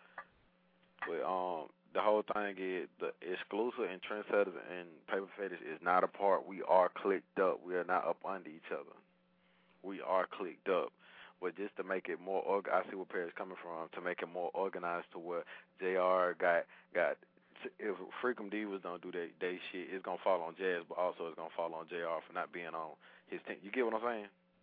But um, the whole thing is the Exclusive and Trendsetters and Paper Fetish is not apart. We are clicked up. We are not up under each other. We are clicked up. But just to make it more, org- I see where Perry's coming from. To make it more organized, to where J R got got. If Freakum Divas don't do they they shit, it's gonna fall on Jazz, but also it's gonna fall on J R for not being on his team. You get what I'm saying?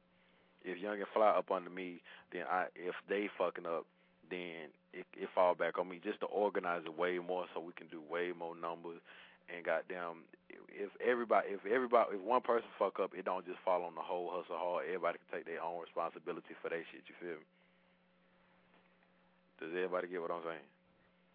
If Young and Fly up under me, then I if they fucking up, then it it fall back on me. Just to organize it way more so we can do way more numbers. And goddamn, if everybody, if everybody, if one person fuck up, it don't just fall on the whole Hustle Hard. Everybody can take their own responsibility for that shit. You feel me? Does everybody get what I'm saying?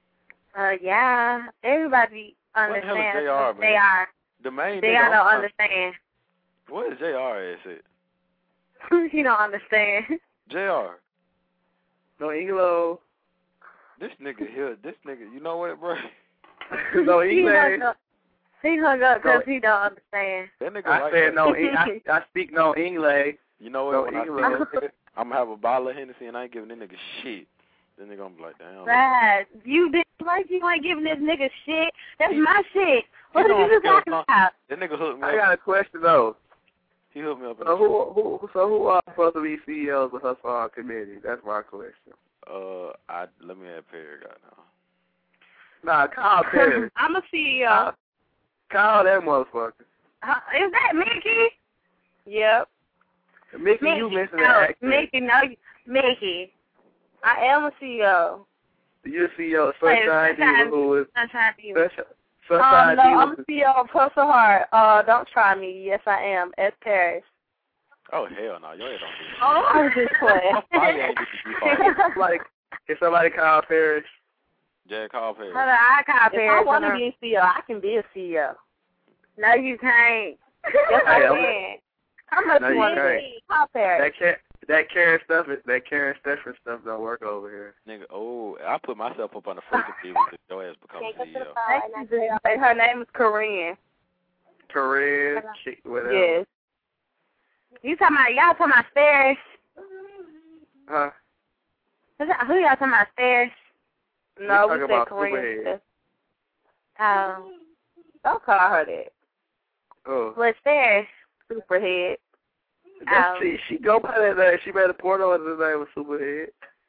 Uh, yeah. Everybody What the hell is understands. J R, man? They are. The main They nigga, don't I'm- understand. What is J R ass at? You don't understand. J R. No Englo. This nigga here, this nigga, you know what, bro? No He English. hung up. He hung up because No. he don't understand. That nigga I like said that. no. Eng- I, I speak no English. You know what? No when I English. see that nigga, I'm gonna have a bottle of Hennessy and I ain't giving that nigga shit. Then nigga gonna be like, damn. Right. You did like you ain't giving this nigga shit. That's my shit. What He are you don't talking give a- about? That nigga hooked me I up. got a question though. He hooked me up. in So the- who, who, so who are supposed to be C E Os of Hustle Hard Committee? That's my question. Uh, I let me have Perry got now. Nah, Kyle Perry. I'm a C E O. Kyle, Kyle that motherfucker. Uh, is that Mickey? Yep. Mickey, Mickey, you mentioned no, that. Mickey, no, you- Mickey. I am a C E O. You're C E O of Wait, Sunshine Sunshine- Diva, who is Sunshine Diva. Sunshine, Um, Sunshine no, Diva. I'm the C E O of Hustle Hard. Uh, don't try me. Yes, I am. S. Paris. Oh hell no, your head don't do that. Oh, I was just playing. Why you ain't get to keep on? Like, if somebody call Paris, Jack call Perry. Hold on, I call If Paris. I want to on be a C E O, I can be a C E O. No, you can't. Yes, I Hey, I'm- can. How much No, you you want to can't. be? Call Paris. that Karen, that Karen stuff, is, that Karen Stefford stuff don't work over here. Nigga, oh, I put myself up on the freaking table if your ass becomes Can't go to C E the O. phone right now. Hey, her name is Corinne. Corinne, she, whatever. Yes. You talking about, y'all talking about stairs? Huh? Who's that- Who y'all talking about stairs? No, We we talking said about Corinne. Superhead. Um, Don't call her that. Oh. what stairs? Superhead. That's, Um, she, she go by that name. She made a porno under the name of Superhead.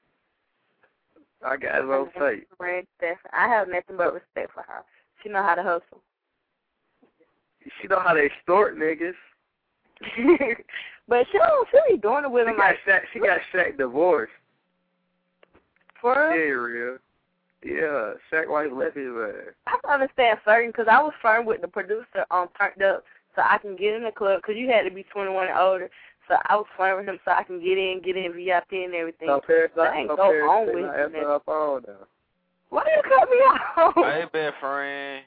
I got it on tape. Corinne Stefford. I have nothing but respect for her. She know how to hustle. She know how to extort niggas. But she don't, she be doing it with She him got like, Shaq, she got Shaq divorced. for Yeah, real? real. Yeah, Shaq wife left his ass. I can understand flirting because I was flirting with the producer on Turned Up so I can get in the club because you had to be twenty-one and older. So I was flirting with him so I can get in, get in V I P and everything. So Paris, So I ain't so go Paris, on they with not him. answering her phone now. Why you cut me off? Hey, best friend.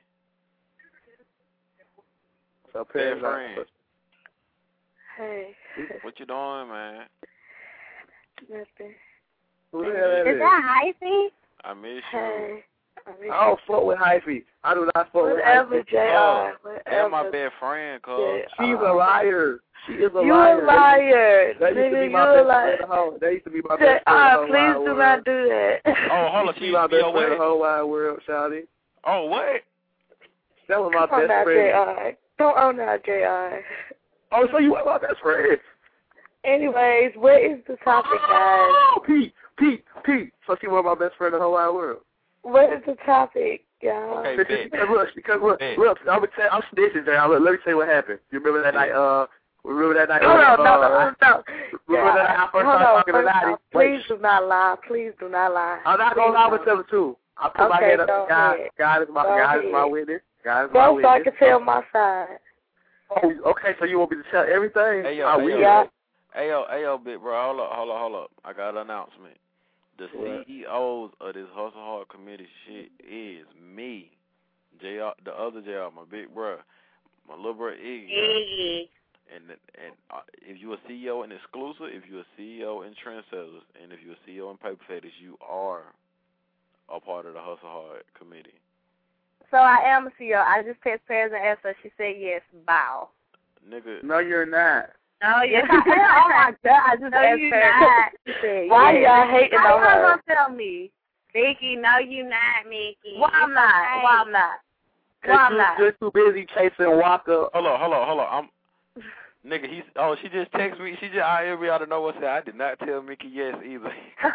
So Best Paris, friend. Hey. What you doing, man? Nothing. who the hell that is is? that Hyphy? I miss you. Hey. I don't fuck with Hyphy. I do not fuck Whatever, with J Hyphy. R. That's my Whatever. best friend, cuz. J R. She's a liar. She is a You liar. a liar. They used to Nigga, be my you a best liar. friend in the whole. They used to be my J best friend in the R, whole please wide do world. not do that. Oh, hold on. She She my used to be best your friend in the what? whole wide world, Shawty. Oh, what? That was my Come on best now, friend. J R. Don't own that, J R. Oh, so you were my best friend. Anyways, what is the topic, guys? Oh, Pete, Pete, Pete. So she was my best friend in the whole wide world. What is the topic, y'all? Okay, Because, bet. because look, because look, Bet. look, I'm gonna tell, I'm snitching, J R. Look, let me tell you what happened. You remember that night? Uh, remember that night? No, no, uh, no, no, no. Remember that night I first Hold started on, talking to first Natty? off, please do not lie. Please do not lie. I'm not gonna lie, but tell the truth. I put my Okay, head up. go God, ahead. God is my Go God is my ahead. witness. God is my Go so I witness. can tell my side. Oh, okay, so you want me to tell everything? Hey, yo, I hey, will. yo, Yeah. hey, yo, hey, yo, big bro. Hold up, hold up, hold up. I got an announcement. The What? C E Os of this Hustle Hard Committee shit is me, J R, the other J R, my big bro, my little bro Iggy. Iggy. And and uh, if you're a C E O in Exclusive, if you're a C E O in Trendsetters, and if you're a C E O in Paper Fetish, you are a part of the Hustle Hard Committee. So I am a C E O. I just text Paris and asked her. She said yes. Bow. Nigga. No, you're not. No, Yes, you're I am. Oh my God! I just No, asked you Paris. not. She said Why yes. y'all hating How on you her? gonna tell me? Mickey, no, you not, Mickey. Why I'm not? It's Why I'm not? Why I'm Cause not? you're too busy chasing Walker. Hold on, hold on, hold on. I'm nigga. He's oh, she just texted me. She just I every out of nowhere said I did not tell Mickey yes either.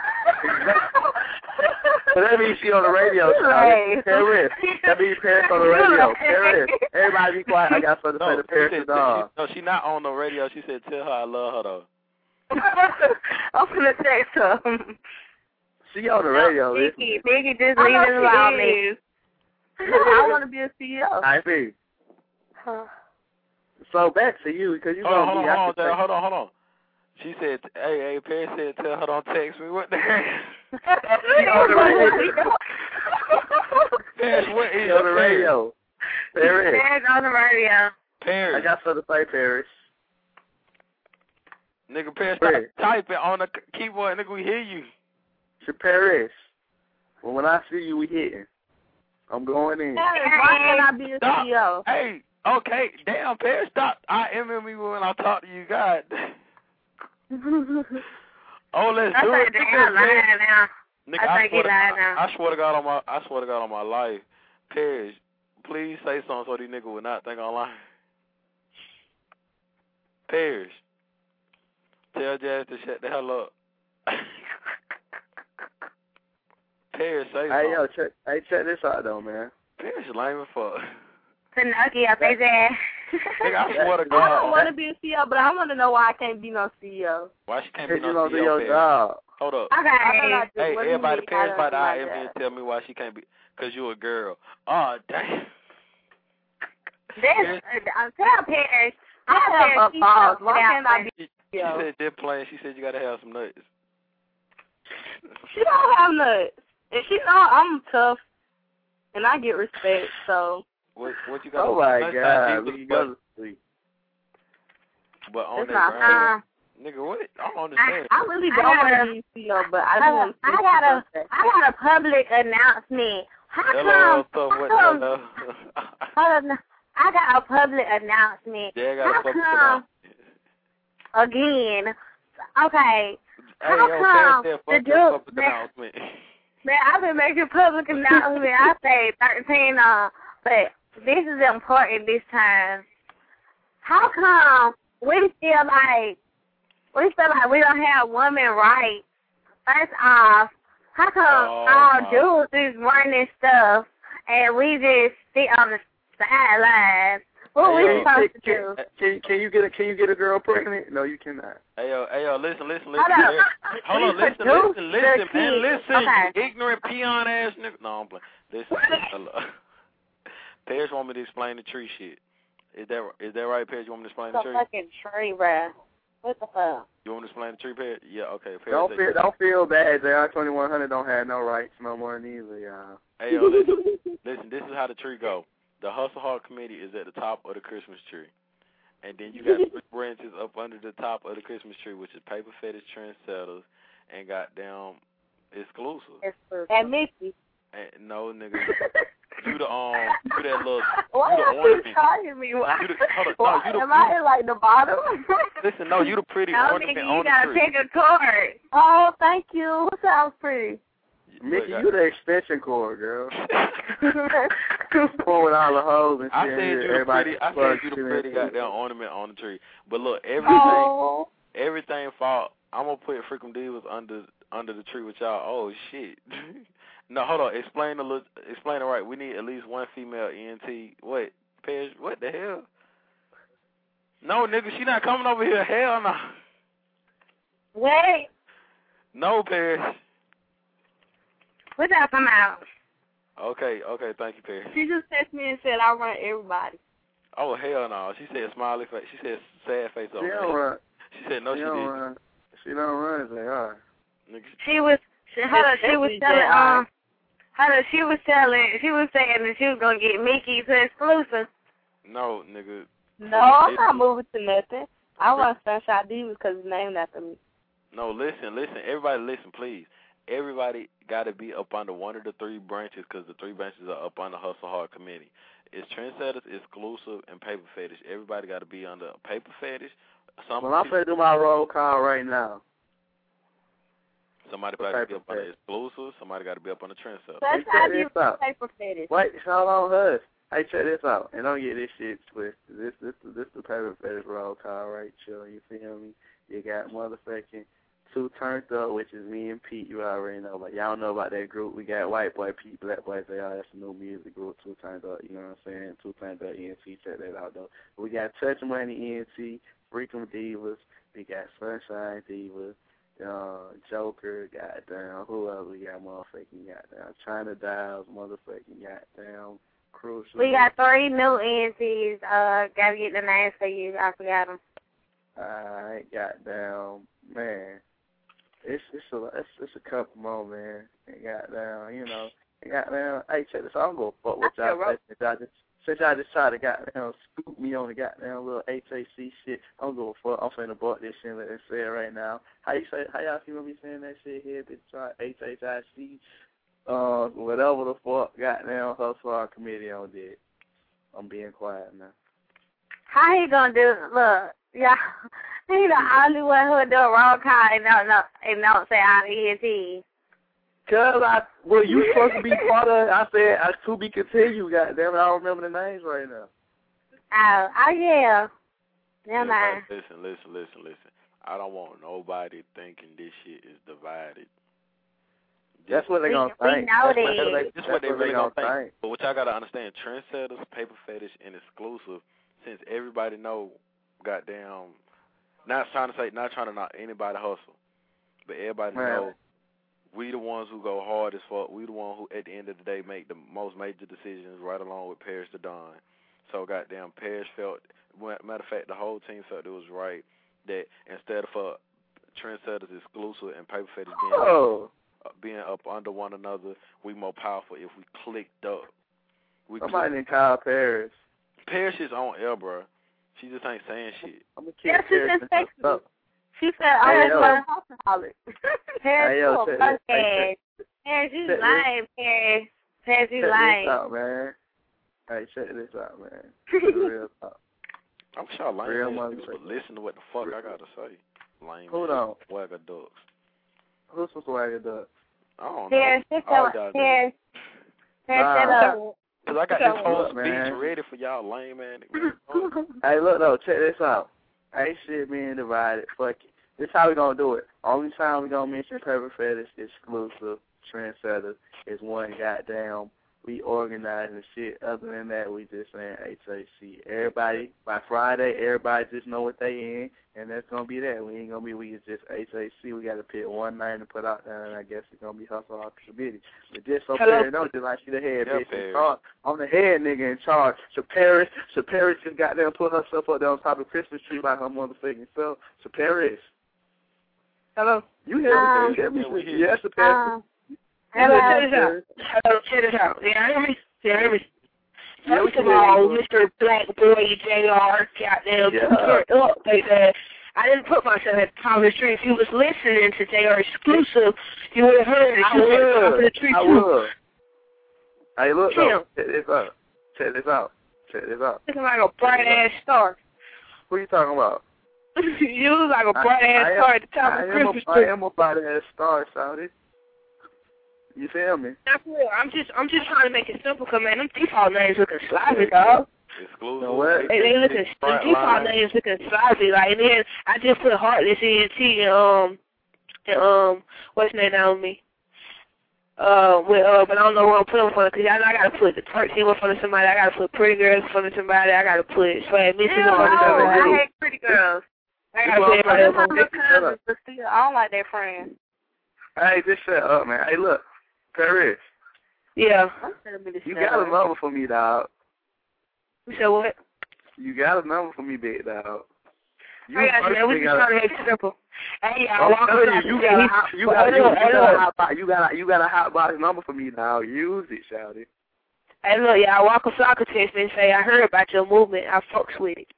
So that means she on the radio. Right. Paris. That means Paris on the radio. Paris. Everybody be quiet. I got something to say No, to Paris she and said, dog. she, no, she not on the radio. She said tell her I love her though. I'm gonna text her. She on the radio. No, Mickey, listen. Mickey, just I leave know it she alone, Mickey. is. I want to be a C E O. I see. Huh. So back to you because you Hold on, gonna hold be. on, I hold can on, say- hold on, hold on. She said, hey, hey, Perry said, tell her don't text me. What the heck? She on the radio. Paris, what is on the radio? Paris. Paris on the radio. Paris. I got something to say, Paris. Nigga, Paris, stop typing on the keyboard. Nigga, we hear you. To Paris. Well, when I see you, we hitting. I'm going in. Paris, why can't I be a Stop. C E O? Hey, okay, damn, Paris, stop. I M M me when I talk to you, God. Oh, let's I do it. think they lying now. Nigga, I I, think swear he to, lied I, now. I swear to God on my, I swear to God on my life, Paris, please say something so these niggas will not think I'm lying. Paris, tell Jazz to shut the hell up. Paris, say something. Hey, yo, check, hey, check this out, though, man. Paris is lame as fuck. Pinocchio, they said. Nigga, I swear to I God. don't want to be a C E O, but I want to know why I can't be no C E O. Why she can't Cause be you no don't C do E O, your Paris? job. Hold up. Okay. Hey, What do you everybody, mean? Paris I by the don't I like M that. and tell me why she can't be, because you a girl. Oh, damn. This, uh, tell Paris. I Tell have Paris a she's pause. so Why can't I good. be She C E O? said they're playing. She said you got to have some nuts. She don't have nuts. And she know I'm tough, and I get respect, so. What, what you got Oh, to my nuts God. divas, We but, go to sleep. but on It's that not ground. Uh, Nigga, what? I don't understand. I really I don't want gotta- to be C E O, but I I do want got, to. I got a, I got a public announcement. How Hello, come? so How what? come? Hello. Hold on. I got a public announcement. Yeah, I got How a public come? announcement. Again. Okay. Hey, How yo, come Paris the said, fuck dude? your public Man, announcement. man, I've been making public announcement. I say thirteen. Uh, but this is important this time. How come we feel like we feel like we don't have women rights? First off, how come Oh, all my. dudes is running stuff and we just sit on the sidelines? What Hey, we yo, supposed to Can, do? can, can you get a Can you get a girl pregnant? No, you cannot. Hey, yo, hey, yo, listen, listen, listen. Hold Paris. up. Hold on, We listen, produce listen, the listen, man, kids. listen, Okay. you ignorant peon ass nigga. No, I'm playing. Listen, hello. Paris want me to explain the tree shit. Is that is that right, Paris? You want me to explain the The tree? fucking tree, bruh. What the fuck? You want me to explain the tree, Paris? Yeah, okay. Paris, Don't say- feel Don't feel bad. J R twenty-one hundred don't have no rights no more neither, y'all. Hey, yo, listen, listen, this is how the tree go. The Hustle Hard Committee is at the top of the Christmas tree. And then you got three branches up under the top of the Christmas tree, which is Paper Fetish Trendsetters and goddamn Exclusive. And Missy. And, no, nigga. You the, um, you that little, Why you the y'all keep ornament. trying me? Why? You the, hold on, Why? no, you the, Am I in like the bottom? listen, no, you the pretty No, ornament nigga, on you the gotta tree. pick a chord. Oh, thank you. What sounds pretty? Mickey, Look, you the extension cord, girl. Pour with all the hoes and shit. I said you the Everybody pretty, I plug said you the shit in. pretty goddamn ornament on the tree. But look, everything, Oh. everything fall. I'm gonna put Freakum Divas under under the tree with y'all. Oh shit. No, hold on. Explain the little, explain it right. We need at least one female E N T. Wait, Paige, what the hell? No, nigga, she not coming over here. Hell no. Wait, No, Paige. what's that come out? Okay, okay, thank you, Paige. She just texted me and said I run everybody. Oh hell no. She said smiley face. She said sad face She over don't there. run. She said no, she she don't didn't. run. She don't run, J R. Nigga, She was, she, hold on, she was Definitely telling, J R. um, hold on, she was telling, she was saying that she was gonna get Mickey to Exclusive. no, nigga. No, I'm not moving to nothing. I run Sunshine Divas because it's named after me. No, listen, listen. Everybody listen, please. Everybody got to be up under one of the three branches because the three branches are up under Hustle Hard Committee. It's Trendsetters, Exclusive, and Paper Fetish. Everybody got to be under Paper Fetish. Some Well, I'm finna do my roll call right now. Somebody got to be up under Exclusive. Somebody got to be up under Trendsetters. That's check how this you out. paper fetish. Wait, hold on, hush. Hey, check this out, and don't get this shit twisted. This, this, this the Paper Fetish roll call right, chill. You feel me? You got motherfucking Two Turned Up, which is me and Pete. You already know, but y'all know about that group. We got White Boy Pete, Black Boy J R. That's a new music group. Two Turned Up. You know what I'm saying? Two Turned Up E N T. Check that out though. We got Touch Money E N T, Freakum Divas. We got Sunshine Divas. Uh, Joker, goddamn, who else we got, motherfucking goddamn, China Dials, motherfucking goddamn, Crucial. We got three new E N Ts, uh, gotta get the names for you, I forgot them. Alright, goddamn, man, it's, it's a, it's, it's a couple more, man, and goddamn, you know, Goddamn, hey, check this out. I'm gonna fuck with y'all. Since y'all just, since y'all just tried to goddamn scoop me on the goddamn little H A C shit, I'm gonna fuck. I'm finna buck this shit and let it say it right now. How you say? How y'all feel me saying that shit here? Bitch, try H H I C, uh, whatever the fuck. Goddamn hustle our committee on did. I'm being quiet now. How he gonna do? Look, yeah, he the only one who do a roll call and don't know and don't say all the E N T. Cause I, well, you supposed to be part of it. I said, I to be continued, goddamn it. I don't remember the names right now. Oh, oh yeah. Never Yeah, mind. Listen, listen, listen, listen. I don't want nobody thinking this shit is divided. That's what they gonna we, think. We know That's what that. they, This is what they really gonna gonna think. think. But what y'all gotta understand, trendsetters, paper fetish, and exclusive, since everybody know, goddamn, not trying to say, not trying to knock anybody hustle, but everybody Man. know we the ones who go hard as fuck. We the ones who, at the end of the day, make the most major decisions right along with Parrish the Don. So, goddamn, Parrish felt, matter of fact, the whole team felt it was right that instead of uh, trendsetters, exclusive, and paper fetish being, Oh. up, uh, being up under one another, we more powerful if we clicked up. We Somebody clicked. didn't call Paris. Parrish is on air, bro. She just ain't saying shit. I'm gonna Yeah, kill she Paris. just texted me. Up. She said, "Oh, Hey, that's yo. what I'm alcoholic." Paris, Hey, you yo, a check fuck this- hey, ass. Paris, you check this- lying, Paris. Paris, you Check this lying. out, man. Hey, check this out, man. Real talk. I'm sure lame Real ass motherfucker. niggas would listen to what the fuck I gotta say. Lame Hold shit, on. swagger ducks. Who's some swagger ducks? I don't Paris, know. just All shut y'all up. do. Paris, Paris, Nah. shut up. Cause I got Shut this whole up, speech man. ready for y'all lame ass. Hey, look, though, check this out. Ain't shit being divided. Fuck it. This how we gonna do it. Only time we gonna mention paper fetish, exclusive, trendsetters is one goddamn. We organize and shit. Other than that, we just saying H A C. Everybody, by Friday, everybody just know what they in, and that's gonna be that. We ain't gonna be, we just H A C. We gotta pick one name to put out there, and I guess it's gonna be Hustle Our Committee. But just so Hello? Perry know, just like she the head Yeah, bitch in Perry. charge. I'm the head nigga in charge. So Paris, so Paris just got there and put herself up there on top of the Christmas tree by her motherfucking self. So Paris. Hello? You hear Um, me? You hear me? Yeah, we hear Yes, the Paris. Um, Hello, hello. check this out. Hello, check this out. Yeah, hear me? Yeah, hear me? Yeah, we First of can hear all, you, bro. Mister Black Boy J R, goddamn, Yeah. turned up like that. I didn't put myself at the top of the tree. If you was listening to J R exclusive, you would have heard it. I You was at the top of would. the tree, I too. would. Hey, look, though. Chill. Check this out. Check this out. Check this out. Looking like a bright-ass star. Who you talking about? You look like a I- bright-ass I am- star at the top I of the am Christmas a, tree. I am about to star, Saudi. You feel me? Not for real. I'm just, I'm just trying to make it simple, cause man, them default names looking sloppy, dog. Exclusive. You know what? They, they looking, them Front default line. names looking sloppy. Like, and then I just put Heartless E N T and um, and um, what's his name now with me? Uh, with uh, but I don't know what I'm putting for it, cause I know I gotta put the twerk team in front of somebody. I gotta put Pretty Girls in front of somebody. I gotta put Swag Misses in Ew, front of no, somebody. I hate pretty girls. I gotta put everybody Them else my on little deck. cousins, but still, I don't like their friends. Hey, just shut up, man. Hey, look. Paris, Yeah. I'm telling me to you shut got a up. number for me, dog. You said what? You got a number for me, big dog. You I got you, man. We personally just got trying to make it simple. Hey, y'all, I'm walk telling up you, you to got a me. hot, you Well, got, you, hello, you got a hello. hot box, you got a, you got a hot box number for me now. Use it, shawty. Hey, look, y'all, walk a soccer text me and say, I heard about your movement. I fucks with it.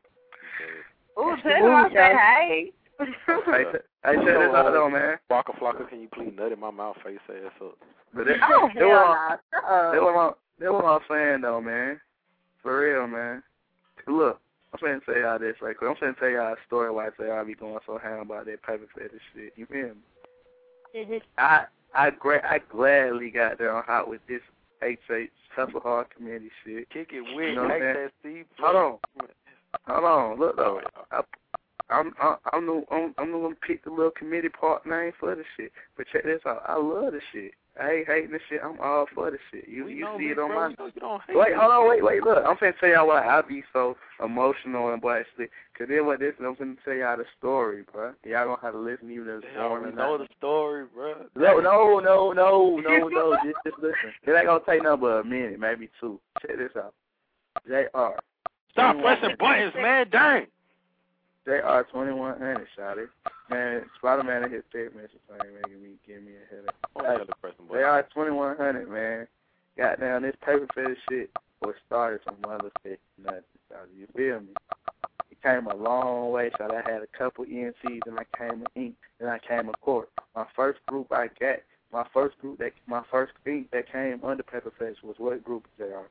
Ooh, That's the tell them I movie, said y'all. hey. Hey, t- hey, check this out, though, man. Flocka Flocka, can you please nut in my mouth, face ass up? But that, Oh, that, hell what nah. I'm, Shut up. that, what I'm, that what I'm saying, though, man. For real, man. Look, I'm finna tell y'all this right quick. I'm finna tell y'all a story why I say I be going so ham about that paper fetish shit. You feel me? Mhm. I I gra- I gladly got there on hot with this H H Hustle Hard Committee shit. Kick it with You know what I'm H saying? S C. Hold on. Hold on. Look, though. Oh, I, I'm I'm I'm the I'm, I'm the one pick the little committee part name for the shit. But check this out. I love the shit. I ain't hating the shit. I'm all for the shit. You We you know, see big it on bro, my. we know you don't hate Wait, it. hold on, wait, wait, look. I'm finna tell y'all why I be so emotional and boy shit. Cause then what this, I'm finna tell y'all the story, bro. Y'all gonna have to listen even if it's Damn, boring we or know not. the story, bro. No, no, no, no, no, no. Just, just listen. It ain't gonna take nothing but a minute, maybe two. Check this out. J R. Stop pressing buttons, man. Dang. J R twenty-one hundred, shawty. Man, Spider-Man in his text message ain't making me give me a headache. Oh, J R twenty-one hundred, man. Goddamn, this paper fetish shit was started from motherfucking nothing, shawty. You feel me? It came a long way, shawty. I had a couple E N Ts, and I came in ink, and I came in court. My first group I got, my first group that, my first ink that came under paper fetish was what group, J R?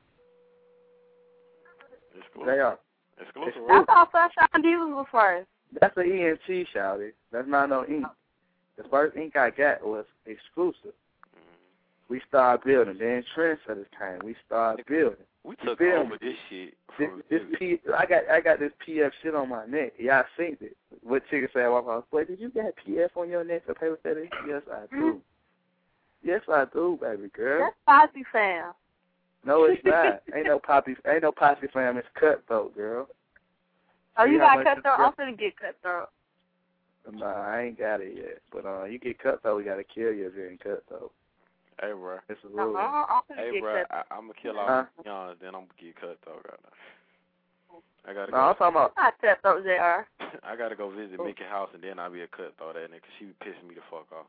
J R. Exclusive. I thought Sunshine Divas was first. That's an E N T, shawty. That's not no ink. The first ink I got was exclusive. We started building. Then Trendsetters came. We started building. We took you over this shit. This, this P, I got I got this P F shit on my neck. Y'all seen it. What chicken said, wait, did you got P F on your neck for paper fetish? Yes, I do. Mm-hmm. Yes, I do, baby girl. That's Posse Fam. No, it's not. ain't no Poppy. Ain't no Posse Fam. It's Cutthroat, girl. Oh, you See got Cutthroat? I'm finna get Cutthroat. Nah, I ain't got it yet. But uh, you get Cutthroat, we gotta kill you if you're in Cutthroat. Hey, bro. It's a rule. Uh-huh, hey, bro, I, I'm gonna kill all huh? the young, then I'm gonna get Cutthroat right now. I gotta no, go. I'm talking about. Not Cutthroat, J R. I gotta go visit Mickey House, and then I'll be a Cutthroat that nigga. She be pissing me the fuck off.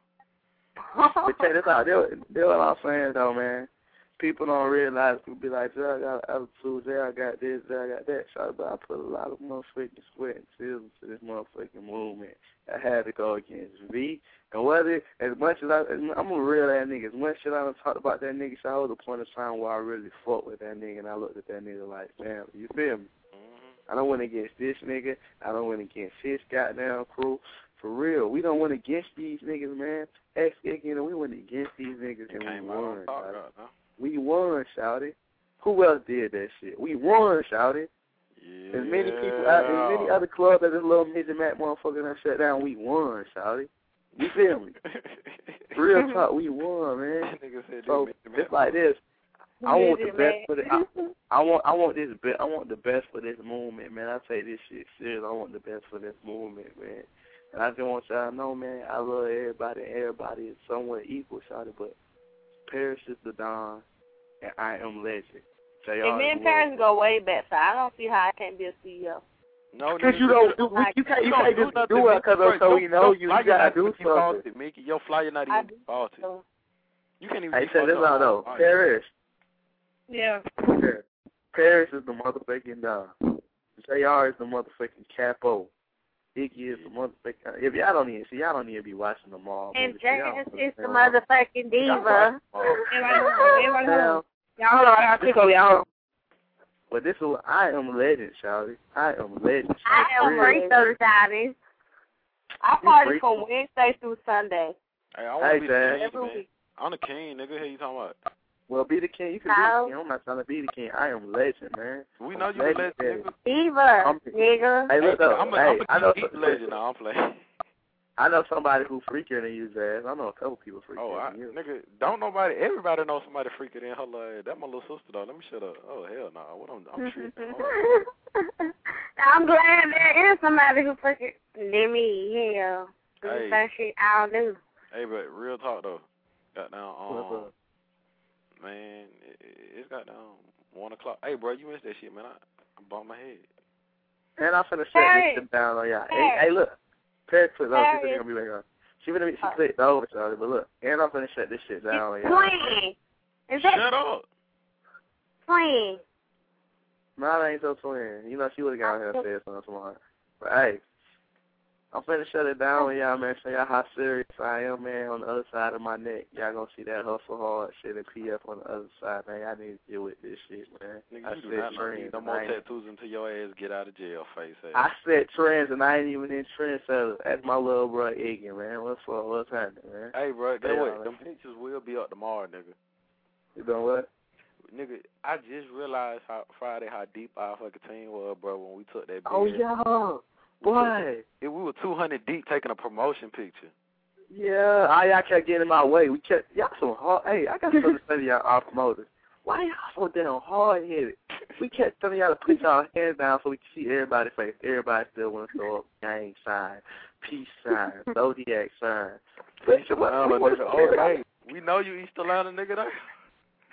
But check this out. That's what I'm saying, though, man. People don't realize, people be like, Jay, I got attitude, Jay, I got this, Jay, I got that. So, but I put a lot of motherfucking sweat and tears into this motherfucking movement. I had to go against V. And whether, as much as I, I'm a real ass nigga, as much as I done talked about that nigga, so I was a point of time where I really fought with that nigga, and I looked at that nigga like, damn, you feel me? Mm-hmm. I don't went against this nigga. I don't went against his goddamn crew. For real, we don't went against these niggas, man. X, you know, we went against these niggas, and we won, right? We won, shouty. Who else did that shit? We won, shouty. Yeah. As many people out, as many other clubs that this little midget Mac motherfucker done shut down, we won, shouty. You feel me? Real talk, we won, man. So it's like this. I want the best for the. I, I want. I want this. Be, I want the best for this movement, man. I take this shit serious. I want the best for this movement, man. And I just want y'all to know, man. I love everybody. And everybody is somewhat equal, shouty. But Paris is the Don, and I am Legend. So and me and Paris go way back, so I don't see how I can't be a C E O. No, because you don't do. You can't. You can't just do it because so we know you. You gotta do something. Mickey, your flyer not even faulty. You can't even. Hey, check this out though. Paris. Yeah. Paris. Paris is the motherfucking Don. J R is the motherfucking capo. Iggy is the motherfucking. If y'all don't even see, y'all don't even be watching them all. And Janice is the motherfucking diva. Y'all hold on, I pick over y'all. But this is I am Legend, shawty. I am Legend. I am free, so shawty. I party from Wednesday through Sunday. Hey, I want to hey, be the king, man. I'm the king, nigga. Who you talking about? Well, be the king. You can no. be the king. I'm not trying to be the king. I am Legend, man. We know you a legend, nigga. Diva, I'm, nigga. Hey, look up. I'm a, hey, I'm a I know some, legend now. I'm playing. I know somebody who freakier than you, Jazz. I know a couple people freakier oh, I, than you. Nigga, don't nobody, everybody knows somebody freakier than her. Like, that my little sister, though. Let me shut up. Oh, hell no. Nah. What I'm, I'm tripping. I'm glad there is somebody who freakier than me. Hell. Hey. That shit I'll do. Hey, but real talk, though. Got down, um, man, it, it's got down one o'clock. Hey, bro, you missed that shit, man. I, I bumped my head. And I'm finna shut this shit down on y'all. Hey, hey, look. Paris clicked over. She's gonna be back on. She finna be, she clicked over, sorry, but look. And I'm finna shut this shit down on y'all. Twin. Is that Shut up. Twin. No, that ain't so twin. You know, she would've got here and said something tomorrow. But hey. I'm finna shut it down with y'all, man. Show y'all how serious I am, man. On the other side of my neck, y'all gonna see that hustle hard shit and P F on the other side, man. Y'all need to deal with this shit, man. Nigga, I you do not trends. need no more tattoos until your ass get out of jail, face ass. I set trends and I ain't even in trendsetters. That's my little bro Iggy, man. What's up? What's happening, man? Hey, bro, guess hey, what? man. Them pictures will be up tomorrow, nigga. You doing what? Nigga, I just realized how Friday how deep our fucking team was, bro, when we took that big Oh, yeah. What? We were two hundred deep taking a promotion picture. Yeah, I y'all kept getting in my way. We kept, y'all so hard. Hey, I got something to say to y'all, our promoters. Why y'all so damn hard-headed? We kept telling y'all to put y'all hands down so we can see everybody's face. Everybody still want to throw up gang sign, peace sign, zodiac sign. Put your oh, nigga, oh, hey, we know you East Atlanta, nigga, though.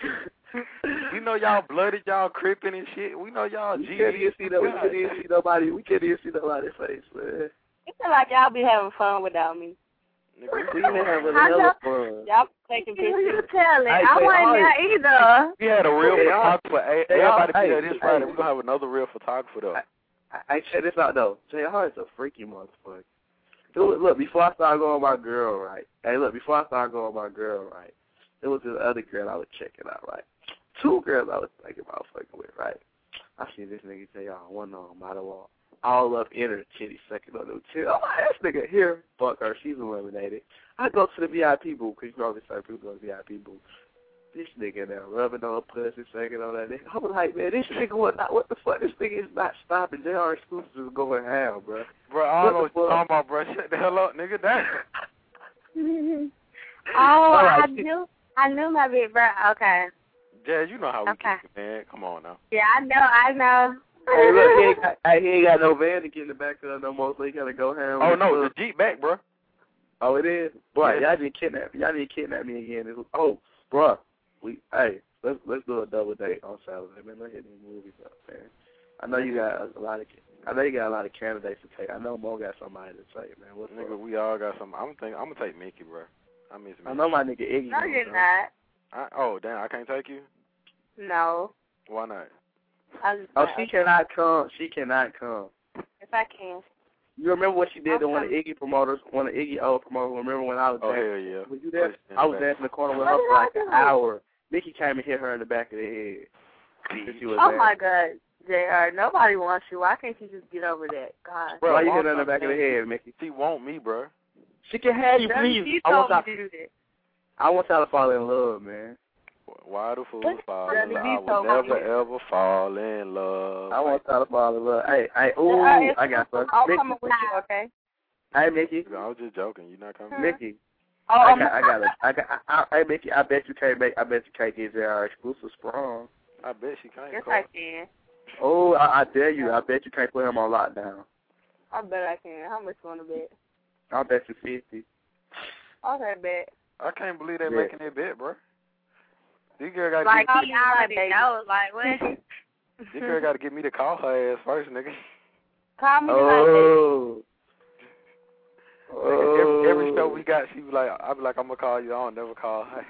We know y'all blooded, y'all cripping and shit. We know y'all We G. can't even see no, we can't even see nobody. We can't even see nobody's face, man. It feel like y'all be having fun without me. Nigga, We been having I hella know. fun. Y'all taking Who you pictures. telling? Hey, I say, wasn't all there either. We had a real Hey, y'all- photographer. Hey, hey, y'all- everybody be hey, there this hey. Friday. We're going to have another real photographer, though. I, I check this out though. J R is a freaky motherfucker. Dude, look, before I started going with my girl, right? Hey, look, before I started going with my girl, right? There was this other girl I was checking out, right? Two girls I was thinking about fucking with, right? I see this nigga J R, one on by the wall, all up in her titty, sucking on them titty. I'm like, this nigga here, fuck her, she's eliminated. I go to the V I P booth, because you probably say people go to the V I P booth. This nigga there rubbing on her pussy, sucking on that nigga. I was like, man, this nigga what not what the fuck? This nigga is not stopping. J R Exclusive is going ham, bro. Bro, I don't know What what the you're fuck? talking about, bro. Shut the hell up, nigga. Damn. Oh, Alright, I she- knew, I knew my big bro. Okay. Jazz, you know how we Okay. keep it, man. Come on now. Yeah, I know, I know. Hey, look, he ain't, got, hey, he ain't got no van to get in the back of no more, so he gotta go ham. Oh, with no, the the Jeep back, bro. Oh, it is? Boy, Yeah. y'all didn't kidnap me. Y'all didn't kidnap me again. It was, oh, bruh, we, hey, let's let's do a double date on Saturday, man. Let's hit these movies up, man. I know you got a, a lot of, I know you got a lot of candidates to take. I know Mo got somebody to take, man. What's Nigga, up? we all got some. I'm think I'm gonna take Mickey, bro. I miss Mickey. I know my nigga Iggy. No, knows, you're though. not. I, oh, damn, I can't take you? No. Why not? I just Oh, she cannot come. She cannot come. If I can. You remember what she did to one of Okay. Iggy promoters, one of Iggy old promoters? Remember when I was Oh, there? hell yeah. Was you there? Push I was back. dancing in the corner with What her did for like I an do? hour. Mickey came and hit her in the back of the head. Since she was Oh there. my God, J R, nobody wants you. Why can't you just get over that? God. Bro, Why you why hit her in the not, back of the man? head, Mickey? She want me, bro. She can have you, That's- please. You I want told me y'all, to do that. I want y'all to fall in love, man. Why the fool That's fall funny. in love? You I would told never, me. ever fall in love. I want y'all to fall in love. Hey, hey, ooh, Uh, I got some. I'll Mickey, come up with you, okay? hey, Mickey, I was just joking. You not coming? Mickey. Oh, I I'm got, I got, a, I got. I, I, hey, Mickey, I bet you can't make. I bet you can't get J R Exclusive strong. I bet she can't. Yes, Cole. I can. Oh, I, I dare you. I bet you can't put him on lockdown. I bet I can. How much you want to bet? I bet you fifty. Okay, bet. I can't believe they Yeah. making that bet, bro. This girl got to Like, get he already knows. Like, what? this girl got to get me to call her ass first, nigga. Call me tonight, Oh. Every, every show Oh. we got, she be like, I be like, I'm gonna call you. I don't never call her.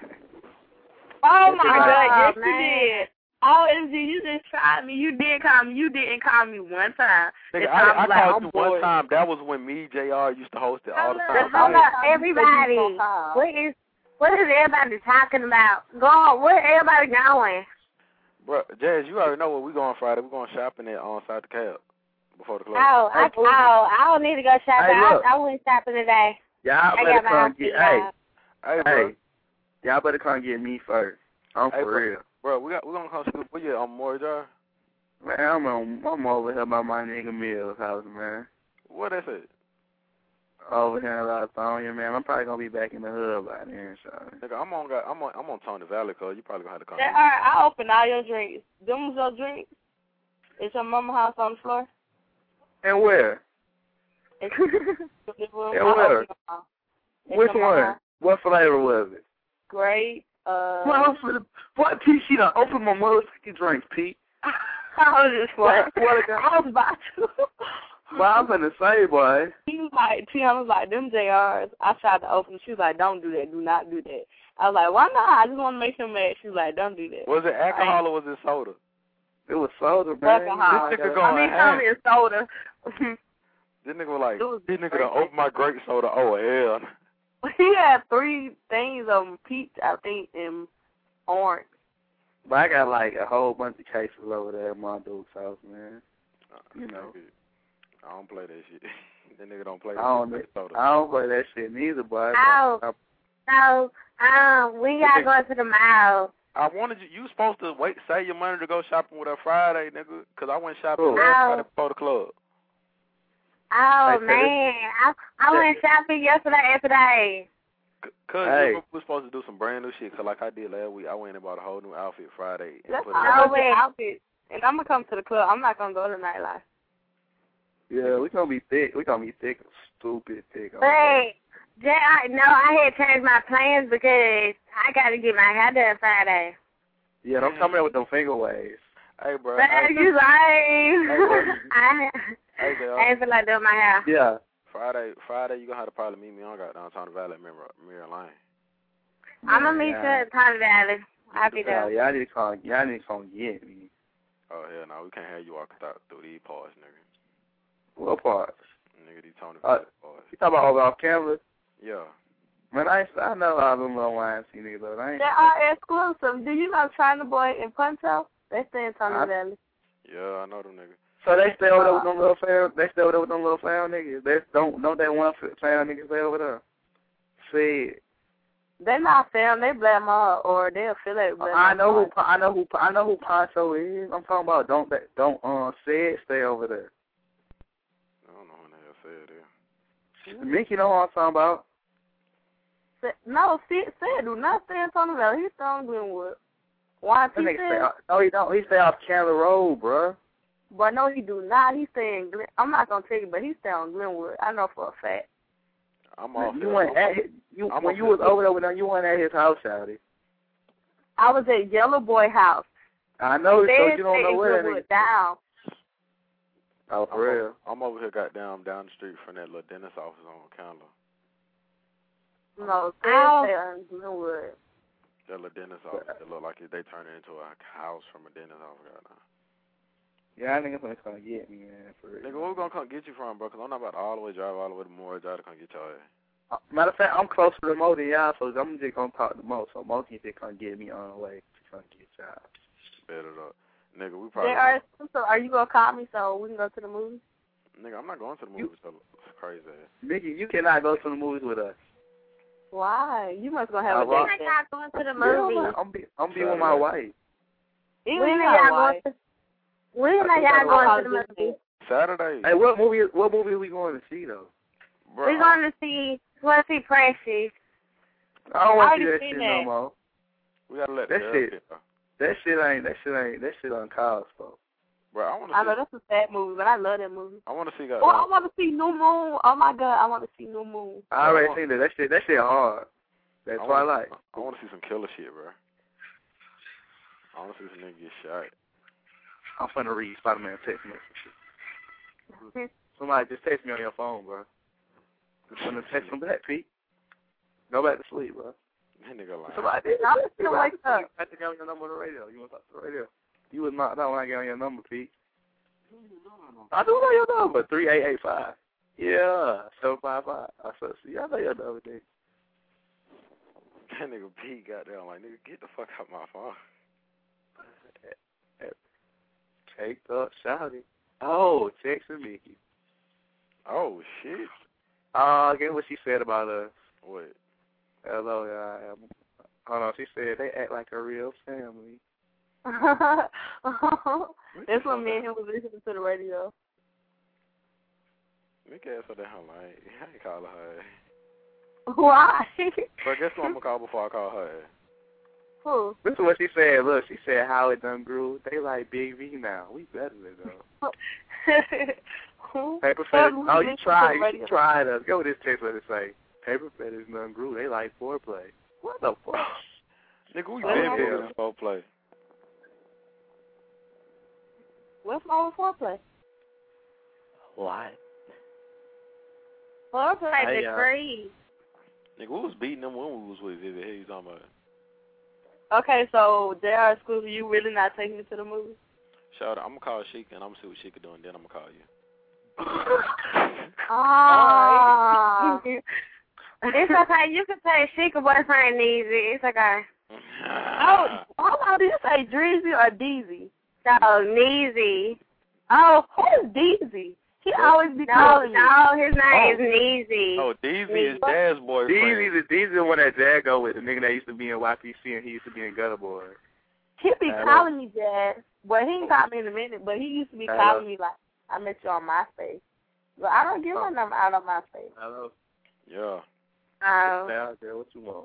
Oh my Yes, God, yes you you did. Oh, M G, you just tried me. You did call me. You didn't call me one time. Nigga, This I, time, I like, called I'm you one bored. time. That was when me, J R, used to host it all the time. Hold Hold up, up, everybody. What is what is everybody talking about? Go on, where everybody going? Bro, Jazz, you already know where we going Friday. We going shopping at on South the Cab before the club. Oh, I, oh, I don't need to go shopping. Hey, look. I, I went shopping today. Y'all I better got my come get. Hey, job. Hey, bro. hey. Y'all better come get me first. I'm Hey, for bro. real. Bro, we got we gonna come school. Where you at, on Memorial Drive? Man, I'm on, I'm over here by my nigga Mills house, man. What is it? Over here in La Sonia, man. I'm probably gonna be back in the hood by then, so. Nigga, I'm on got I'm on I'm on Tony Valley, cuz you probably gonna have to come. All right, I open all your drinks. Them was your drinks? Is your mama house on the floor? And where? It's the living room. And I where? open them all. It's Which your mama one? house. What flavor was it? Great. Uh, Well, for the, what, P? She done opened my motherfucking drinks, Pete. I was just What, like, what a guy. I was about to. Well, I'm finna say, boy. He was like, Tiana was like, them J Rs, I tried to open them. She was like, don't do that. Do not do that. I was like, why not? I just want to make him mad. She was like, don't do that. Was it alcohol or was it soda? It was soda, man. Alcohol. This nigga I going mean, ham. tell me it's soda. This nigga was like, It was this nigga great. done opened my grape soda. Oh, hell. He had three things of peach, I think, and orange. But I got like a whole bunch of cases over there at my dude's house, man. You know. I don't play that shit. That nigga don't play I don't, that soda. I don't play that shit neither, boy. Oh. I, So, um, we gotta go to the mall. I wanted you. You supposed to wait, save your money to go shopping with her Friday, nigga. Cause I went shopping Cool. last Oh. Friday before the club. Oh Hey, man, I I went shopping yesterday and today. C- Cause Hey. you remember we were supposed to do some brand new shit. Cause like I did last week, I went and bought a whole new outfit Friday. And That's put it all on. the outfit. And I'm going to come to the club. I'm not going to go to nightlife. yeah, we gonna be thick. We gonna be thick, stupid thick. on But Jay, I, no, I had changed my plans because I got to get my hair done Friday. Yeah, don't come in with them finger waves. Hey, bro. Man, I, you lying. Hey, bro. I, Hey, girl. I ain't feel like doing my hair. Yeah. Friday, Friday, you gonna have to probably meet me on goddamn Tony Valley at Mirror, Mirror Lane. I'm gonna meet Yeah. you at Tony Valley. I'll be Yeah, there. y'all need to come. Y'all need to come get me. Oh hell no, we can't have you walking th- through these parts, nigga. What part? Nigga, these Tony Uh, Valley parts. You talking about over off camera? Yeah. Man, I ain't, I know all them little Y M C niggas, though. I ain't. They are exclusive. Do you know China Boy and Puncho? They stay in Tony I- Valley. Yeah, I know them niggas. So they stay over there with them little foul. They stay over there with them little foul niggas. They don't don't they want foul niggas stay over there? See, They're not film. They blame her or they affiliate with. I know who I know who I know who Poncho is. I'm talking about don't they, don't um say it stay over there. I don't know who the hell said it. Mickey know what I'm talking about. No, Sid, Sid do not stay in Tony Valley. He's still on Glenwood. Why That he nigga stay said? off, no, he don't. He stay off Chandler Road, bruh. But no, he do not. He stay in Glen. I'm not gonna tell you, but he stay on Glenwood. I know for a fact. I'm off. You went at his, you I'm when off you was his- over there with him. You went at his house, Shawty. I was at Yellow Boy house. I know, They so you don't stay know in where that Glenwood nigga. down. Oh, I'm for real. over, I'm over here goddamn down the street from that little dentist office on Candler. No, they Ow. stay on Glenwood. That little dentist office. It look like it, they turned it into a house from a dentist office goddamn. Yeah, I think it's gonna come get me, man. For real. Nigga, where we gonna come get you from, bro? Cause I'm not about to all the way drive all the way to Moore Drive to come get your ass. Uh, Matter of fact, I'm closer to Mo than y'all, so I'm just gonna talk to Mo. So Mo can just come get me on the way to come get y'all. Better up. Nigga, we They probably. are exclusive. Are you gonna call me so we can go to the movie? Nigga, I'm not going to the movies. So it's crazy ass. Mickey, you cannot go to the movies with us. Why? You must gonna have I a rock- date. When are y'all going to the Yeah, movie? I'm, I'm be I'm be with my wife. Even When you are got y'all wife. going to? When are I y'all think going to the movie? Saturday. Hey, what movie? What movie are we going to see though? Bro, We're going to see. We're going to see Precious. I don't want I to see already that seen shit that. no more. we gotta let That the shit- girls get, That shit ain't. That shit ain't. That shit uncalled for. bro. I want I to know see. that's a sad movie, but I love that movie. I want to see. Oh, I Goddamn. want to see New Moon. Oh my God, I want to see New Moon. I already I want- seen that. That shit. That shit hard. That's I what I wanna- like. I want to see some killer shit, bro. I want to see some nigga get shot. I'm finna read Spider-Man text message. Somebody just text me on your phone, bro. Just finna text him back, Pete. Go back to sleep, bro. That nigga like. Somebody did. I'm still wake up. I think I got your number on the radio. You want to talk to the radio? You was knocked out when I got on your number, Pete. I do know your number. three eight eight five. Yeah. seven five five. I said, see, I know your number, nigga. That nigga Pete got there. I'm like, nigga, get the fuck out my phone. Take up, shout it. Oh, texting Mickey. Oh shit. Uh, guess what she said about us. What? Hello, yeah. Um, hold on, she said they act like a real family. That's what me and him was listening to the radio. Mick ass for that her like, I ain't calling her ass. Why? But guess who I'm gonna call before I call her ass? Who? This is what she said. Look, she said how it done grew. They like Big V now. We better than them. Who? Paper fetish. Oh, you tried. You tried us. Go with this text. What it say? Paper fetish done grew. They like foreplay. What the fuck? Nigga, we What been the moving hell? this whole play. What's wrong with foreplay? What? Foreplay Hey, the uh, free. Nigga, we was beating them when we was with Vivid. Hey, you talking about? Okay, so they are exclusive. You really not taking me to the movie? Shout out. I'm gonna call Sheik and I'm gonna see what Sheik can do, and then I'm gonna call you. Ah. It's okay. You can say Sheikah boyfriend Neezy. It's okay. Oh, hold on. Did you say Dreezy or Deezy? So, Neezy. Oh, who's Deezy? He always be No, calling me. no, his name Oh. is Neezy. Oh, Deezy is Dad's boyfriend. Deezy the Deezy the one that Dad go with. The nigga that used to be in Y P C and he used to be in Gutter Boy. He be Hello. calling me Dad. Well, he ain't called me in a minute, but he used to be Hello. calling me like, I met you on MySpace. But I don't give my number out on MySpace. Hello. Yeah. Oh. Stay out there. What you want?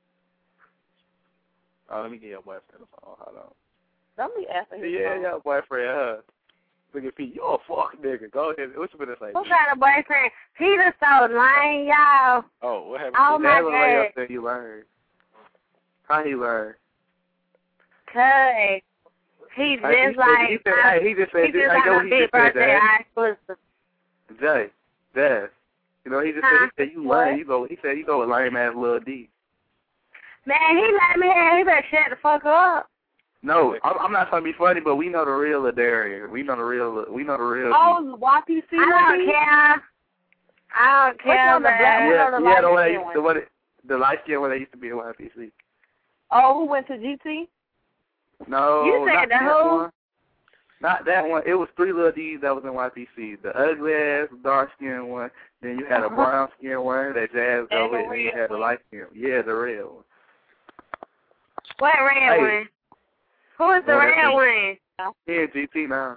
Oh, let me get your boyfriend the phone. Hold on. Don't be asking him. Yeah, your boyfriend. Uh, look at Pete. You a fuck nigga. Go ahead. What you gonna say? Who got a boyfriend? Peter's so lame, y'all. Oh, what happened? Oh, to my Dad was right God. up there. He learned. How he learned? Cause he just Hey, he said- like he said- hey, he just said he this- just I like know my what he big just said, birthday. Dad. I exclusive. Jay, Jazz. You know, he just Huh? said, he said you What? lame. You go, he said you go with lame ass Lil D. Man, he let me in. He better shut the fuck up. No, I'm, I'm not trying to be funny, but we know the real Ladarian. We know the real, we know the real. Oh, Y P C. I don't care. I don't Which care, one, the black man. one yeah, or the yeah, the light one that skin used, one? the one, that- the light skin one that used to be in Y P C. Oh, who went to G T? No, You said not the that who? one. Not that one. It was three little D's that was in Y P C. The ugly ass, dark skinned one. Then you had a brown skinned one that Jazz go And the with, and then you red had the one. light skin. Yeah, the red one. What red Hey. one? Who is the Oh, red that's one? He in G T now.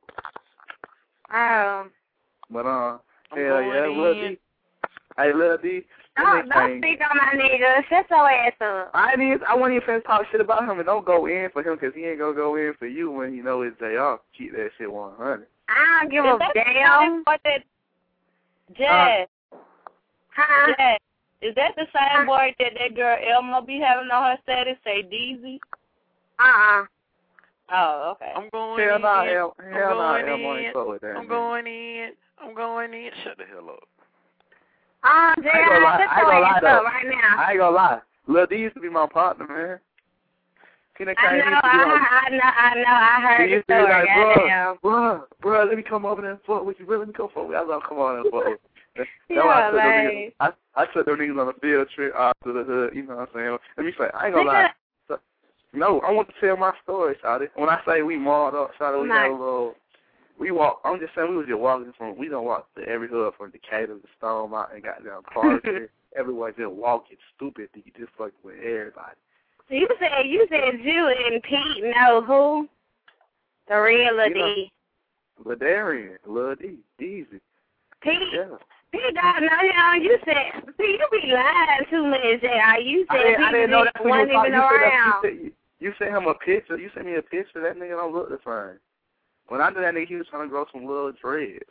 Oh. But uh, I'm hell going yeah, Lil in. D. Hey, Lil D. that Don't, nigga don't came- speak on my nigga. Shut your ass up. I ain't even, I wasn't even finna talk shit about him, and don't go in for him because he ain't gonna go in for you when you know it's J R. Keep that shit one hundred. I don't give Is a that damn. What that? Jazz. Huh? Jazz. Is that the same boy that that girl Elma be having on her status? Say Deezy. Uh-uh. Oh, okay. I'm going Hell in. nah, hell, I'm hell nah, going hell in. ain't fuck with that. I'm man. going in. I'm going in. Shut the hell up. Um, I ain't Jay, gonna lie, shut I ain't your gonna lie ass though. up right now. I ain't gonna lie. Lil D used to be my partner, man. He done I came, know, he used to be I, like, I know, I know, I he heard the used to be story, like, goddamn. bro, bro, bro, let me come over there and fuck with you, bro, let me come fuck with you. I was like, come on and fuck with you. That's Yeah, why I took them like- niggas, I, I took them niggas on a field trip out to the hood, you know what I'm saying? Let me say, I ain't gonna lie. So, no, I want to tell my story, shawty. When I say we mauled up, shawty, we Nice. had a little, we walked, I'm just saying, we was just walking from, we done walked to every hood from Decatur to Stone Mountain, goddamn Parker, everywhere just walking stupid, you just fucking with everybody. You said, you said you and Pete know who? The real You know, D. Ladarian, Lil D, easy. Pete? Yeah. Pete don't know him. You said, Pete, you be lying too much, J R. You I said didn't, I Pete didn't know that's who you wasn't was talking. even You said, that, around. you, said, you, you sent him a picture. You sent me a picture. That nigga don't look the same. When I knew that nigga, he was trying to grow some little dreads.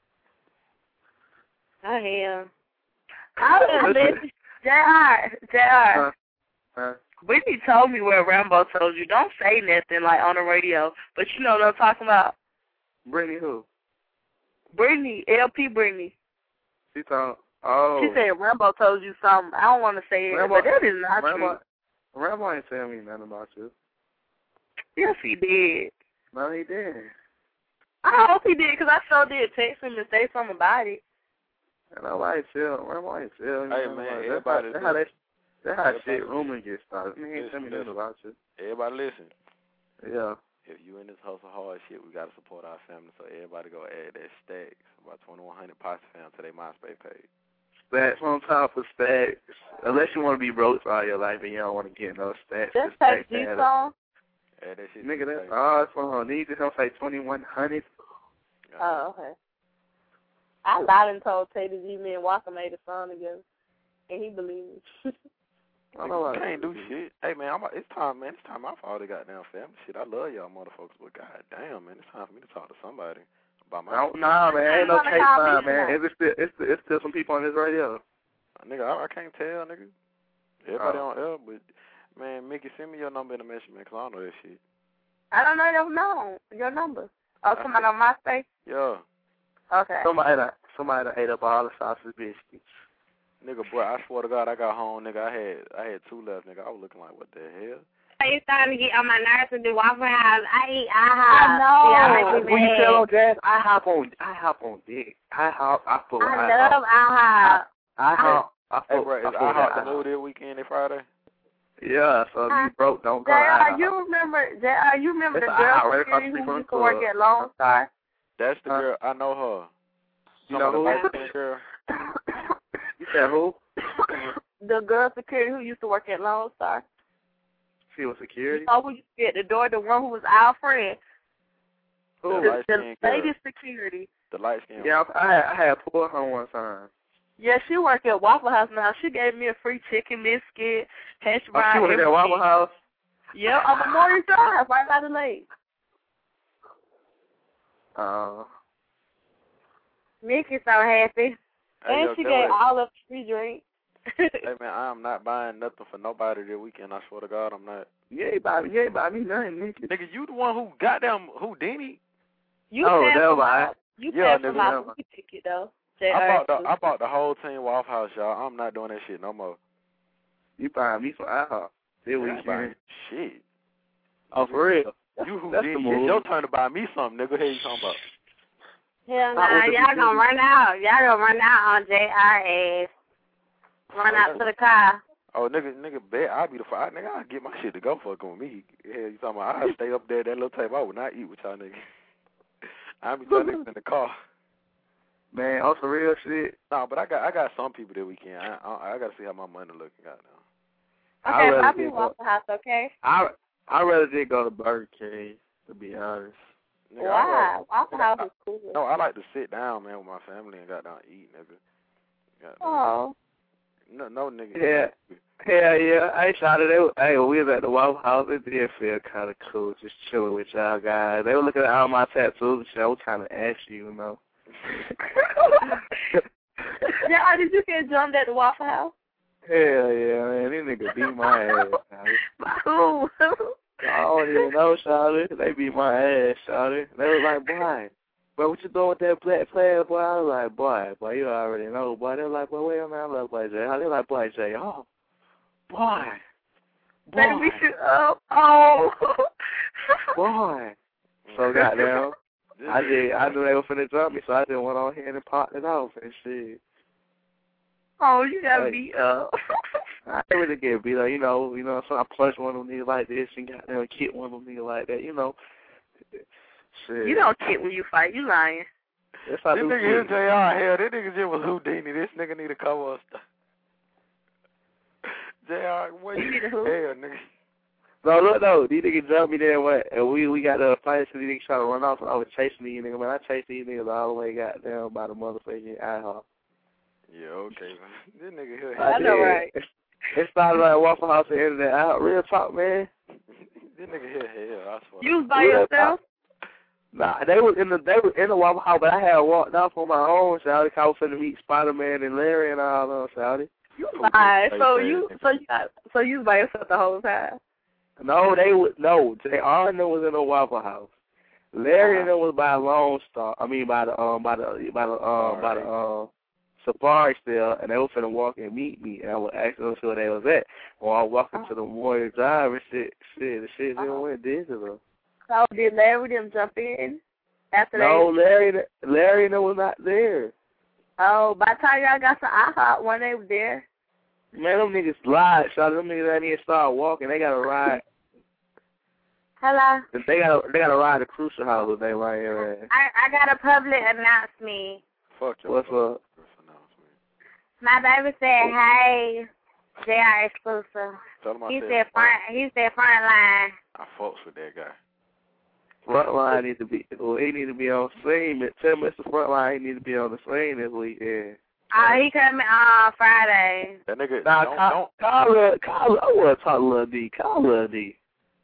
Oh, hell. Oh, listen. J R, J R. Huh? Huh? Whitney told me where Rambo told you don't say nothing like on the radio, but you know what I'm talking about. Brittany who? Brittany, L P Brittany. She told. Oh. She said Rambo told you something. I don't want to say it, Rambo, but that is not Rambo, true. Rambo ain't tell me nothing about you. Yes, he did. No, he did. I hope he did, because I sure did text him and say something about it. And nobody tell. Rambo ain't tell me. Hey, nothing man, about it. everybody That's how, listen. that's how, Everybody shit listen. rumor gets started. He ain't tell me Listen, nothing about you. Everybody listen. Yeah. If you in this hustle hard shit, we gotta support our family. So everybody go add that stacks about twenty-one hundred Posse fam to their MySpace page. Stacks on top of stacks. Unless you want to be broke for all your life and you don't want to get no stacks. That's just stacks G add up. song. Add that shit. Nigga, to the that's page. all it's on. Need to come say twenty-one hundred. Oh, okay. I lied and told Tater G me and Walker made a song together, and he believed me. I don't know why. I ain't do shit. Hey man, I'm, it's time, man. It's time I follow the goddamn family shit. I love y'all motherfuckers, but goddamn, man, it's time for me to talk to somebody about my. No, nah, man, ain't no wanna case call time, me man. tonight. It's still, it's, it's still some people on this radio. Nigga, I, I can't tell, nigga. Everybody Oh. on air, but man, Mickey, send me your number in the message, man, 'cause I don't know that shit. I don't know your no, your number. Oh, somebody on MySpace? Yeah, Okay. Somebody that somebody that ate up all the sausage biscuits. nigga, boy, I swear to God, I got home, nigga. I had, I had two left, nigga. I was looking like, what the hell? It's starting to get on my nerves to do Waffle House. I eat I IHOP. know. Yeah, I When you tell on Jazz, I hop on, I hop on dick. I hop, I fuck with I I love hop. IHOP. I hop. I Hey, fuck, bro, I is fuck I with hop the IHOP. move this weekend, this Friday? Yeah, so if you broke, don't go J to R, IHOP. you remember, J R, you remember It's the a girl IHOP right across security the street who from used the to work club. at Lone Star? That's the Huh? girl. I know her. You Some know of the who? light-skinned girl. You said who? The girl security who used to work at Lone Star. She was security. Oh, who used to be at the door, the one who was our friend. The Who? The, the light-skinned girl. lady security. The light-skinned. Yeah, I had, I had pulled her one time. Yeah, she work at Waffle House now. She gave me a free chicken biscuit, hash Oh, brown. she worked at everything. Waffle House. Yeah, on Memorial Drive, right by the lake. Uh, Mickey's so happy. Hey, And yo, she Joey. gave all of free drinks. Hey man, I am not buying nothing for nobody this weekend. I swear to God, I'm not. You ain't buy me, you ain't buy me nothing, nigga. Nigga, you the one who goddamn Houdini. You oh, paid never for my, mind. you Yeah, paid for nigga, my never. movie ticket though. I bought the I bought the whole team Waffle House, y'all. I'm not doing that shit no more. You buying me some IHOP this weekend? Shit. Oh, for real? You That's Houdini. the move. It's your turn to buy me something, nigga. What you talking about? Hell Not nah, with the y'all gonna Houdini. run out. Y'all gonna run out on J R ass. Run out to the car. Oh, nigga, nigga, bet I'll be the fire. Nigga, I'll get my shit to go fucking with me. Yeah, you talking about I'll stay up there at that little table. I would not eat with y'all niggas. I'll be y'all niggas in the car. Man, on some real shit. No, but I got I got some people that weekend. I I, I got to see how my money looking out now. Okay, rather I'll be just Waffle go- House, okay? I I rather did go to Burger King, to be honest. Nigga, I Why? like- Waffle nigga, House I- is cool. No, I like to sit down, man, with my family and got down and eat, nigga. Goddamn. Oh. No, no, nigga. Yeah. Hell yeah. Hey, shout out. They were, hey, we was at the Waffle House. It did feel kind of cool just chilling with y'all guys. They were looking at all my tattoos and shit. I was kind of ashy, you know. Yeah, did you get jumped at the Waffle House? Hell yeah, man. These niggas beat my ass. Who? I don't even know, Shawty. They beat my ass, Shawty. They was like, boy, boy, what you doing with that black player, boy? I was like, boy, boy, you already know, boy. They was like, boy, wait a minute, I love boy Jay. They was like, boy Jay, oh, boy, boy, Baby, shut up. Oh. boy. So goddamn, I did. I knew they were finna jump me, so I just went on here and popped it off and shit. Oh, you got Hey. beat up. I didn't really get beat up, you know. You know, so I punched one of them niggas like this and got them kicked one of them niggas like that, you know. Shit. You don't kick when you fight. You lying. Yes, I This do. nigga here, kick. J R, hell, this nigga just was Houdini. This nigga need a cover of stuff. J R, what You you need a who? hell, nigga? No, look, no, these niggas jumped me there and what? And we we got the fight, so these niggas trying to run off. And I was chasing these niggas, man. I chased these niggas all the way goddamn by the motherfucking IHOP. Yeah, okay, man. This nigga here. I know, hell. right? It started like Waffle House and ended at IHOP. Real talk, man. This nigga here, hell, I swear. You was by Real yourself? talk. Nah, they was in the they was in the Waffle House, but I had walked off on my own, Shouty. I was finna meet Spider Man and Larry and all them, Shouty. You lied. So you, so you, got, so you was by yourself the whole time. No, they was no. J R and them was in the Waffle House. Larry and them was by Lone Star. I mean by the um by the by the um by the um Safari still, and they were finna walk and meet me, and I was asking them where they was at. While I was walking to the Warrior Drive and shit, shit, the shit didn't went digital. So did Larry them jump in after No, they? Larry, Larry and them was not there. Oh, by the time y'all got to IHOP, when they were there. Man, them niggas lied, so them niggas ain't even start walking. They got to ride. Hello. They got they got to ride the Crucial House if they right here. Man. I I got a public announcement. Fuck you. What's up? My baby said, "Hey, J R exclusive." Tell him I He said said front. front. He said front line. I fucks with that guy. Frontline need to be. Well, he need to be on scene. Tell Mister Frontline he need to be on the scene this weekend. Oh, he coming on Friday. That nigga, Nah, don't, call, don't. call, Lil- call, I want to talk to Lil D. Call Lil D.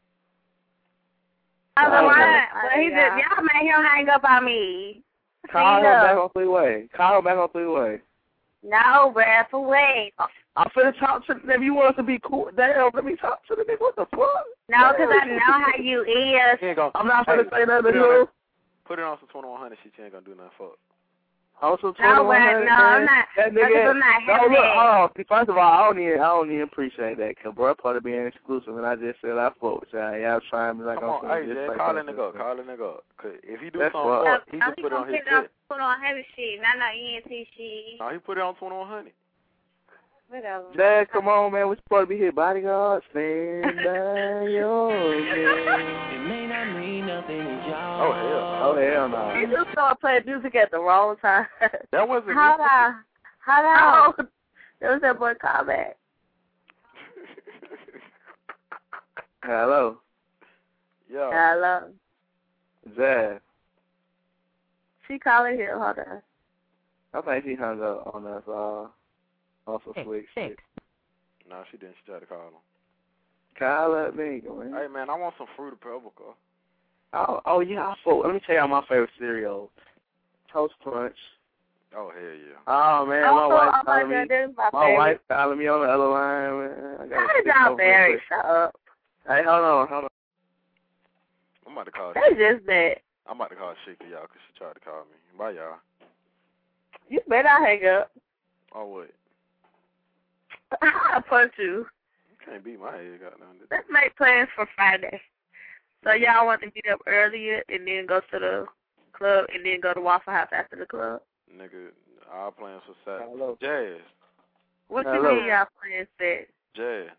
Oh, the Oh, one. okay. But he just y'all made him hang up on me. Call him Hang up. back on three-way. Call him back on three-way. No, bruh, for wait. I'm finna talk to them. You want us to be cool? Damn, let me talk to the nigga. What the fuck? No, because I know how you is. He ain't gonna, I'm not finna hey, say nothing put to it on you. that- Put it on some twenty-one hundred shit. You ain't gonna do nothing for it. Also, No, but no, I'm not. That Because nigga, I'm not no, having look, it. hold on. First of all, I don't even, I don't even appreciate that, cause bro, part of being exclusive, and I just said I fuck with y'all. Y'all trying me like Come I'm on, finna hey, just Jay, like call that that nigga up. shit. Call that nigga up. Cause if he do That's something what- for it, he No, just he put it on gonna his put it on, shit. put on heavy shit, not no E N T shit. No, he put it on twenty-one hundred. Whatever. Dad, come on, man. We supposed to be here, bodyguard. Stand by your man. It may not mean nothing to y'all. Oh, hell. Oh, hell no. He just started playing music at the wrong time. That wasn't Hold me. on. Hold on. Oh, that was that boy callback. Hello, Yeah. Hello. Dad. She calling here. Hold on. I think she hung up on us, uh, on some slick shit. No, she didn't. She tried to call him. Call that nigga, man. Hey, man, I want some fruit pebble. Oh, oh yeah, I fuck. Let me tell y'all my favorite cereal. Toast Crunch. Oh hell yeah. Oh man, Oh, my wife oh my calling me. God, this is my My favorite. wife calling me on the other line, man. I gotta How did pick y'all up married? real quick. Shut up. Hey, hold on, hold on. I'm about to call. That's just bad. I'm about to call Shika y'all because she tried to call me. Bye y'all. You better not hang up. Oh what? I'll punch you. You can't beat my head, goddamn. Let's make plans for Friday. So y'all want to meet up earlier and then go to the club and then go to Waffle House after the club? Nigga, our plans for Saturday. Hello. Jazz. What Hello. you mean y'all plans set? Jazz.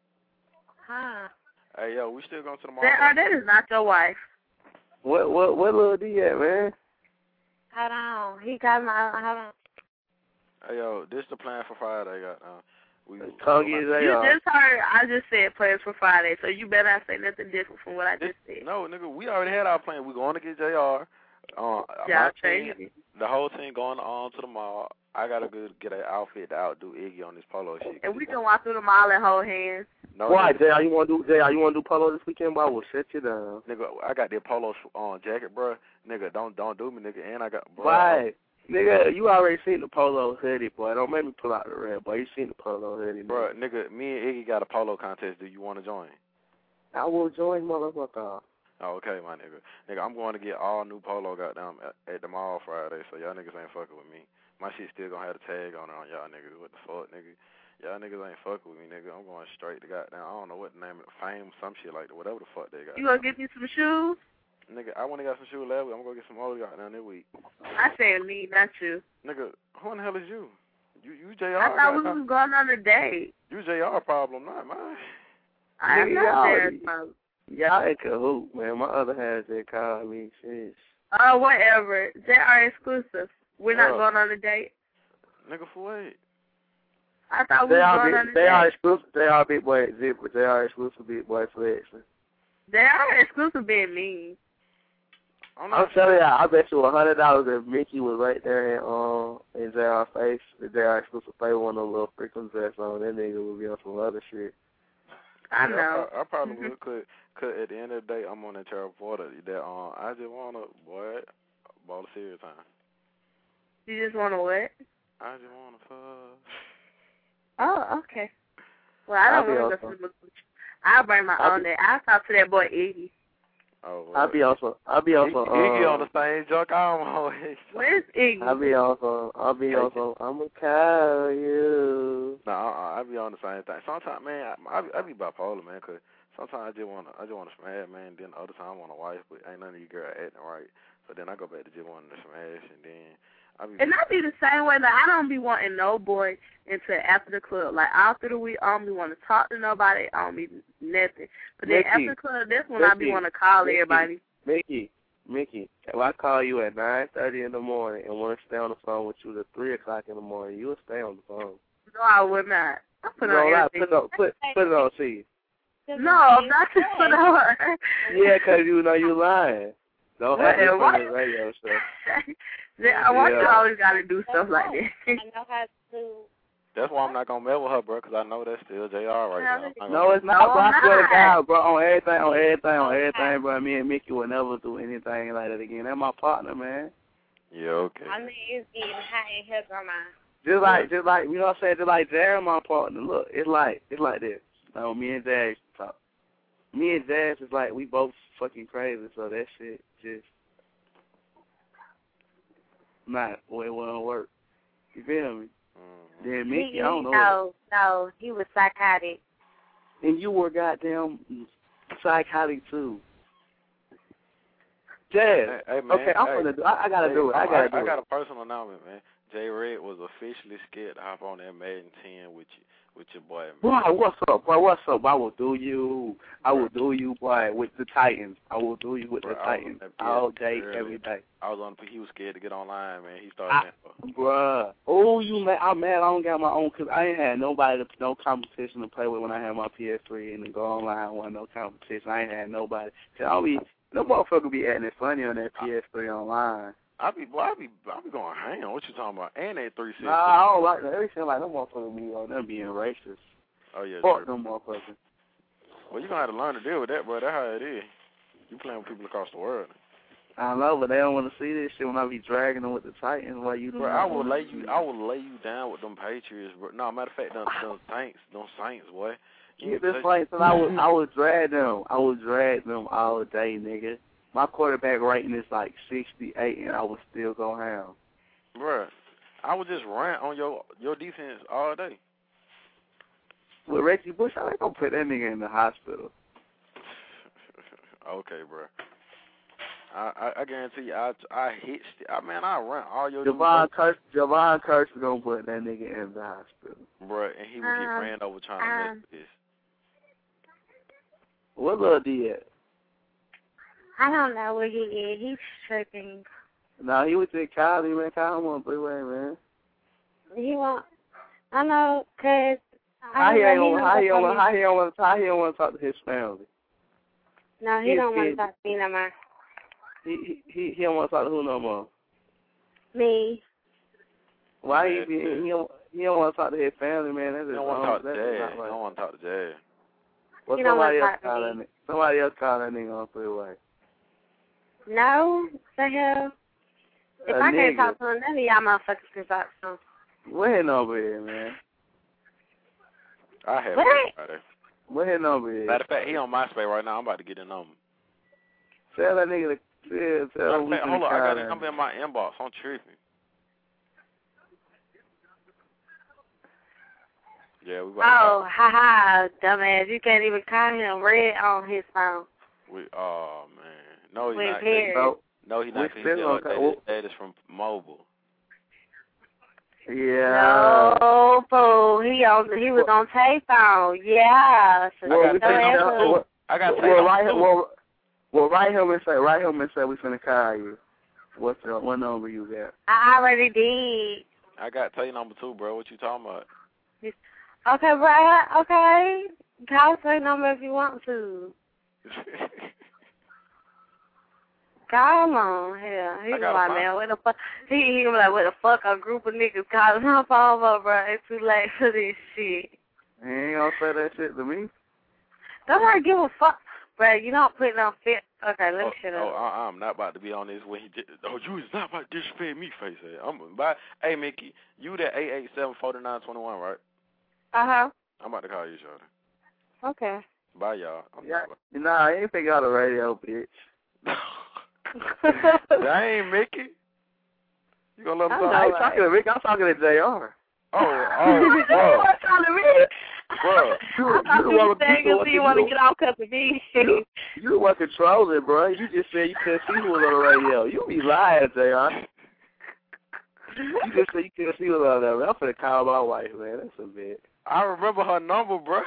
Huh? Hey yo, we still going to the mall? That, uh, that is not your wife. What what what little D at, man? Hold on. He got my, hold on. Hey yo, this the plan for Friday, goddamn. We Talking is You just heard, I just said plans for Friday, so you better not say nothing different from what I just said. No, nigga, we already had our plan. We're going to get J R. Uh, Y'all my team, changed it. the whole team going on to the mall. I gotta go get an outfit to outdo Iggy on this polo shit. And we can walk through the mall and hold hands. No, Why, nigga, J R, you want to do J R, you want to do polo this weekend? Boy, I will set you down. nigga, I got that polo on jacket, bro. Nigga, don't don't do me, nigga. And I got, bro. Why? Nigga, you already seen the polo hoodie, boy. Don't make me pull out the red, boy. You seen the polo hoodie, Bro, nigga, me and Iggy got a polo contest. Do you want to join? I will join, motherfucker. Oh, okay, my nigga. Nigga, I'm going to get all new polo goddamn at, at the mall Friday, so y'all niggas ain't fucking with me. My shit still gonna have a tag on it on y'all niggas. What the fuck, nigga? Y'all niggas ain't fucking with me, nigga. I'm going straight to goddamn, I don't know what the name of it, Fame, some shit like that, whatever the fuck they got. You gonna get me some shoes? Nigga, I went and got some shoes last week. I'm gonna go get some more goddamn this week. I said me, not you. Nigga, who in the hell is you? You you J R? I thought we was going on a date. You J R problem, not mine. I'm Nigga, not y'all- there. problem. Y'all in cahoot, man. My other half just called me. Shit. Oh, whatever. They are exclusive. We're not Oh. going on a date. Nigga, for what? I thought we They were are going on a big, they are date. exclusive. They are big boy zipper. They are exclusive big boy flexing. They are exclusive being mean. I'm, I'm telling you, I bet you a hundred dollars if Mickey was right there in um in J R face, the J R exclusive face one of those little freaking dress on, that nigga would be on some other shit. I Yeah, know. I, I probably would, cause, cause at the end of the day, I'm on that terrible border that um, I just wanna, boy, ball of serious time. You just want to what? I just wanna fuck. Oh, okay. Well, I I'll don't be want to go awesome. to the I'll bring my I'll own be- day. I'll talk to that boy Iggy. Oh, well. I'll be also, I'll be also, Iggy on um, the same joke I'm always. Where's Iggy? I'll be also, I'll be also, I'ma call you. No, uh-uh, I be on the same thing. Sometimes, man, I, I, be, I be bipolar, man, cause sometimes I just wanna, I just wanna smash, man. Then the other time I want a wife, but ain't none of you girl acting right. So then I go back to just wanting to smash, and then I be. And I be the same way. Like, I don't be wanting no boy until after the club. Like, all through the week, I don't be want to talk to nobody. I don't be nothing. But then Mickey, after the club, that's when I be Mickey, want to call Mickey. everybody. Mickey, Mickey, if I call you at nine thirty in the morning and want to stay on the phone with you till three o'clock in the morning, you'll stay on the phone. No, I would not. I put no, on lie, everything. put it on, put, put it on C. No, not to put on. Yeah, 'cause you know you lying. Don't have this What? on the radio show. Yeah, why you Yeah. always got to do stuff like that? I know how to. That's why I'm not gonna mess with her, bro, cause I know that's still J R right now. I'm not No, gonna- it's not, No, bro. I I'm swear to not. God, bro, on everything, on everything, on everything, bro. Me and Mickey will never do anything like that again. That's my partner, man. Yeah, okay. I mean, it's getting hot in here, grandma. Just like, just like, you know what I'm saying? Just like Jared, my partner. Look, it's like, it's like this. Like, me and Jazz talk. Me and Jazz is like, we both fucking crazy, so that shit just not, well, it won't work. You feel me? Mm-hmm. Then Mickey, he, I don't know. No, no, he was psychotic. And you were goddamn psychotic too. Jazz. Hey, hey, man, okay, I'm hey. gonna do. I, I gotta Hey, do it. I I'm- gotta I, do I it. got a personal announcement, man. J Red was officially scared to hop on that Madden ten with you, with your boy. Man. Boy, what's up, boy? What's up? I will do you. I will do you, boy, with the Titans. I will do you with Bro, the I was Titans on that all P S day, early. every day. I was on. He was scared to get online, man. He started. I, saying, bruh. Oh, you mad? I'm mad. I don't got my own because I ain't had nobody, to, no competition to play with when I had my P S three and to go online. Wasn't no competition. I ain't had nobody. Cause I be no motherfucker be acting funny on that P S three online. I be, boy, I be, I be going. Hang on, what you talking about? And that three sixty. Nah, I don't like that. Everything like them motherfuckers be on them being racist. Oh yeah. Fuck True. them motherfuckers. Well, you gonna have to learn to deal with that, bro. That's how it is. You playing with people across the world. I know, but they don't want to see this shit when I be dragging them with the Titans. While you, bro, I will lay you. I will lay you down with them Patriots, bro. No, matter of fact, them, them Saints, them Saints, boy. Yeah, this Saints, and I would, I would drag them. I would drag them all day, nigga. My quarterback rating is like sixty-eight, and I would still go ham. Bro, I would just rant on your your defense all day. With Reggie Bush, I ain't gonna put that nigga in the hospital. Okay, bro. I, I I guarantee you, I I hit. I man, I run all your. Javon Curse, Javon Curse is gonna put that nigga in the hospital, bro, and he would um, get ran over trying to um, mess with this. What little D at? I don't know where he is. He's tripping. No, he was at Kylie, man. Kylie want three-way, man. He want. I know, cause how he I ain't know how he don't how he don't want how he don't want to talk to his family. No, he, he don't want to talk to me no more. He he he don't want to talk to who no more. Me. Why he be, he don't he don't want to talk to his family, man? That's he don't want to talk to Dad. He don't want to talk to Dad. Well, somebody else call that nigga. Somebody else call that nigga on three-way. No, the hell. If a I nigga. can't talk to him, none of y'all motherfuckers can talk to him. Where his number is, man? I have what? it. Where his number is? Matter of fact, he on MySpace right now. I'm about to get a number. Tell that nigga to tell, tell him we fact, hold on, I got him. a number in my inbox. I'm tripping. Yeah, we. Oh, ha ha, dumbass! You can't even call him Red on his phone. We. Oh man, no, he's With not. Perry. No, he's not. He's not. That is from mobile. Yeah. No, fool. He on. He was on tape phone. Yeah. So well, I we got. I got tape well, right, too. well, well, write him and say, write him and say we finna call you. What's the, what number you got? I already did. I got tape number two, bro. What you talking about? Okay, bro. Okay. Call the number if you want to. Come on, hell. He was like, man, what the fuck? He, he was like, what the fuck? A group of niggas calling her phone up, bro. It's too late for this shit. He ain't gonna say that shit to me. Don't I give a fuck, bro. You not putting on fit. Okay, let me oh, shut up. Oh, I, I'm not about to be on this when he did. Oh, you is not about to disrespect me, face ass. I'm by. Hey, Mickey, you that eight eight seven four nine two one, right? Uh huh. I'm about to call you, Shorty. Okay. Bye, y'all. I'm yeah. Nah, I ain't pick out the radio, bitch. Dang, Mickey. You gonna let him talk? I ain't talking to Rick. I'm talking to J R. Oh, oh, bro. I'm talking to me. Bro, you, I thought you were saying you, you want to get off cussing me. You, you the one controlling, bro. You just said you couldn't see who was on the radio. You be lying, J R. You just said you couldn't see who was on the radio. I'm finna call my wife, man. That's a bit. I remember her number, bro.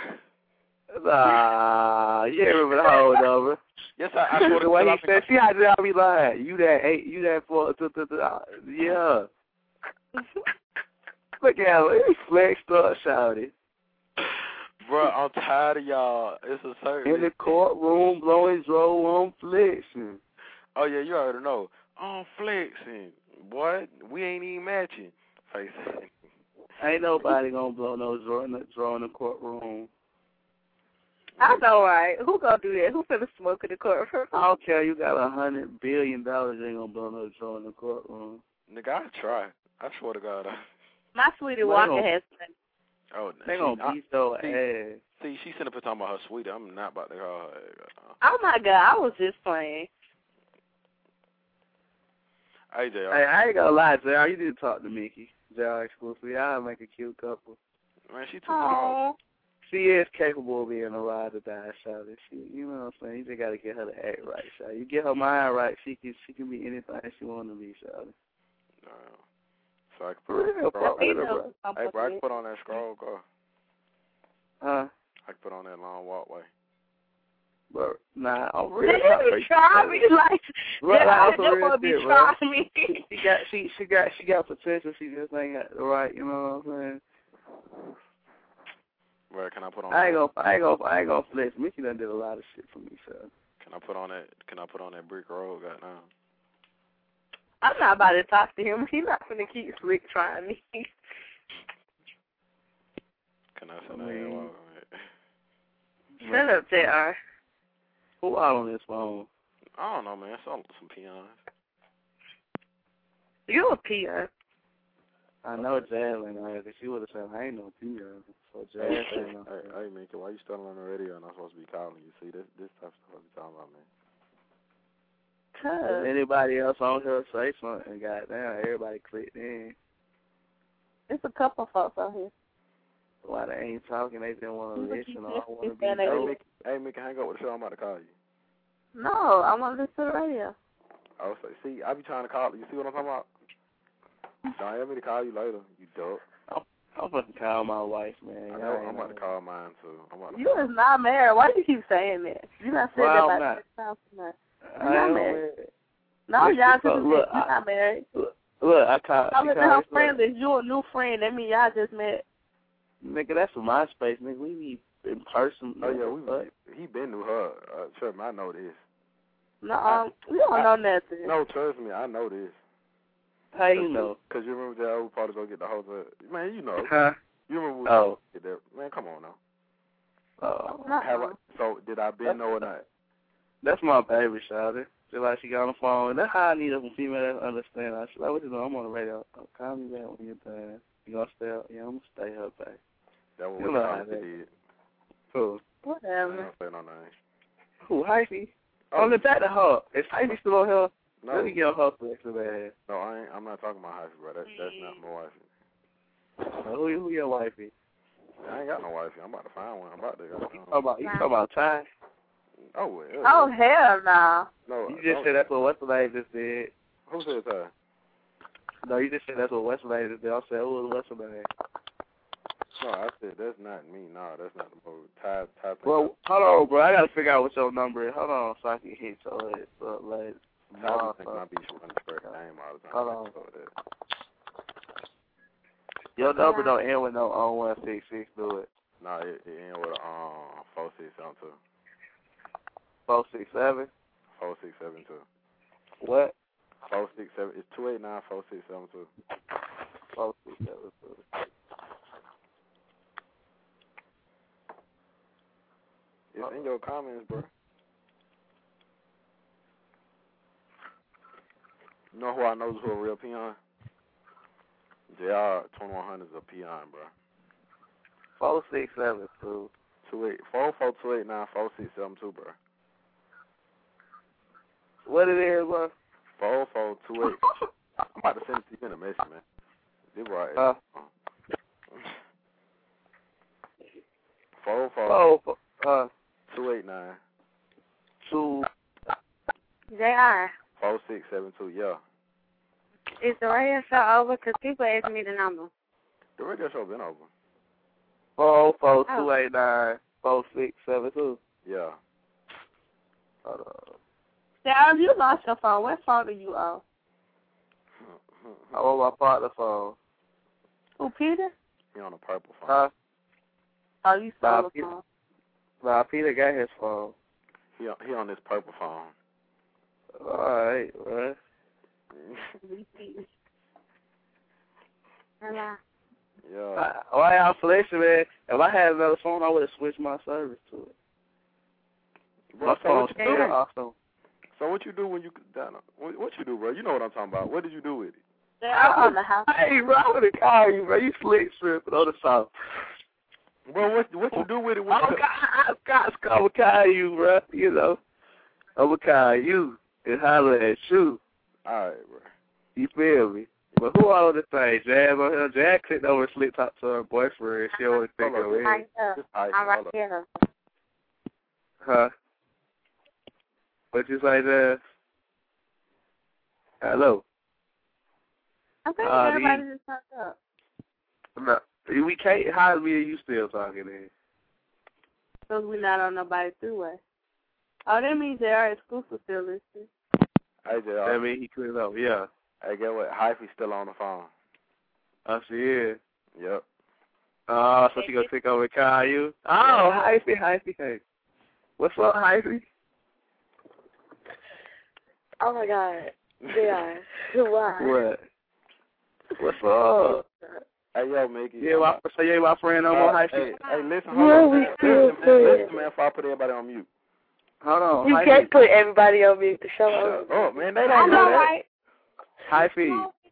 Nah, you ain't remember the whole number. Yes, I, I swear to the way God. he said, see how I be lying. You that eight, you that four, th- th- th- uh, yeah. Look at him. He flexed up, shouted. Bro, I'm tired of y'all. It's a certain. In the courtroom, blowing dro on flexing. Oh, yeah, you already know. I'm flexing. Boy, we ain't even matching. Face it. Ain't nobody gonna blow no draw in the, draw in the courtroom. I know, right? Who gonna do that? Who finna smoke in the courtroom? I don't care. You got a hundred billion dollars. You ain't gonna blow no draw in the courtroom. Nigga, I try. I swear to God. I... My sweetie Walker has been. Oh, they she, gonna beat your see, ass. See, she sent up talking about her sweetie. I'm not about to call her. Oh my God, I was just playing. Hey, J R. Hey, I ain't gonna lie, J R. You need to talk to Mickey. J R exclusively. I'll make a cute couple. Man, she too tall. She is capable of being a ride or die, shot. She, you know what I'm saying? You just gotta get her to act right, shot. You get her mind right, she can she can be anything she want to be, shot. No. So I can put, real, scroll, real, bro. Hey, bro, I can put on that scroll car. Huh? I can put on that long walkway. But nah, I'm real. They be trying me like, right, yeah, that's they real be shit, trying bro. me. She got she she got she got potential. She just ain't got the right. You know what I'm saying? Where can I put on? I ain't that? gonna I ain't gonna I ain't gonna flex. Mickey done did a lot of shit for me, so. Can I put on that? Can I put on that brick road? Got now. I'm not about to talk to him. He's not gonna keep slick trying me. Can I say that? Well, Shut up, J R. Who out on this phone? I don't know, man. Some some peons. You a peon. I know Jazz ain't on here, because she would have said, I ain't no peon. So Jazz ain't on Hey, hey, Minka, why you still on the radio and I'm supposed to be calling you? See, this this type of stuff we talking about, man. If anybody else on here say something, goddamn, everybody clicked in. There's a couple folks out here. Why they ain't talking, they didn't want to listen or want to be Hey, told. Minka, hey, Minka, hang up with the show. I'm about to call you. No, I'm on listen to the radio. I was like, see, I be trying to call you. You see what I'm talking about? Don't have me to call you later, you dope. I'm, I'm about to call my wife, man. I know, I'm about to call mine, too. I'm about to You is not married. Why do you keep saying that? You not said well, that I'm about not. You're not married. married. No, Look, y'all look, just look, you're not married. Look, look I call. I was her friend is you a new friend. That mean y'all just met. Nigga, that's from MySpace, nigga. We be in person. Oh, yeah, we, he been to her. Uh, trust me, I know this. No, um, we don't I, know nothing. No, trust me, I know this. How you know? Because you remember that old part to go get the hotel. Man, you know. Huh? You remember when oh. we get there. Man, come on now. Oh. Have I, so, did I been know or not? That's my baby, shawty. Just like she got on the phone. And that's how I need a female to understand. I said, like, what you doing? I'm on the radio. Oh, call me back when you're done. You gonna stay up? Yeah, I'm gonna stay up, babe. That was you what know they did. Who? Whatever. I don't say no name. Who, Hyphy? Oh. On the back of her. Is Hyphy still on her? No. Let me get on her for extra bad. No, I ain't, I'm not talking about Hyphy, bro. That, that's not my wifey. Uh, who, who your wifey? I ain't got no wifey. I'm about to find one. I'm about to. You talking about, you talking about Ty? Oh, well. Oh, hell no. No. You just said that's what West Lane just did. Who said Ty? No, you just said that's what West Lane just did. I said, who was West Lane? No, I said that's not me. No, that's not the move. Ty, Ty. Well, hold on, bro. I gotta figure out what your number is. Hold on, so I can hit your head. So, like, I no, think my beach running straight name all the time. Hold on. So that. Your number don't end with no on one six six. Do it. No, it, it end with um four six seven two. Four six seven. Four six seven two. What? Four six seven. It's two eight nine four six seven two. Four six seven two. It's in your comments, bro. You know who I know is who a real peon? J R twenty-one hundred is a peon, bro. Four six seven two. Two eight four four two eight nine four six seven two, bro. What it is, bro? Four four two eight. I'm about to send it to you in a message, man. This right. Uh. Four four. Oh, uh. Two eight nine. Two. J R. Four six seven two. Yeah. Is the radio show over? Because people ask me the number. The radio show been over. Four four two eight nine four six seven two. Yeah. Hold on. Sarah, you lost your phone. What phone are you on? I want my partner phone. Who, Peter? He on a purple phone. Huh? Oh, you stole nah, the Peter, phone. Nah, Peter got his phone. He on, he on this purple phone. Alright, right. Hello. Yeah. Why y'all flexing, man? If I had another phone, I would have switched my service to it. Bro, my so phone's what you still do? awesome. So what you do when you down? What, what you do, bro? You know what I'm talking about. What did you do with it? They're on the house. Hey, bro, I would have called you, bro. You slick stripping on the south. Bro, what what you do with it? When I'm gonna call you, bro. You know, I'm gonna call you and holler at you. All right, bro. You feel me? But who all the thing? Jazz on here. Jazz clicked over and slick talk to her boyfriend. She always think of it. I'm right here. Huh? What you say, Jazz? Hello. I think uh, everybody the, just talked up. No, we can't. How me and you still talking then? Because we're not on nobody's throughway. Oh, that means they are exclusive still listening. Hey, J R. That means he cleared up, yeah. Hey, get what? Hyphy's still on the phone. Oh, she is? Yep. Oh, so she gonna take over and call you? Oh, Hyphy, Hyphy, hey. What's up, Hyphy? Oh, my God. J R. Why? What? What's up? Hey, yo, Mickey. Yeah, my, so you ain't my friend no more, Hyphy? Hey, hey, listen, hold on. Listen, listen, man, listen, man, before I put everybody on mute. Hold on. You Hi, can't Fee. put everybody on mute. The show. Oh man, they I don't do know, that. right? Hi, Fee.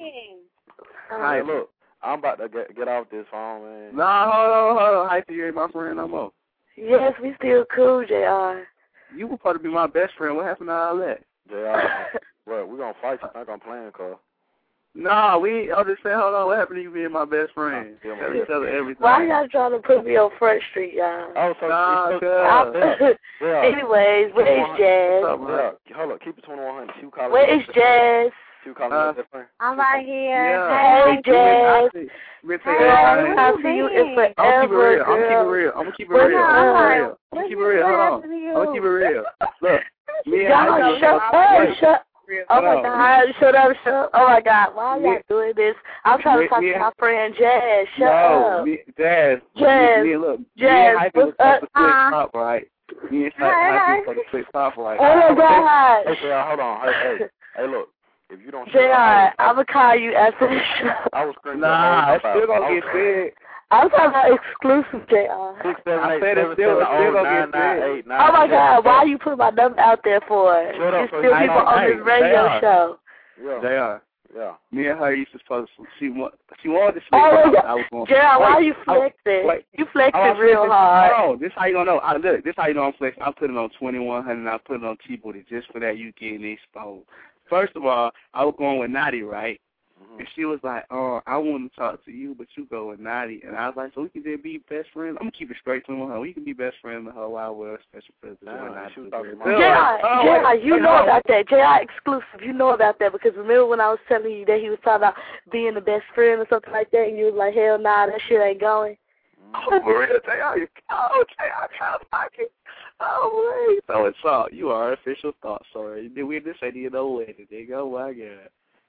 Hi, look, I'm about to get get off this phone, man. Nah, hold on, hold on. Hi, Fee, you ain't my friend no more. Yes, we still cool, J R. You were supposed to be my best friend. What happened to all that? J R, well, we're gonna fight you. I'm not gonna play in car. Nah, we. I'm just saying. Hold on. What happened to you being my best friend? Yeah, Tell each other everything. Why y'all trying to put me on Front Street, y'all? Oh, so Nah, it's cuz. yeah, yeah. Anyways, where is Jazz? Yeah, hold up, keep it twenty-one hundred. She calling Where is Jazz? She calling Uh, me different. I'm right here. Yeah. Hey, Jazz. Let me tell you Hey, everything. I'll see you in I'm keep it forever, real. I'm keep it girl. real. I'm gonna keep it What's real. up? I'm real. I'm gonna keep it real. Hold on. I'm gonna keep it real. Look, me and Y'all I shut up, shut Oh my Hold on. God, shut up, shut up. Oh my God, why are y'all Me- doing this? I'm trying me- to talk me- to my friend Jazz. Shut no, up. me, Jazz. Jazz. Me, me, look, Jazz, me and Hype was what's supposed to up? split Uh, top, right? Me and Hey, Hype was supposed to split top, right? Oh my God. Hey, J R, hold on. Hey, hey, hey, look. If you don't, J R, I'm going to call you after the show. I was screaming. Nah, it's still gonna get fed. I'm talking about exclusive, J R. Six, seven, I eight, said it's seven, still, seven, it's still oh, gonna nine, get nine, fed. eight, nine, Oh my seven. God, why you put my number out there for? Shut up, There's so still you- people Hey, on hey, this radio J R. show. Yeah. J R. Yeah. Me and her used to supposed to, she want, she wanted to split Oh my top. God. I was going. J R, why are Wait, you I- flexing? wait. You flexing Oh, I'm real flexing. hard. Hold on, this how you gonna know. I, look, this how you know I'm flexing. I put it on twenty-one hundred and I put it on T-Booty just for that you getting exposed. First of all, I was going with Naughty, right? Mm-hmm. And she was like, oh, I want to talk to you, but you go with Naughty. And I was like, so we can just be best friends? I'm going to keep it straight to her. We can be best friends the whole wide world, special president. Nah, she was talking J J R, J R, you know about that. J R exclusive, you know about that because remember when I was telling you that he was talking about being the best friend or something like that, and you was like, hell nah, that shit ain't going. Oh, Maria, J R, you, oh, J R, can't like it. Oh, wait. So it's all, you are official thought, sorry. We just say, you know what, there you go, my God.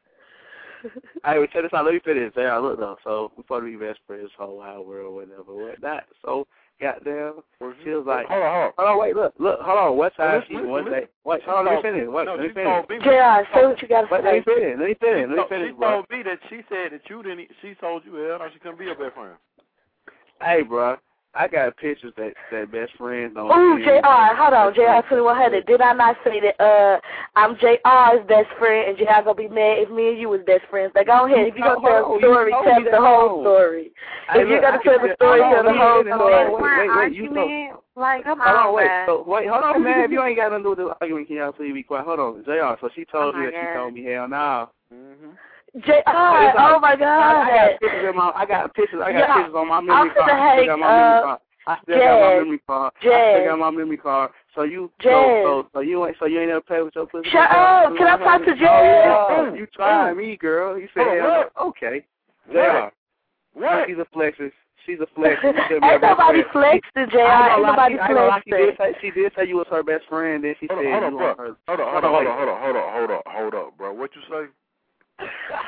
Hey, we said this out. Let me finish. J R, look though. So we supposed to be best friends, whole wide world, whatever, whatnot. So goddamn, she was like, hold on, hold on, hold on, wait, look, look, hold on. What time listen, she listen, one listen. day? Wait, hold on, let me finish. Wait, No, let me she finish. told me. J R, say what you got to Wait, let me say. finish. Let me finish. Let me She, finish, she bro. told me that she said that you didn't. She told you hell no, she couldn't be your best friend. Hey, bro, I got pictures that that best friends don't. Ooh, see. J R, hold on, J R twenty-one hundred. Did I not say that uh I'm J R's best friend and J R gonna be mad if me and you was best friends? Like, go ahead. If you're gonna tell a story, tell the whole story. If you're gonna tell the story, tell the whole story. Wait, wait, wait, you so. Like, come Hold on, on, wait. man. So, wait, hold on, man. If you ain't got nothing to do with the argument, can y'all please be quiet? Hold on, J R. So she told Oh, you my that she God. told me hell no. Mm-hmm. J R, oh my God. I, I got pictures in my. I got pictures. I got Yeah, pictures on my memory I'm card. finna I still hang got my memory up. card. I still got my Jazz. memory card. I Jazz. still got my memory card. So you, so, Jazz. so, so you ain't, so you ain't never played with your pussy. Shut up. Can I talk to Oh, Jazz? yeah. You trying me, girl? You said, Oh, hell no. Okay. J R. What? She's a flexer. She's a flexer. Ain't nobody flexing, J R. Ain't nobody She did, flexing. say, she did say you was her best friend, then she Hold said on, hold you on, want bro. her. Hold on, hold on, hold on, hold on, hold on, hold on, hold up, bro. What you say?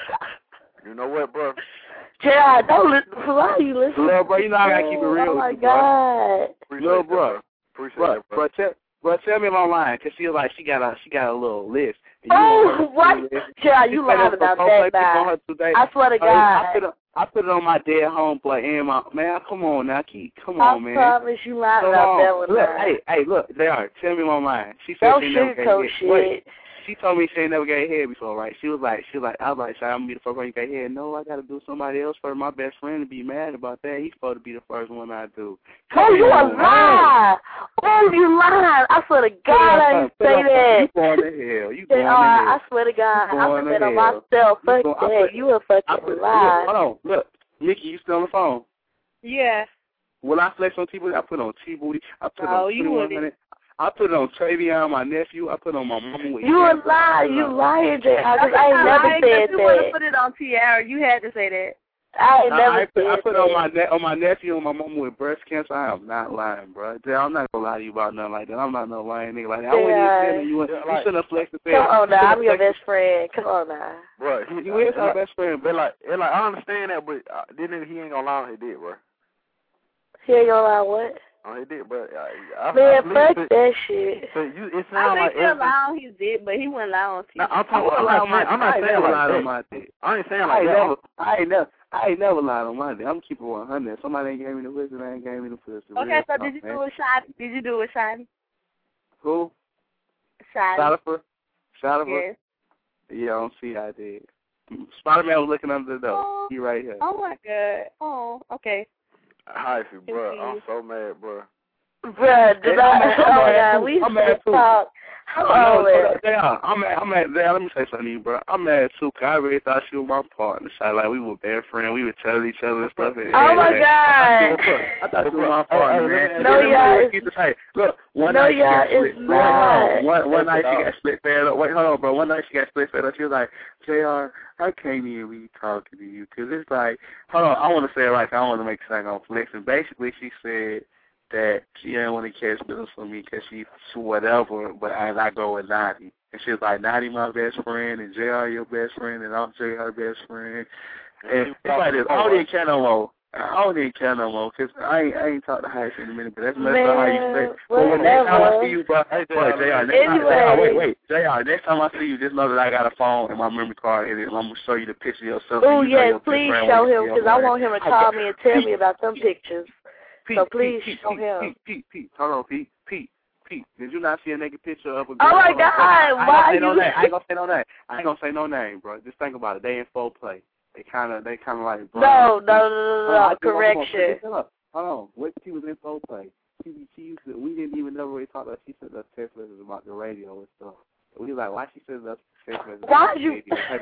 You know what, bro? J R, don't listen. Why are you listening? Little bro, you know I gotta keep it real Oh with my you, bro. God. Appreciate Little that, bro. Appreciate Bro, that, bro. bro, tell, bro, tell me if I'm lying, cause she was like she got a she got a little list. And you Oh, want her to what? do this. J R, She you said lied there was about four that, people on man. her today. I swear to I, God. I put it, I put it on my dead homeboy and my man. Come on now, keep come I on, man. promise you lied Come about on. that one. Look, man. hey, hey, look, they are. Tell me if I'm lying. She said Don't she never gave sugarcoat head. shit. Wait, she told me she ain't never gave head before, right? She was like, she was like, I was like, I'm gonna be the first one you gave head. No, I gotta do somebody else for my best friend to be mad about that. He's supposed to be the first one I do. Oh, you a lie. Oh, you lying. I swear to God I didn't say that. You going to hell. You J going to R, hell. I swear to God, You I going put to that on hell. myself. You Fuck going- I that. put- You a I fucking put, lie. Look, hold on. Look, Nikki, you still on the phone? Yeah. Will I flex on T-Booty? I put on T-Booty. I put No, on you twenty-one hundred. wouldn't. I put it on Travion, my nephew. I put it on my mama. With You a lie. You lying, J R, because I ain't That's never lying, 'cause said you want to that. put it on Tiara. You had to say that. I ain't I, never I said put, I put that. on my ne- on my nephew and my mama with breast cancer. I am not lying, bro. I'm not gonna lie to you about nothing like that. I'm not no lying nigga like that. I wouldn't Yeah. even say you. You like- shouldn't have flexed the Come on now. I'm your best friend. Come on now. Bro, he, You is uh, our like, best friend, But bro. like, it like, I understand that, but uh, this nigga, he ain't gonna lie on he did, bro. He ain't gonna lie what? On he did, but uh, I, Man, I fuck believe that shit. it. So you, it I sounds think like he'll everything. lie on his dick, but he wouldn't lie on T V. Now, I'm I talking. wouldn't I'm lie not on my. saying. I'm I not ain't saying never like lied that. on my dick. I ain't saying I like ain't that. never. I ain't never. I ain't never lied on my dick. I'm keeping one hundred. Somebody ain't gave me the pussy. They ain't gave me the pussy. Okay, Real so talk, did you man. do a shot? Did you do a shot? Who? Shottifer? Shottifer? Yes. Yeah, I don't see I did. Spider-Man was looking under the door. Oh. He right here. Oh, my God. Oh, okay. Hyphy, bro. I'm so mad, bro. Bruh, did I? Oh, God, we used to talk. How old is it? I'm mad. I'm mad. Let me say something to you, bro. I'm mad too. Cause I really thought she was my partner. So like we were best friends. We would tell each other and stuff. And, oh my and, God! I thought she was my partner, man. No, y'all. Hey, look, one no, night she got y'all split. is not. One, one night she got split fed up. Wait, hold on, bro. One night she got split fed up. She was like, J R, I can't even be talking to you because it's like, hold on, I want to say it right. I don't want to make something on flex. And basically, she said that she didn't want to catch bills for me because she whatever, but as I go with Naughty. And she was like, Naughty my best friend, and J R your best friend, and I'm J R best friend. And it's like this. I don't even care no more. I don't even care no more because I ain't, I ain't talked to Hyphy in a minute, but that's messed up how you say. But next time I see you, bro, hey, J R, J R, next time, J R, wait, wait, J R, next time I see you, just know that I got a phone and my memory card in it, and I'm going to show you the picture of yourself. Oh, yes, please show him because I want him to call me and tell me about them pictures. Pete, so please Pete, show Pete, him. Pete, Pete, Pete, hold on, Pete, Pete, Pete. Did you not see a naked picture of a girl? Oh my God! I ain't Why gonna say no name. I ain't gonna say no name. I ain't gonna say no name, bro. Just think about it. They in full play. They kind of, they kind of like. Bro, no, no, no, no, no, no. Correction. Hold on, hold on. What she was in full play. She, she used to. We didn't even know really talk about. She sent us text messages about the radio and stuff. We was like, why she send us text messages? Why you?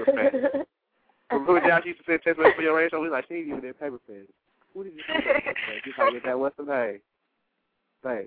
Remember how she used to send text messages for your radio? We was like, she ain't even that paper pen. Who did you send that? Just like that. What's the name? Hey,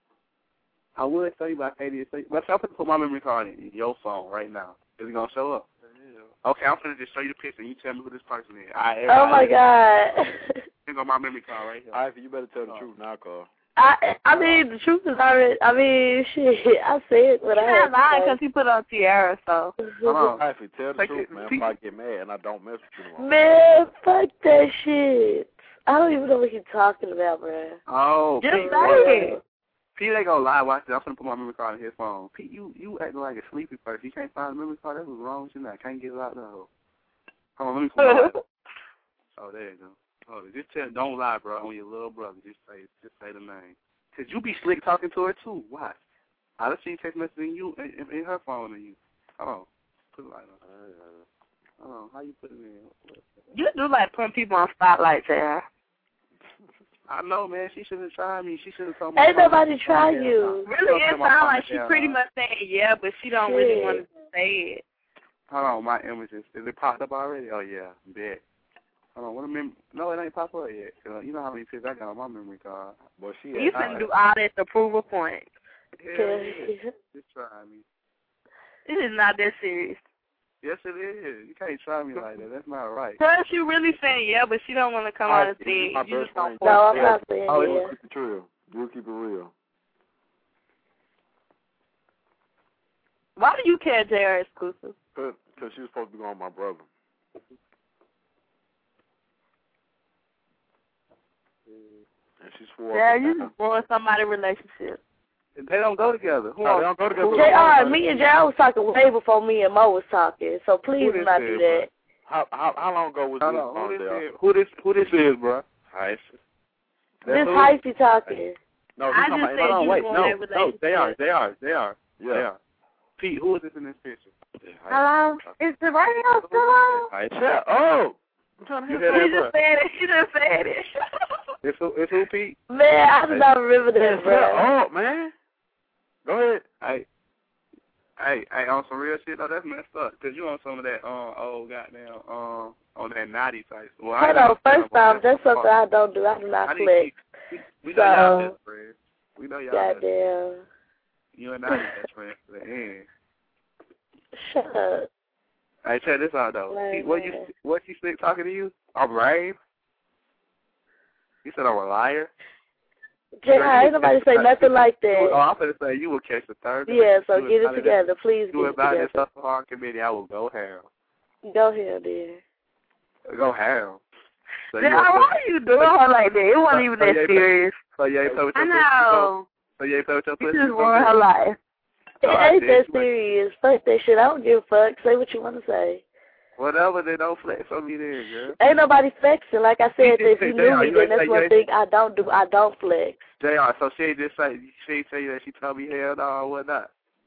I would show you, but I can't even show you. But I'm going to put my memory card in your phone right now. Is it going to show up? Yeah. Okay, I'm going to just show you the picture, and you tell me who this person is. I, oh, my God. It's on my memory card right here. Ivy, you better tell the oh. truth now, Carl. I I mean, the truth is already, I mean, shit, I said what I had to lying say. because he put on Tiara, so. Hold on. Ivy, tell the truth, man. If I get mad and I don't mess with you tomorrow. Man, fuck that shit. I don't even know what you're talking about, man. Oh, just Pete, say it. Pete ain't gonna lie. Watch this. I'm gonna put my memory card in his phone. Pete, you you acting like a sleepy person. You can't find a memory card. That's what's wrong with you now. I can't get it out though. Hold on, let me put my. Oh, there you go. Oh, just tell. Don't lie, bro. On your little brother. Just say just say the name. Cause you be slick talking to her too. Watch. I done seen text messaging you in, in her phone and you. Hold on. Put it like that. Hold on. How you put it in? You do like putting people on spotlights there. I know, man. She should have tried me. She should have told me. Ain't nobody try you. Really, it sounds like she pretty much saying yeah, but she don't Shit. really want to say it. Hold on, my images. Is it popped up already? Oh, yeah. Bet. Hold on. What a mem- no, it ain't popped up yet. Uh, you know how many pictures I got on my memory card. Boy, she you can do all that to prove a point. Yeah, yeah. Just try me. It is not that serious. Yes, it is. You can't try me like that. That's not right. Cause she really saying yeah, but she don't want to come out and say it. You just don't no, I'm not saying oh, yeah. Oh, keep it real. We'll keep it real. Why do you care, J R exclusive? Because she was supposed to be going with my brother. And she swore. Yeah, you just ruined somebody's relationship. They don't go together. Who no, they don't go together. J R, me and J R was talking way before me and Mo was talking, so please do not do that. How, how how long ago was Hold this? On, who, this is, who this who this is, bro? Hyphy. This Hyphy talking. No, I just said no, you wait, no, no, they are, they are, they are, yeah. they are. Pete, who is this in this picture? Hello, is the radio still on? Hyphy. Oh, I'm trying to you hear that, She just said it. She just said it. It's who, it's who, Pete? Man, I do not remember that, bro. Oh, man. Go ahead. Hey, hey, hey, on some real shit, though, that's messed up. Because you on some of that, um, old goddamn, um, on that naughty type. Well, Hold on, first off, that's something I don't do. I do not I flex. We, we know so, y'all best friends. We know y'all goddamn. best friends. You and I best friends to the end. Shut up. Hey, check this out, though. Man, See, what you, what you stick talking to you? I'm brave. You said I'm a liar? J R, ain't nobody say nothing like that. Oh, I'm going to say you will catch the third. Yeah, so get it together. Please do get it about together. this upper hard committee, I will go ham. Go ahead, dear. Go ham. So J R, why are you doing her like that? It wasn't even that so serious. So you ain't play with your I know. So you ain't play with your You pussy? just ruined her life. It Oh, ain't that you serious. Fuck that shit. I don't give a fuck. Say what you want to say. Whatever, they don't flex on me then, girl. Ain't nobody flexing. Like I said, if you knew me, you then ain't that's say- one you thing I don't do. I don't flex. J R, so she ain't just say, she ain't tell you that she told me hell no or whatnot?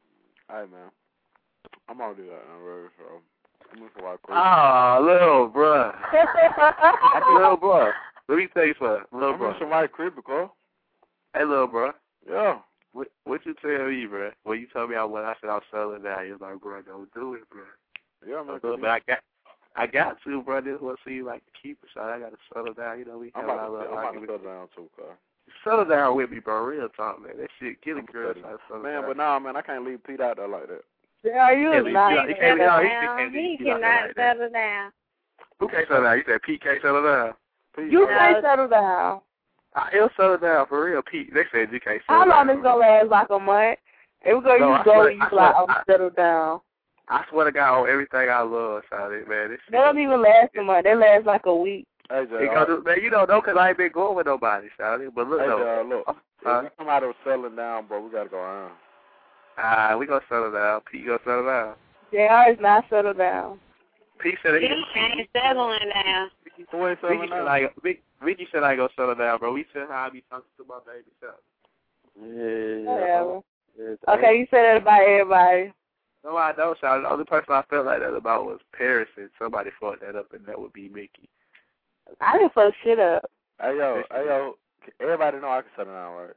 Hey, man. I'm gonna do that, man, bro. So, I'm gonna go out quick. Oh, little bruh. Little bruh. Let me tell you something. Little I'm bruh. in somebody's crib, because. Hey, little bruh. Yeah. What, what you tell me, bruh? When you told me I when I said I was selling down, you was like, bruh, don't do it, bruh. Yeah, man. But I got, I got to, bruh. This was see like to keep it, so I got to settle down. You know, we I'm have about our to, little I'm about to argument. settle down, too, cuz. Settle down with me, bro. Real talk, man. That shit, get a girl. Man, but nah, man, I can't leave Pete out there like that. Yeah, you is not. He cannot he cannot settle down. Who can't settle down? You said Pete can't settle down. Pete, you can't settle down. He'll settle down for real, Pete. They said you can't settle How down. long it's gonna last? Like a month? Every girl No, you I go, swear- you I be like, swear- I'm settled down. I swear to God, on everything I love, Shawty, man. This They don't even last a month. They last like a week. Hey, J It R. goes, man, you don't know because I ain't been going with nobody, Shawty. But look, Hey, J though. R, look. Huh? If we come out of settling down, bro, we gotta go around. Ah, we gonna settle down. Pete gonna settle down. J R is not settled down. Pete said he ain't settling down. Who ain't settling Vicky down? said I, Vic, Vicky said I ain't gonna settle down, bro. We said how I be talking to my baby self. Whatever. Yeah. Okay, you said that about everybody. No, I don't, Shawty. The only person I felt like that about was Paris, and somebody fucked that up, and that would be Mickey. I didn't fuck shit up. Hey, yo, hey, yo. Everybody know I can settle down, right?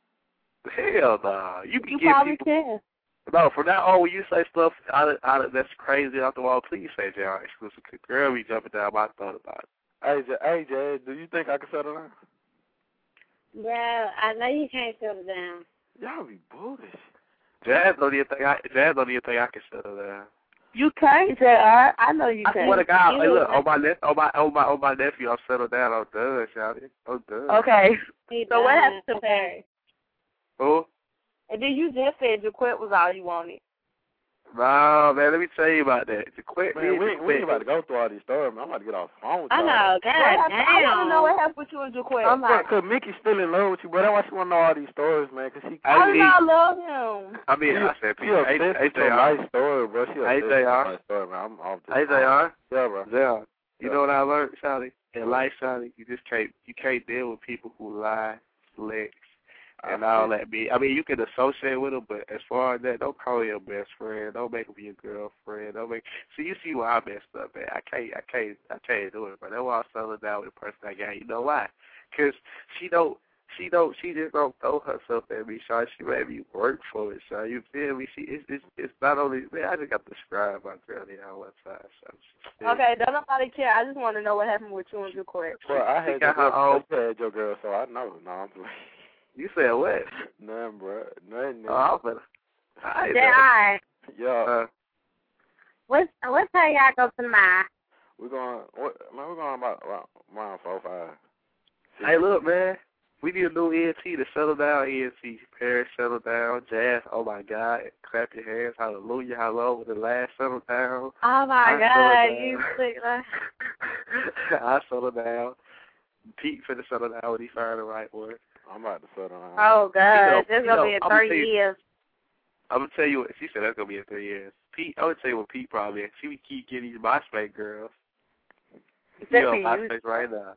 Hell nah. You can You give probably people... can. No, from now on, when you say stuff out of, out of, that's crazy off the wall, please say J R exclusive. Girl, we jumping down my thought about it. Hey, J, hey, Jay, do you think I can settle down? Well, I know you can't settle down. Y'all be bullish. Jazz don't even think I, Jazz don't even think I can settle down. You can't, J R. I know you I can. swear to God, You hey, look, know- on my, ne- on my, on my, on my nephew, I'm settled down. I'm done, Shawty. I'm done. Okay. So what happened to Paris? Who? And then you just said Jaquette was all you wanted. No, man, let me tell you about that. Jaquette, Man, we, we ain't about to go through all these stories, man. I'm about to get off the phone with I y'all. know, God I damn. want to know what happened with you and Jaquette. I'm like, cause Mickey's still in love with you, but that's why she want to know all these stories, man. Cause she, I do I not love him. I mean, I said, she Pete, hey, obsessed hey, with your J R. nice story, bro. She Hey, obsessed J R. with my story, man. I'm off this. Hey, J R. Yeah, bro. J R. You Yeah. know what I learned, Shawty? In life, Shawty, you just can't, you can't deal with people who lie, flex, and all that. Be, I mean, you can associate with them, but as far as that, don't call your best friend. Don't make them your girlfriend. Don't make. See, you see why I messed up, man. I can't, I can't, I can't do it, but that's why I'm settling down with the person I got. You know why? Cause she don't, she don't, she just don't throw herself at me, Sean. She made me work for it, Sean. You feel me? She, it's, it's, it's not only, man. I just got to describe my girl here on one side, Sean. Okay, don't nobody care. I just want to know what happened with you and Jaquette. Well, I She had got your her girl, own- you had your girl, so I know. No, I'm playing. You said what? Nothing, bro. Nothing. Oh, I'm finna. I J R, Yeah. Uh, what what time y'all go tomorrow? We're going, what, man, we're going about around, around four, five. hey, look, man. We need a new E N T to settle down. E N T, Paris, settle down. Jazz, oh my God, clap your hands. Hallelujah. How long was the last settle down? Oh my I God, settle you down. sick like. I settle down. Pete finna settle down when he find the right one. I'm about to settle down. Oh God, You know, this you gonna know, be in I'ma tell three you- years. I'm gonna tell you what she said. That's gonna be in three years. Pete, I would tell you what Pete probably. She would keep getting these MySpace girls. Except Yeah, for you. MySpace right now.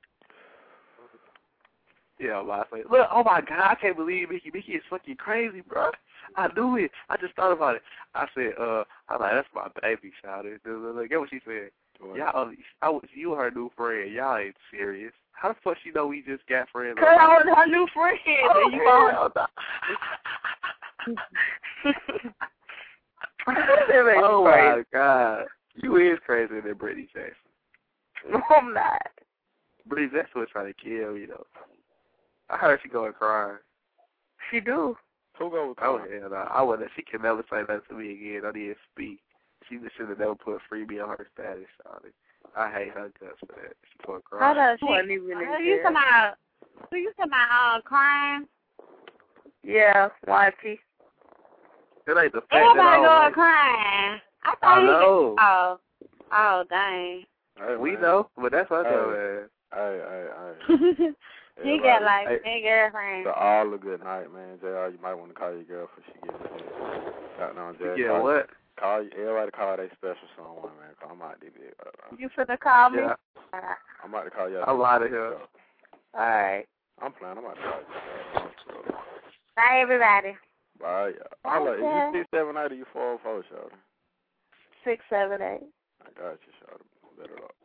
Yeah, MySpace. Look, oh my God, I can't believe Mickey. Mickey is fucking crazy, bro. I knew it. I just thought about it. I said, uh, I'm like, that's my baby, shouted. Look, get what she said. What? Y'all, I was you and her new friend. Y'all ain't serious. How the fuck she know we just got friends? Cause I was her new friend. Oh, and you found oh my God, you is crazier than Brittany Jackson. No, I'm not. Brittany Jackson was trying to kill me though. I heard she going crying. She do. Who go with Oh hell no, I wouldn't. She can never say that to me again. I didn't speak. She just should have never put free me on her status, Shawty. I hate her guts for that. She going crying. Hold up, she, wasn't even in who you there. talking about? Who you talking about? Uh, crime? Yeah, Y P. It ain't the fact Everybody that I going don't like- crying. I I thought he- know. Oh, oh, dang. Hey, We man. know, but that's what I Hey. know, man. Hey, hey, hey. He got like Hey, ten girlfriends. So all a good night, man. J R, you might want to call your girl before she gets in. Got on J R. Yeah, call, what? Call everybody. Call their special someone, man. Cause I'm out there. Uh, You finna call me? Yeah. I'm about to call y'all. I'm out of here. Alright. I'm playing. I'm about to call you. Bye, everybody. All right. Hold on. Is you six seven eight or you four four, shawty? Six seven eight. I got you, shawty. Better luck.